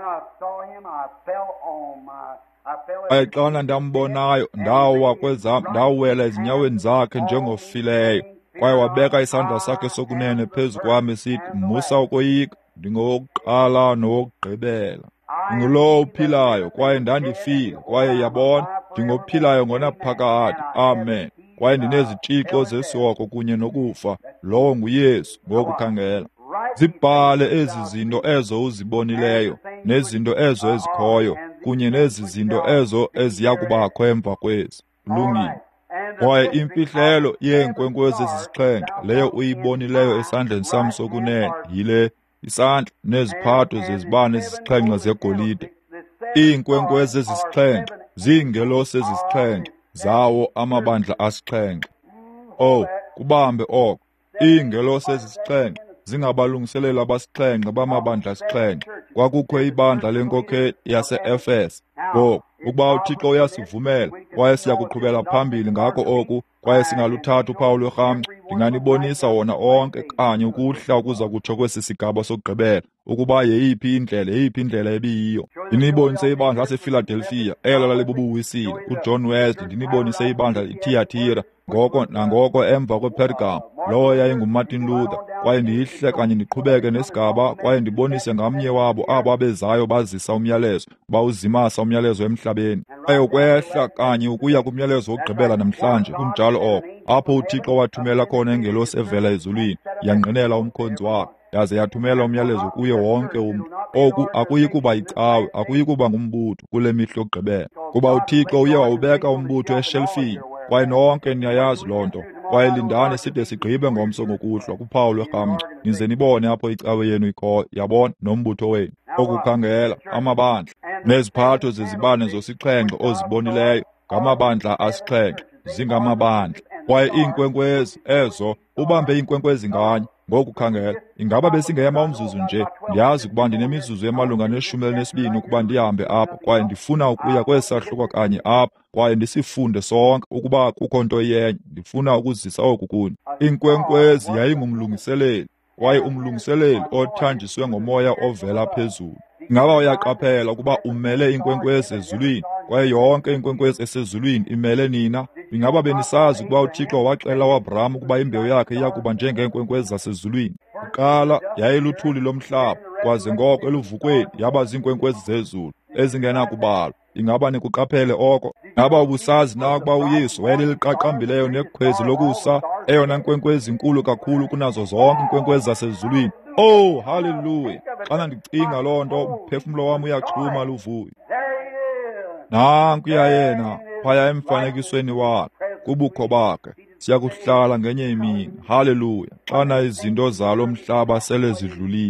Kwaye xana ndambonayo ndawa kwezam, ndawela ezinyaweni zakhe njengofileyo, kwaye wabeka isandla sakhe sokunene phezu kwam esithi, musa ukoyika, ndingowokuqala nowokugqibela, ndingulowo uphilayo, kwaye ndandifile, kwaye yabona, ndingophilayo ngonaphakade. Amen. Kwaye ndinezitshixo zesoko kunye nokufa. Lowo nguYesu. Ngokukhangela zibhale ezi zinto ezo uzibonileyo, nezinto ezo ezikhoyo, kunye nezi zinto ezo eziyakubakho emva kwezi. Kulungile. Kwaye imfihlelo yeenkwenkwezi ezisixhenxe, leyo uyibonileyo esandleni sam sokunene, yile: isandla neziphatho zezibane ezisixhenxe zegolide. Iinkwenkwezi ezisixhenxe ziingelosi ezisixhenxe zawo amabandla asixhenxe. Oh, kubambe oko. Iingelosi ezisixhenxe zingabalungiselela abasixhenxe bamabandla asixhenxe. Kwakukho ibandla lenkokheli yase-Efesi. Ngoku ukuba uThixo uyasivumela, kwaye siyakuqhubela phambili ngako oku, kwaye singaluthatha uphawu lwerhamncwa, ndinganibonisa wona onke kanye ukuhla ukuza kutsho kwesi sigaba sokugqibela, ukuba yeyiphi indlela, yeyiphi indlela ebiyiyo. Ndinibonise ibandla laseFiladelfiya, elo lalibubuwisile. uJohn Wesley ndinibonise ibandla iThiatira, ngoko nangoko emva kwePergamo, lowo yayinguMartin Luther. Kwaye ndihle kanye ndiqhubeke nesigaba, kwaye ndibonise ngamnye wabo abo abezayo bazisa umyalezo, bawuzimasa umyalezo emhlabeni, kwaye ukwehla kanye ukuya kumyalezo wokugqibela namhlanje. Kunjalo oko, apho uThixo wathumela khona ingelosi evela ezulwini, yangqinela umkhonzi wakhe, yaze yathumela umyalezo kuye wonke umntu. Oku akuyi kuba yicawe, akuyi kuba ngumbutho kule mihla yokugqibela, kuba uThixo uye wawubeka umbutho eshelfini, kwaye nonke niyayazi loo nto. Kwaye lindani side sigqibe ngomso ngokuhlwa kuphawu lwerhamncwa, nize nibone apho icawe yenu ikhoyo, yabona, nombutho wenu. Okukhangela amabandla neziphatho zezibane zosixhenxe ozibonileyo, ngamabandla asixhenxe, zingamabandla. Kwaye iinkwenkwezi ezo, ubambe iinkwenkwezi nganye. Ngokukhangela, ingaba besingema umzuzu nje, ndiyazi ukuba ndinemizuzu emalunga neshumi elinesibini ukuba ndihambe apha, kwaye ndifuna ukuya kwesahluko kanye apha, kwaye ndisifunde sonke ukuba kukho nto yenye. Ndifuna ukuzisa oku kuni. Inkwenkwezi yayingumlungiseleli, kwaye umlungiseleli othanjiswe ngomoya ovela phezulu. Ingaba uyaqaphela ukuba umele inkwenkwezi ezulwini, kwaye yonke inkwenkwezi esezulwini imele nina? Ingaba benisazi ukuba uThixo waxela uAbraham ukuba imbewu yakhe iyakuba njengeenkwenkwezi zasezulwini? Kuqala yayiluthuli lomhlaba, kwaze ngoko eluvukweni yaba ziinkwenkwezi zezulu ezingenakubalwa. Ingaba nikuqaphele oko? Ngaba ubusazi na ukuba uYesu wayeliqaqambileyo nekhwezi lokusa, eyona nkwenkwezi nkulu kakhulu kunazo zonke iinkwenkwezi zasezulwini? Oh, haleluya! Xana ndicinga loo nto, umphefumlo wam uyaxhuma luvuyo. Nankuya yena phaya emfanekisweni wakhe, kubukho bakhe. Siyakuhlala ngenye imini. Haleluya! Xana izinto zalo mhlaba sele zidlulile.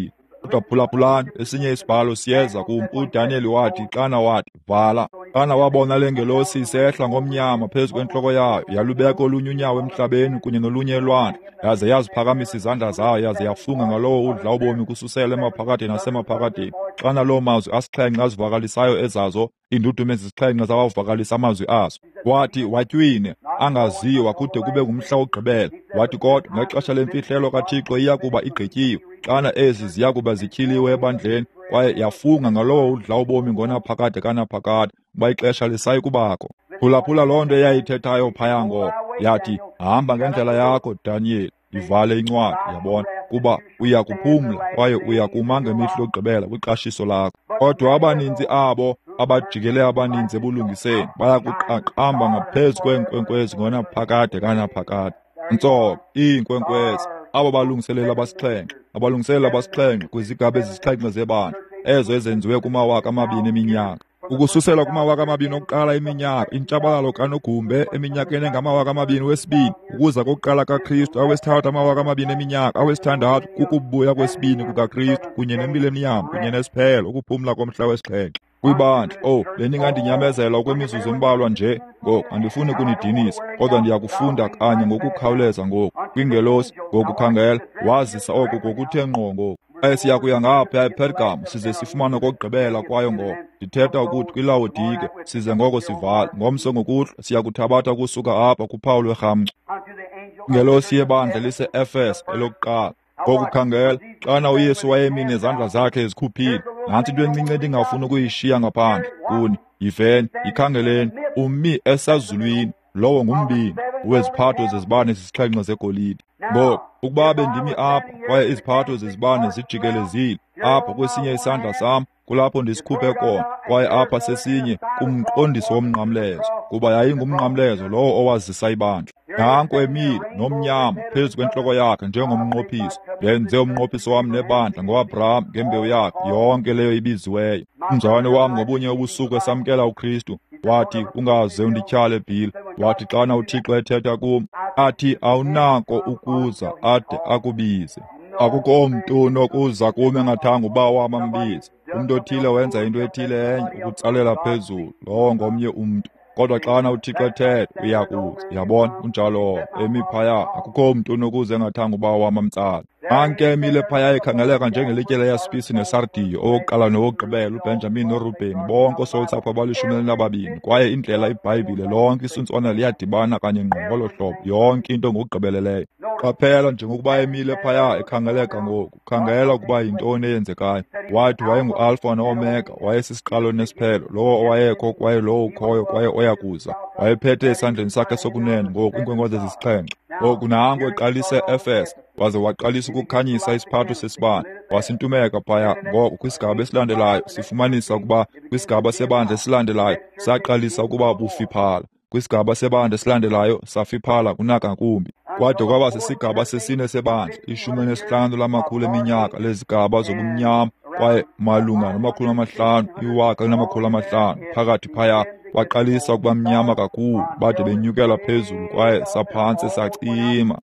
Kodwa phulaphulani esinye isibhalo siyeza kum. uDaniel wathi xana wathi vala, xana wabona le ngelosi isehla ngomnyama phezu kwentloko yayo, yalubeka olunye unyawo emhlabeni kunye nolunye elwandle, yaze yaziphakamisa izandla zayo, yaze yafunga ngalowo udla ubomi kususela emaphakathi nasemaphakathini. Xana loo mazwi asixhenxe azivakalisayo ezazo iindudumo ezisixhenxe zawavalisa amazwi azo, wathi watywine angaziwa kude kube ngumhla wokugqibela. Wathi kodwa ngexesha lemfihlelo kaThixo iya kuba igqityiwe, xana ezi ziya kuba zityhiliwe ebandleni, kwaye yafunga ngalowo udla ubomi ngonaphakade kanaphakade uba ixesha lisayi kubakho. Phulaphula loo nto eyayithethayo phaya ngoko, yathi hamba ngendlela yakho Daniel, ivale incwadi, yabona, kuba uya kuphumla kwaye uya kuma ngemihla yokugqibela kwiqashiso lakho. Kodwa abaninzi abo abajikele abaninzi ebulungiseni baya kuqaqamba ngaphezu kweenkwenkwezi ngonaphakade kanaphakade. Ntsoko iinkwenkwezi abo balungiselela abasixhenxe, abalungiselela abasixhenxe kwizigaba ezisixhenxe zebandla, ezo ezenziwe kumawaka amabini eminyaka. Ukususela kumawaka amabini okuqala eminyaka, intshabalalo kaNogumbe eminyakeni engamawaka amabini wesibini, ukuza kokuqala kaKristu awesithathu amawaka amabini eminyaka, awesithandathu kukubuya kwesibini kukaKristu kunye nemileniyam kunye nesiphelo, ukuphumla komhla wesixhenxe. Kwibandla, oh, bendingandinyamezela okwemizuzu embalwa nje ngoku, andifuni kunidinisa, kodwa ndiyakufunda kanye ngokukhawuleza ngoku. Kwingelosi ngokukhangela wazisa oku ngokuthe ngqo ngoku. Kwaye siya kuya ngapha ePergamo size sifumane okokugqibela kwayo ngoko. Ndithetha ukuthi kwiLaodike size ngoko sivale. Ngomso ngokuhlwa siya kuthabatha ukusuka apha kuphawu lwerhamco. Ingelosi yebandla lise-Efeso elokuqala. Ngokukhangela xana uYesu wayemi nezandla zakhe ezikhuphile, nantsi into encinci endingafuni ukuyishiya ngaphandle kuni, yiveni, yikhangeleni, umi esazulwini, lowo ngumbini weziphatho zezibane zesixhenxe zegolide. Ngoko ukuba bendimi apha kwaye iziphatho zezibane zijikelezile apha kwesinye isandla sam, kulapho ndisikhuphe khona, kwaye apha sesinye kumqondisi womnqamlezo, kuba yayingumnqamlezo lowo owazisa ibandla. Nanko emile nomnyama phezu kwentloko yakhe njengomnqophisi. Ndenze umnqophisi wam nebandla ngoAbraham ngembewu yakhe yonke leyo ibiziweyo. Umzalwane wam ngobunye ubusuku esamkela uKristu wathi, ungaze undityhale Bhili. Wathi xana uThixo ethetha kum, athi awunako ukuza ade akubize. Akukho mntu nokuza kume engathanga uba wam ambize. Umntu othile wenza into ethile enye ukutsalela phezulu, lowo ngomnye umntu. Kodwa xana uThixo ethetha uyakuza, yabona, unjalo emi phaya, akukho mntu nokuza engathanga uba wam amtsala. Anke emile phaya ikhangeleka njengelitye leyaspisi nesardiyo, owokuqala nowokugqibela, uBenjamini noRubheni, bonke oosoltsapho abalishumi nababini, kwaye indlela iBhayibhile lonke isuntswana liyadibana kanye ngqo ngolo hlobo, yonke into ngokugqibeleleyo. Qaphela njengokuba emile phaya ekhangeleka ngoku, khangela ukuba yintoni eyenzekayo. Wathi wayengu-Alfa no-Omega, wayesisiqalo nesiphelo, lowo owayekho kwaye lowo ukhoyo kwaye oyakuza. Wayephethe esandleni sakhe sokunene ngoku iinkwenkwezi ezisixhenxe. Ngoku nango eqalise e-Efeso, waze waqalisa ukukhanyisa isiphatho sesibane, wasintumeka phaya. Ngoko kwisigaba esilandelayo sifumanisa ukuba kwisigaba sebandla esilandelayo saqalisa ukuba bufiphala, kwisigaba sebandla esilandelayo safiphala kunangakumbi. Kwade kwaba sisigaba sesine sebandla, ishumi nesihlanu lamakhulu eminyaka lezigaba zobumnyama, kwaye malunga namakhulu amahlanu, iwaka linamakhulu amahlanu phakathi phaya. Waqalisa ukuba mnyama kakhulu, bade benyukela phezulu kwaye saphantsi sacima.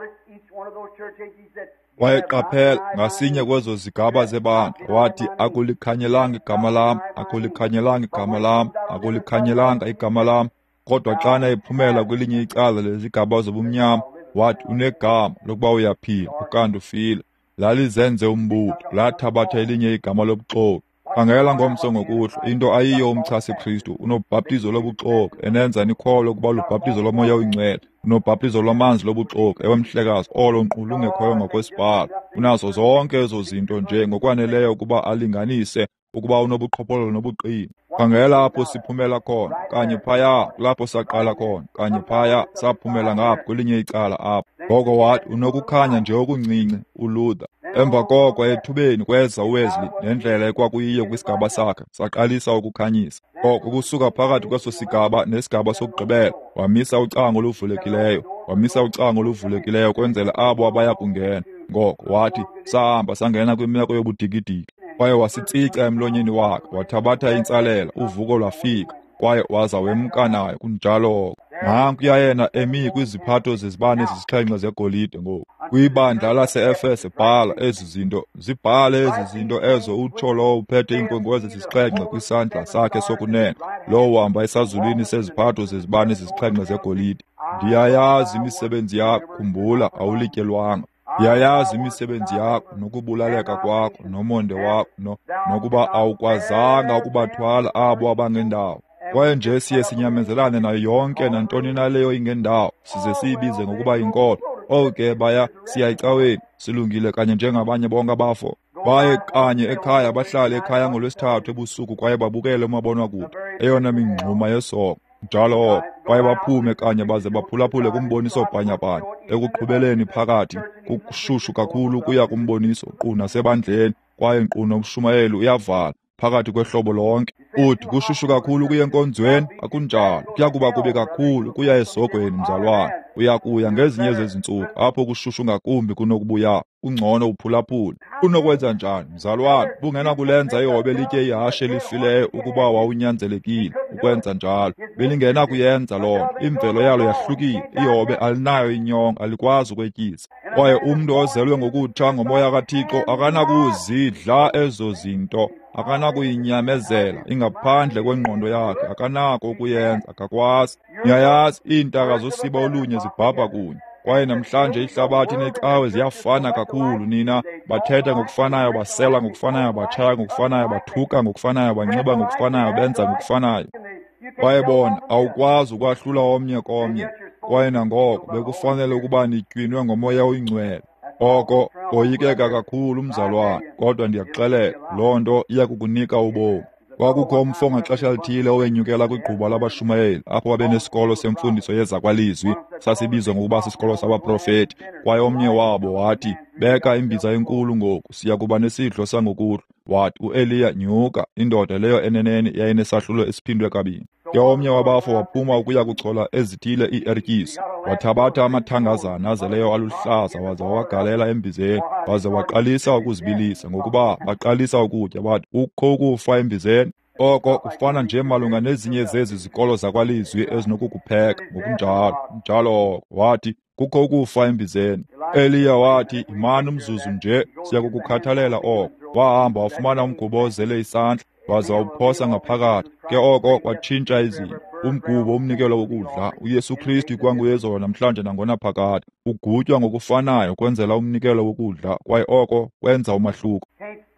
Wayeqaphela ngasinye kwezo zigaba zebandla, wathi akulikhanyelanga igama lam, akulikhanyelanga igama lam, akulikhanyelanga igama lam. Kodwa xana ephumela kwelinye icala lezigaba zobumnyama, wathi unegama lokuba uyaphila ukanti ufile. Lalizenze umbutho, lathabatha elinye igama lobuxoki. Khangela ngomso ngokuhlwa, into ayiyo umchasi Kristu, unobhaptizo lobuxoki, enenza nikholwe ukuba lubhaptizo lomoya oyingcwele, unobhaptizo lwamanzi lobuxoki, ewe mhlekazi, olo nkqu lungekhoyo ngokwesibhalo. Unazo zonke ezo zinto nje ngokwaneleyo ukuba alinganise ukuba unobuqhophololo nobuqili. Khangela apho siphumela khona, kanye phaya kulapho saqala khona, kanye phaya saphumela ngapho kwelinye icala apho. Ngoko wathi unokukhanya nje okuncinci uLuther. Emva koko ethubeni kweza uWesley nendlela ekwakuyiyo kwisigaba sakhe, saqalisa ukukhanyisa. Ngoko kusuka phakathi kweso sigaba nesigaba sokugqibela, wamisa ucango oluvulekileyo, wamisa ucango oluvulekileyo kwenzela abo abaya kungena. Ngoko wathi sahamba sangena kwimeko yobudikidiki, kwaye wasitsica emlonyeni wakhe, wathabatha intsalela, uvuko lwafika. kwaye waza wemka nayo kunjalo. Nankuya yena emi kwiziphatho zezibane ezisixhenxe zegolide ngoku. Kwibandla lase-Efese bhala ezi zinto, zibhale ezi zinto ezo utsho lowo uphethe inkwenkwezi zisixhenxe kwisandla sakhe sokunene, lowo uhamba esazulwini seziphatho zezibane ezisixhenxe zegolide. Ndiyayazi imisebenzi yakho, khumbula awulityelwanga. Ndiyayazi imisebenzi yakho nokubulaleka kwakho nomonde wakho no, nokuba awukwazanga ukubathwala abo abangendawo. Kwaye nje siye sinyamezelane nayo yonke nantoni na leyo ingendawo, size siyibize ngokuba yinkolo. Oke baya siya ecaweni, silungile kanye njengabanye bonke abafo. Baye kanye ekhaya, bahlale ekhaya ngolwesithathu ebusuku kwaye babukele umabonwakude, eyona mingxuma yesongo. Njalo kwaye baphume kanye baze baphulaphule kumboniso bhanyabhanya. Ekuqhubeleni phakathi kushushu kakhulu kuya kumboniso nkqu nasebandleni, kwaye nkqu nomshumayeli uyavala phakathi kwehlobo lonke. Uthi kushushu kakhulu kuye enkonzweni, akunjalo. Kuya kuba kubi kakhulu kuya esogweni mzalwane. Uyakuya ngezinye zezintsuku apho kushushu ngakumbi kunokubuya, ungcono uphulaphule. Unokwenza njani mzalwane? Bungena kulenza ihobe litye ihashe elifileyo ukuba wawunyanzelekile ukwenza njalo. Belingena kuyenza loo, imvelo yalo yahlukile. Ihobe alinayo inyonga, alikwazi ukwetyisa. Kwaye umntu ozelwe ngokutsha ngomoya kaThixo akanakuzidla ezo zinto, akanakuyinyamezela ingaphandle kwengqondo yakhe, akanako ukuyenza, akakwazi. Niyayazi iintaka zosiba olunye zibhabha kunye, kwaye namhlanje ihlabathi necawe ziyafana kakhulu. Nina bathetha ngokufanayo, basela ngokufanayo, batshaya ngokufanayo, bathuka ngokufanayo, banxiba ngokufanayo, benza ngokufanayo. Kwaye bona awukwazi ukwahlula omnye komnye. Kwaye nangoko bekufanele ukuba nitywinwe ngomoya oyingcwele. Oko oyikeka kakhulu mzalwane, kodwa ndiyakuxelela, loo nto iya kukunika ubomi. Kwakukho umfo ngaxesha lithile owenyukela kwigquba labashumayeli, apho babenesikolo semfundiso yezakwalizwi, sasibizwa ngokuba sisikolo sabaprofeti. Kwaye omnye wabo wathi, beka imbiza enkulu ngoku, siya kuba nesidlo sangokuhlwa. Wathi uEliya, nyuka. Indoda leyo eneneni yayinesahlulo esiphindwe kabini. Ke omnye wabafo waphuma ukuya kuchola ezithile ii-ertyisi, wathabatha amathangazana azeleyo aluhlaza waze wawagalela embizeni, waze waqalisa ukuzibilisa. Ngokuba baqalisa ukutya, bathi, ukho ukufa embizeni? Oko kufana nje malunga nezinye zezi zikolo zakwalizwi ezinokukupheka. Ngokunjalo njalo wathi, kukho ukufa embizeni. Eliya wathi, imani umzuzu nje, siya kukukhathalela oko. Wahamba wafumana umgubo ozele isandla, waze wawuphosa ngaphakathi. Ke oko kwatshintsha izinto. Umgubo umnikelo wokudla, uYesu Kristu kwanguyezolo namhlanje nangona phakade, ugutywa ngokufanayo kwenzela umnikelo wokudla, kwaye oko kwenza umahluko.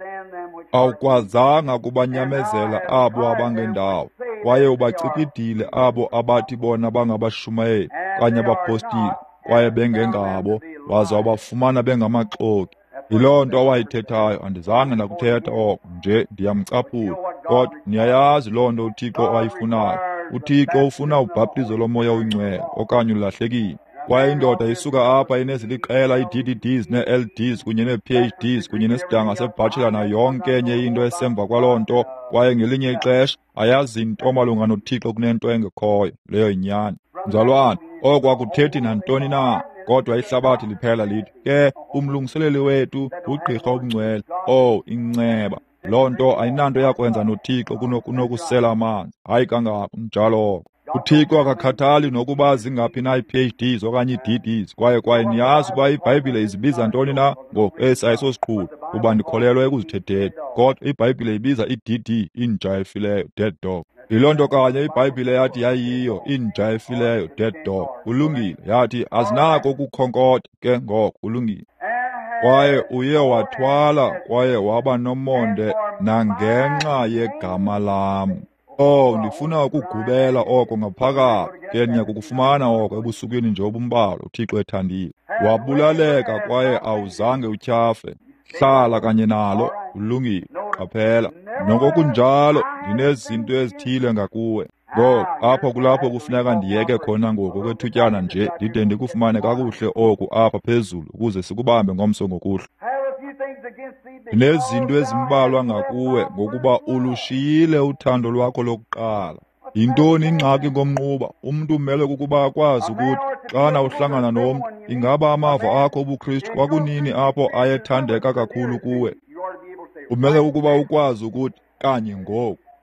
Awukwazanga kubanyamezela abo abangendawo, kwaye ubacipidile abo abathi bona bangabashumayeli kanye abapostile, kwaye bengengabo, waze wabafumana bengamaxoki. Yiloo nto awayithethayo, andizange nakuthetha oko, nje ndiyamcaphula. Kodwa niyayazi loo nto uThixo awayifunayo. uThixo ufuna ubhaptizo lomoya oyingcwele, okanye ulahlekile. Kwaye indoda isuka apha ineziliqela ii-D D Ds nee-L Ds kunye nee-P H Ds kunye nesidanga sebachelor nayo yonke enye into esemva kwaloo nto, kwaye ngelinye ixesha ayazi nto malunga noThixo kunento engekhoyo. Leyo yinyani. Mzalwane, oko akuthethi nantoni na, kodwa ihlabathi liphela lithi, ke umlungiseleli wethu ugqirha obungcwele. Oh, inceba. Loo nto ayinanto yakwenza noThixo kunokusela amanzi, hayi kangako njalo. uThixo akakhathali nokuba zingaphi na ii-P H Ds okanye ii-D Ds, kwaye kwaye niyazi uba iBhayibhile izibiza ntoni na? Ngoku esi ayisosiqhubi, kuba ndikholelwa ekuzithetheni. Kodwa iBhayibhile ibiza i-D D, inja efileyo, dead dog. Yiloo nto kanye iBhayibhile yathi yayiyo, inja efileyo, dead dog. Kulungile, yathi azinako ukukhonkotha, ke ngoko kulungile. Kwaye uye wathwala, kwaye waba nomonde nangenxa yegama lam. Oh, ndifuna ukugubela oko ngaphakathi, ke niyakukufumana oko ebusukwini nje obumbalo uThixo ethandile. Wabulaleka kwaye awuzange utyhafe. Hlala kanye nalo, ulungile, qaphela. Noko kunjalo, ndinezinto ezithile ngakuwe. Ngoku apho kulapho kufuneka ndiyeke khona ngoku kwethutyana nje, ndide ndikufumane kakuhle oku apha phezulu, ukuze sikubambe ngomso ngokuhlwa. Ndinezinto ezimbalwa ngakuwe, ngokuba ulushiyile uthando lwakho lokuqala. Yintoni ingxaki ngomnquba? Umntu umele kukuba akwazi ukuthi xana uhlangana nomntu, ingaba amava akho obuKristu kwakunini apho ayethandeka kakhulu kuwe. Umele ukuba ukwazi ukuthi kanye ngoku.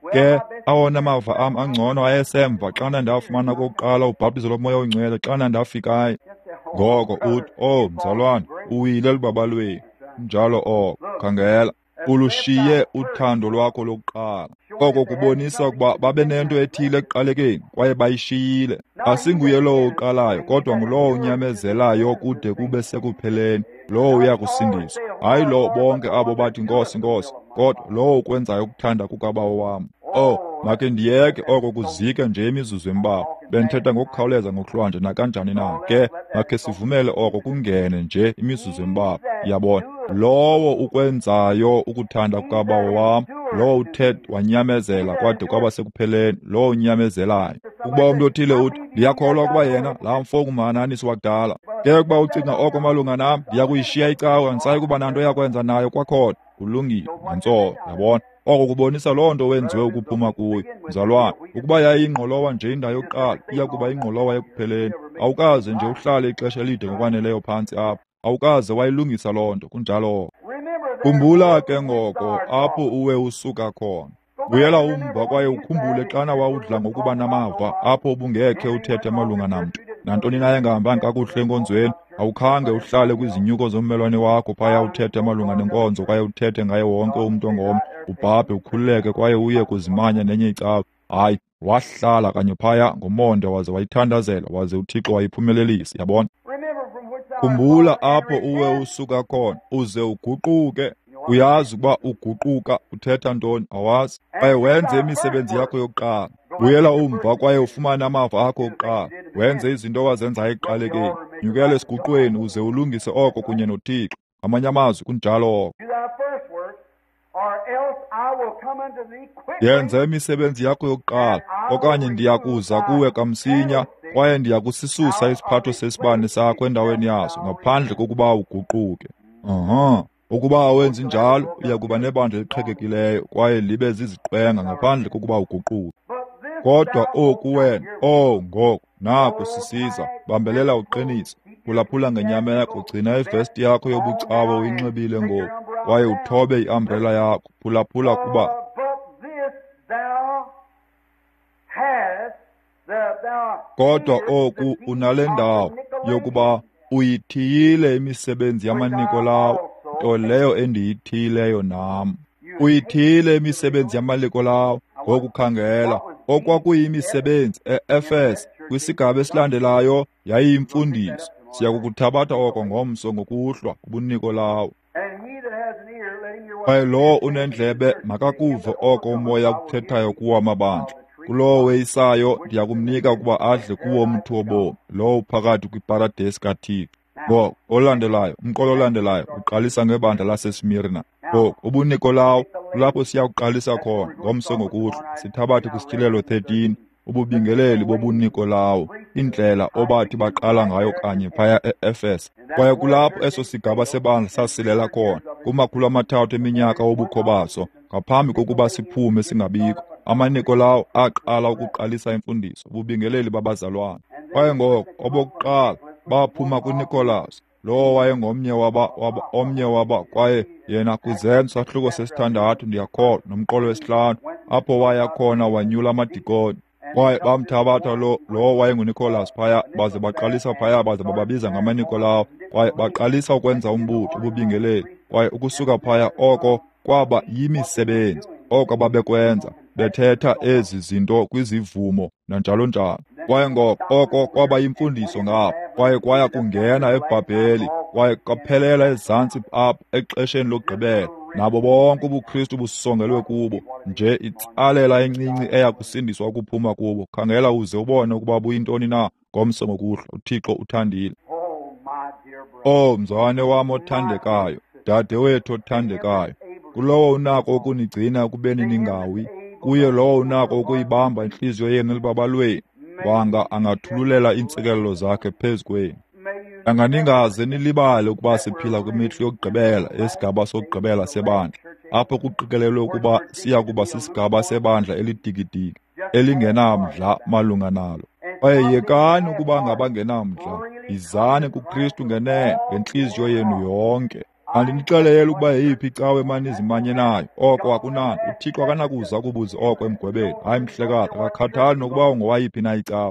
Ke awona mava am angcono ayesemva xana ndafumana kokuqala ubhaptizo lomoya oyingcwele xana ndafikayo. Ngoko uthi, oh mzalwane, uwile lubabalweni. Njalo oko, khangela, ulushiye uthando lwakho lokuqala. Oko kubonisa ukuba babe nento ethile ekuqalekeni kwaye bayishiyile. Asinguye lowo uqalayo, kodwa ngulowo unyamezelayo kude kube sekupheleni, lowo uya kusindiswa. Hayi lo bonke abo bathi Nkosi, Nkosi, kodwa lowo ukwenzayo ukuthanda kukaBawo wam. Oh, makhe ndiyeke oko kuzike nje imizuzu embalwa. Bendithetha ngokukhawuleza ngokuhlwanja nakanjani na. Ke makhe sivumele oko kungene nje imizuzu embalwa. Yabona, lowo ukwenzayo ukuthanda kukaBawo wam, lowo uthe wanyamezela kwade kwaba sekupheleni, lowo unyamezelayo. Ukuba umntu othile uthi, ndiyakholwa ukuba yena laa mfo nguMananisi wakudala. Ke ukuba ucinga oko malunga nam, ndiya kuyishiya icawa, andisayi kuba nanto yakwenza nayo kwakhona. Kulungile, nantso, yabona. Oko kubonisa loo nto wenziwe ukuphuma kuyo. Mzalwane, ukuba yayingqolowa nje indawo yokuqala, iya kuba ingqolowa ekupheleni. Awukaze nje uhlale ixesha elide ngokwaneleyo phantsi apho. Awukaze wayilungisa loo nto, kunjalo oko. Khumbula ke ngoko apho uwe usuka khona. Buyela umva kwaye ukhumbule xana wawudla ngokuba namava apho ubungekhe uthethe malunga namntu. Nantoni na engahambanga kakuhle enkonzweni, awukhange uhlale kwizinyuko zommelwane wakho phaya uthethe malunga nenkonzo kwaye uthethe ngaye wonke umntu ongomnye, ubhabhe ukhululeke kwaye uye kuzimanya nenye icawa. Hayi, wahlala kanye phaya ngomonde waze wayithandazela waze uThixo wayiphumelelisa, yabona. Khumbula apho uwe usuka khona, uze uguquke. Uyazi ukuba uguquka uthetha ntoni, awazi? Kwaye wenze imisebenzi yakho yokuqala. Buyela umva kwaye ufumane amava akho okuqala. Wenze izinto wazenzayo ekuqalekeni. Nyukela esiguqweni uze ulungise oko kunye noThixo. Ngamanye amazwi kunjalo oko. Yenza imisebenzi yakho yokuqala, okanye ndiyakuza kuwe kamsinya kwaye ndiyakusisusa isiphatho sesibane sakho endaweni yaso ngaphandle kokuba uguquke. Aha. Ukuba awenzi njalo, uya kuba nebandla eliqhekekileyo kwaye libe ziziqwenga ngaphandle kokuba uguquke. Kodwa oku wena, oh ngoko, naku sisiza, bambelela uqinise, phulaphula ngenyameko, gcina ivesti yakho yobucawa uyinxibile ngoku, kwaye uthobe i-umbrella yakho, phulaphula kuba kodwa oku unale ndawo yokuba uyithiyile imisebenzi yamaniko lawo, nto leyo endiyithiyileyo nam. Uyithiyile imisebenzi yamaniko lawo, ngokukhangela, okwakuyimisebenzi e-Efesi kwisigaba esilandelayo yayiyimfundiso. Siya kukuthabatha oko ngomso ngokuhlwa ubuniko lawo. Kwaye lowo unendlebe makakuve oko umoya kuthethayo kuwo amabandla. Kulowo weyisayo ndiyakumnika ukuba adle kuwo umthi wobomi, lowo phakathi kwiparadesi kaThixo. Ngoko olandelayo, umqolo olandelayo uqalisa ngebandla laseSmirna. Ngoko ubuniko lawo kulapho siya kuqalisa khona ngomso ngokuhlwa. Sithabathe kwiSityelelo thirteen ububingeleli bobuniko lawo, indlela obathi baqala ngayo kanye phaya e-Efesi. Kwaye kulapho eso sigaba sebandla sasilela khona kumakhulu amathathu eminyaka wobukho baso, ngaphambi kokuba siphume singabikho. Amaniko lawo aqala ukuqalisa imfundiso, ububingeleli babazalwane. Kwaye ngoko obokuqala baphuma kuNikolasi, lowo wayengomnye waba, waba omnye waba kwaye yena kuzenzo sahluko sesithandathu ndiyakholwa nomqolo wesihlanu, apho waya khona wanyula amadikoni. Kwaye bamthabatha lo lowo wayenguNikolasi phaya, baze baqalisa phaya baze bababiza ngamaniko lawo, kwaye baqalisa ukwenza umbutho ububingeleli. Kwaye ukusuka phaya oko kwaba yimisebenzi, oko babekwenza bethetha ezi zinto kwizivumo nanjalo njalo. Kwaye ngoko oko kwaba yimfundiso ngapho, kwaye kwaya kungena eBhabheli, kwaye kaphelela ezantsi apho exesheni lokugqibela, nabo bonke ubuKristu busongelwe kubo, nje itsalela encinci eya kusindiswa ukuphuma kubo. Khangela uze ubone ukuba buyintoni na ngomso ngokuhlwa. UThixo uthandile. Oh mzalwane wam othandekayo, dade wethu othandekayo, kulowo unako ukunigcina ekubeni ningawi, kuye lowo unako ukuyibamba inhliziyo yenu elibabalweni, wanga angathululela iintsikelelo zakhe phezu kwenu. Anganingaze nilibale ukuba siphila kwimihla yokugqibela, esigaba sokugqibela sebandla, apho kuqikelelwe ukuba siya kuba sisigaba sebandla elidikidiki, elingenamdla malunga nalo. Kwaye yekani ukuba ngabangenamdla, yizani kuKristu ngenene ngenhliziyo yenu yonke. andinixelele ukuba yeyiphi icawe manizimanye nayo, oko akunani. UThixo akanakuza kubuza oko emgwebeni. Hayi mhlekazi, akakhathali nokuba ungowayiphi na icawe.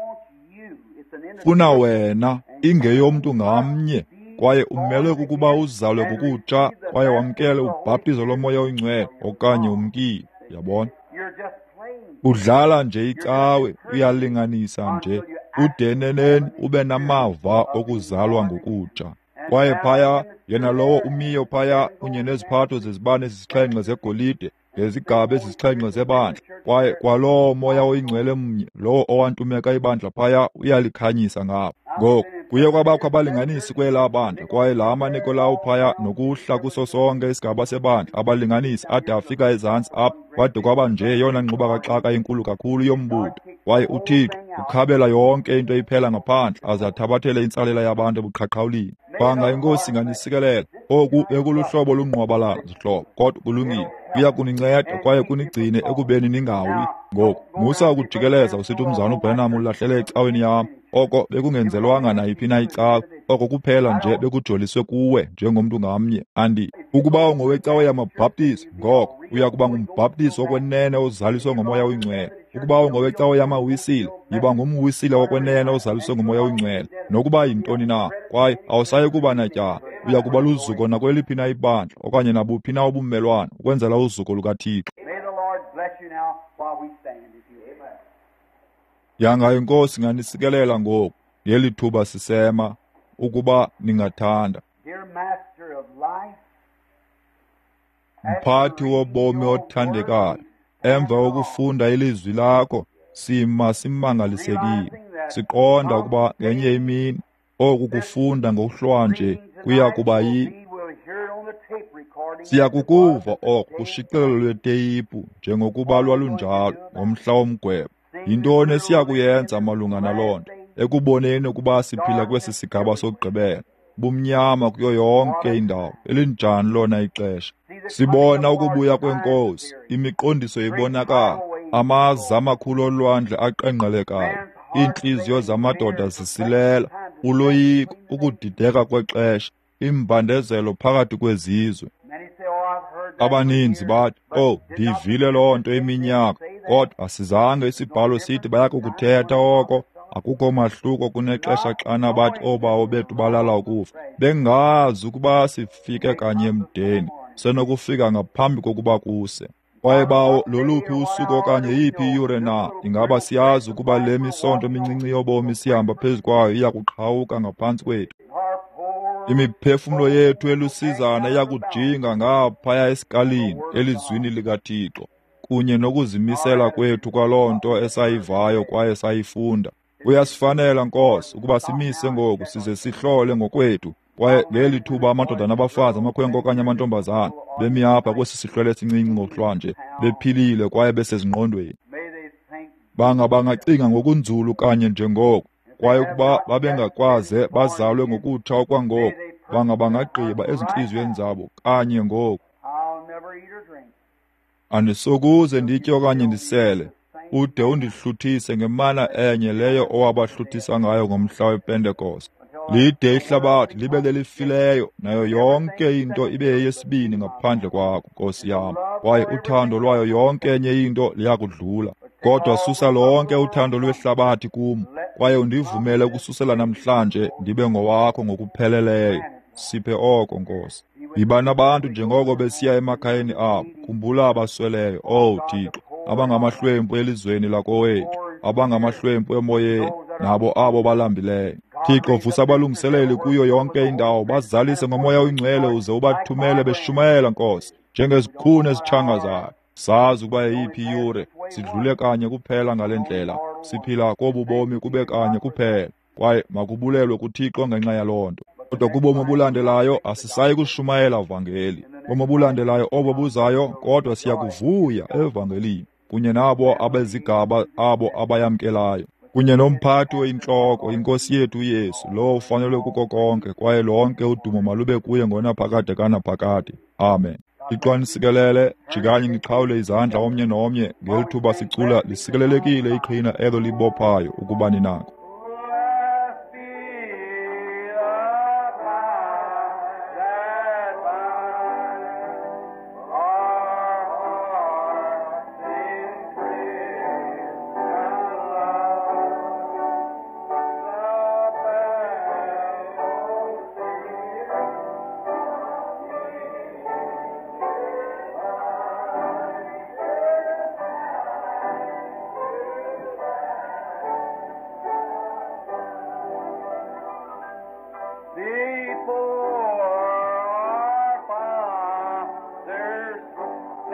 Funa wena ingeyomntu ngamnye, kwaye umelwe kukuba uzalwe ngokutsha, kwaye wamkele ubhaptizo lomoya oyingcwele okanye umkile. Yabona, udlala nje icawe, uyalinganisa nje udeneneni ube namava okuzalwa ngokutsha. Kwaye phaya yena lowo umiyo phaya kunye neziphatho zezibane ezisixhenxe zegolide ngezigaba ezisixhenxe zebandla, kwaye kwaloo moya oyingcwele mnye lowo owantumeka ibandla phaya uyalikhanyisa ngapha. Ngoku kuye kwabakho abalinganisi kwela bandla, kwaye la amaniko lawo phaya nokuhla kuso sonke isigaba sebandla abalinganisi ade afika ezantsi apha kwade kwaba nje yona ngxuba kaxaka enkulu kakhulu yombutho. Kwaye uThixo ukhabela yonke into iphela ngaphandle aze athabathele intsalela yabantu ebuqhaqhawulini. Banga inkosi nganisikelela oku bekuluhlobo lumnqwabalala zihlobo, kodwa kulungile kuya kuninceda kwaye kunigcine ekubeni ningawi. Ngoku musa ukujikeleza usithi umzana uBrenham ulahlele ecaweni yam, oko bekungenzelwanga nayiphi na icawe, oko kuphela nje bekujoliswe kuwe njengomntu ngamnye. Andi ukuba ungowecawe yamabhaptizo, ngoko uya kuba ngumbhaptizo wokwenene ozaliswe ngomoya oyingcwele. Ukuba ungowecawe yamawisile, yiba ngumwisile wokwenene ozaliswe ngomoya oyingcwele. Nokuba yintoni na, kwaye awusayi kuba natyala, uya kuba luzuko nakweliphi na ibandla okanye nabuphi na ubumelwane ukwenzela uzuko lukaThixo. Yanga inkosi nganisikelela ngoku yeli thuba sisema ukuba ningathanda. Mphathi wobomi othandekayo, emva kokufunda ilizwi lakho sima simangalisekile, siqonda ukuba ngenye imini oku kufunda ngokuhlwanje kuya kuba yi siya kukuva oko kushicilelo lweteyipu njengokuba lwalunjalo ngomhla womgwebo. Yintoni esiya kuyenza malunga naloo nto ekuboneni ukuba siphila kwesi sigaba sokugqibela bumnyama kuyo yonke indawo? Elinjani lona ixesha? Sibona ukubuya kwenkosi, imiqondiso ibonakala, amaza amakhulu olwandle aqenqelekayo, iintliziyo zamadoda zisilela, uloyiko, ukudideka kwexesha, imbandezelo phakathi kwezizwe. Abaninzi bathi, oh, ndiyivile loo nto iminyaka, kodwa asizange isibhalo sithi baya kukuthetha oko. Akukho mahluko kunexesha xana bathi oobawo bethu balala ukufa, bengazi ukuba sifike kanye emdeni, senokufika ngaphambi kokuba kuse. Kwaye bawo loluphi usuku okanye yiphi iyure na, ingaba siyazi ukuba le misonto mincinci yobomi sihamba phezu kwayo iya kuqhawuka ngaphantsi kwethu. Imiphefumlo yethu elusizana iyakujinga ngaphaya esikalini elizwini likaThixo, kunye nokuzimisela kwethu kwaloo nto esayivayo kwaye sayifunda. Uyasifanela Nkosi ukuba simise ngoku size sihlole ngokwethu, kwaye ngeli thuba amadoda nabafazi, amakhwenkwe okanye amantombazana bemi apha kwesi sihlwele sincinci ngokuhlwanje, bephilile kwaye besezingqondweni. Banga bangacinga ngokunzulu kanye njengoko, kwaye ukuba babengakwaze bazalwe ngokutsha okwangoku, banga bangagqiba ezintliziyweni zabo kanye ngoku. Andisokuze nditye okanye ndisele, ude undihluthise ngemana enye leyo owabahluthisa ngayo ngomhla wePentekoste. Lide ihlabathi libe lelifileyo, nayo yonke into ibe yeyesibini ngaphandle kwakho, Nkosi yam, kwaye uthando lwayo yonke enye into liyakudlula. Kodwa susa lonke uthando lwehlabathi kum, kwaye undivumele ukususela namhlanje ndibe ngowakho ngokupheleleyo. Siphe oko Nkosi. Yiba nabantu njengoko besiya emakhayeni abo, khumbula abasweleyo, oh Thixo, abangamahlwempu elizweni lakowethu, abangamahlwempu emoyeni, nabo abo balambileyo. Thixo, vusa abalungiseleli kuyo yonke indawo, bazalise ngomoya oyingcwele uze ubathumele beshumayela Nkosi, njengezikhuni ezitshangazayo. Sazi ukuba yeyiphi iyure, sidlule kanye kuphela ngale ndlela, siphila kobu bomi kube kanye kuphela, kwaye makubulelwe kuThixo ngenxa yaloo nto. Kodwa kubomi obulandelayo asisayi kushumayela uvangeli. Bomi obulandelayo obo buzayo, kodwa siya kuvuya evangelini, kunye nabo abezigaba abo abayamkelayo, kunye nomphathi oyintloko, inkosi yethu uYesu, lo ufanelwe kuko konke, kwaye lonke udumo malube kuye ngonaphakade kanaphakade. Amen. Iqwanisikelele, jikanye ngiqhawule izandla omnye nomnye, ngelithuba sicula lisikelelekile iqhina elo libophayo ukuba ninako.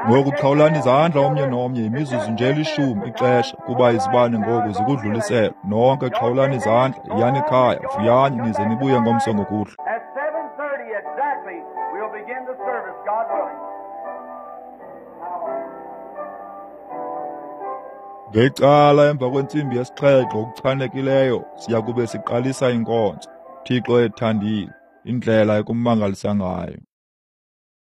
Ngoku xhawulani izandla omnye nomnye imizuzu nje elishumi ixesha kuba izibane ngoku zikudlulisela. Nonke xhawulani izandla, yani ekhaya, vuyani nize nibuye ngomso ngokuhlwa. At seven thirty exactly, we'll begin the service, God willing. Ngecala emva kwentsimbi yesixhenxe okuchanekileyo siya kube siqalisa inkonzo. Thixo ethandile, indlela ekummangalisa ngayo.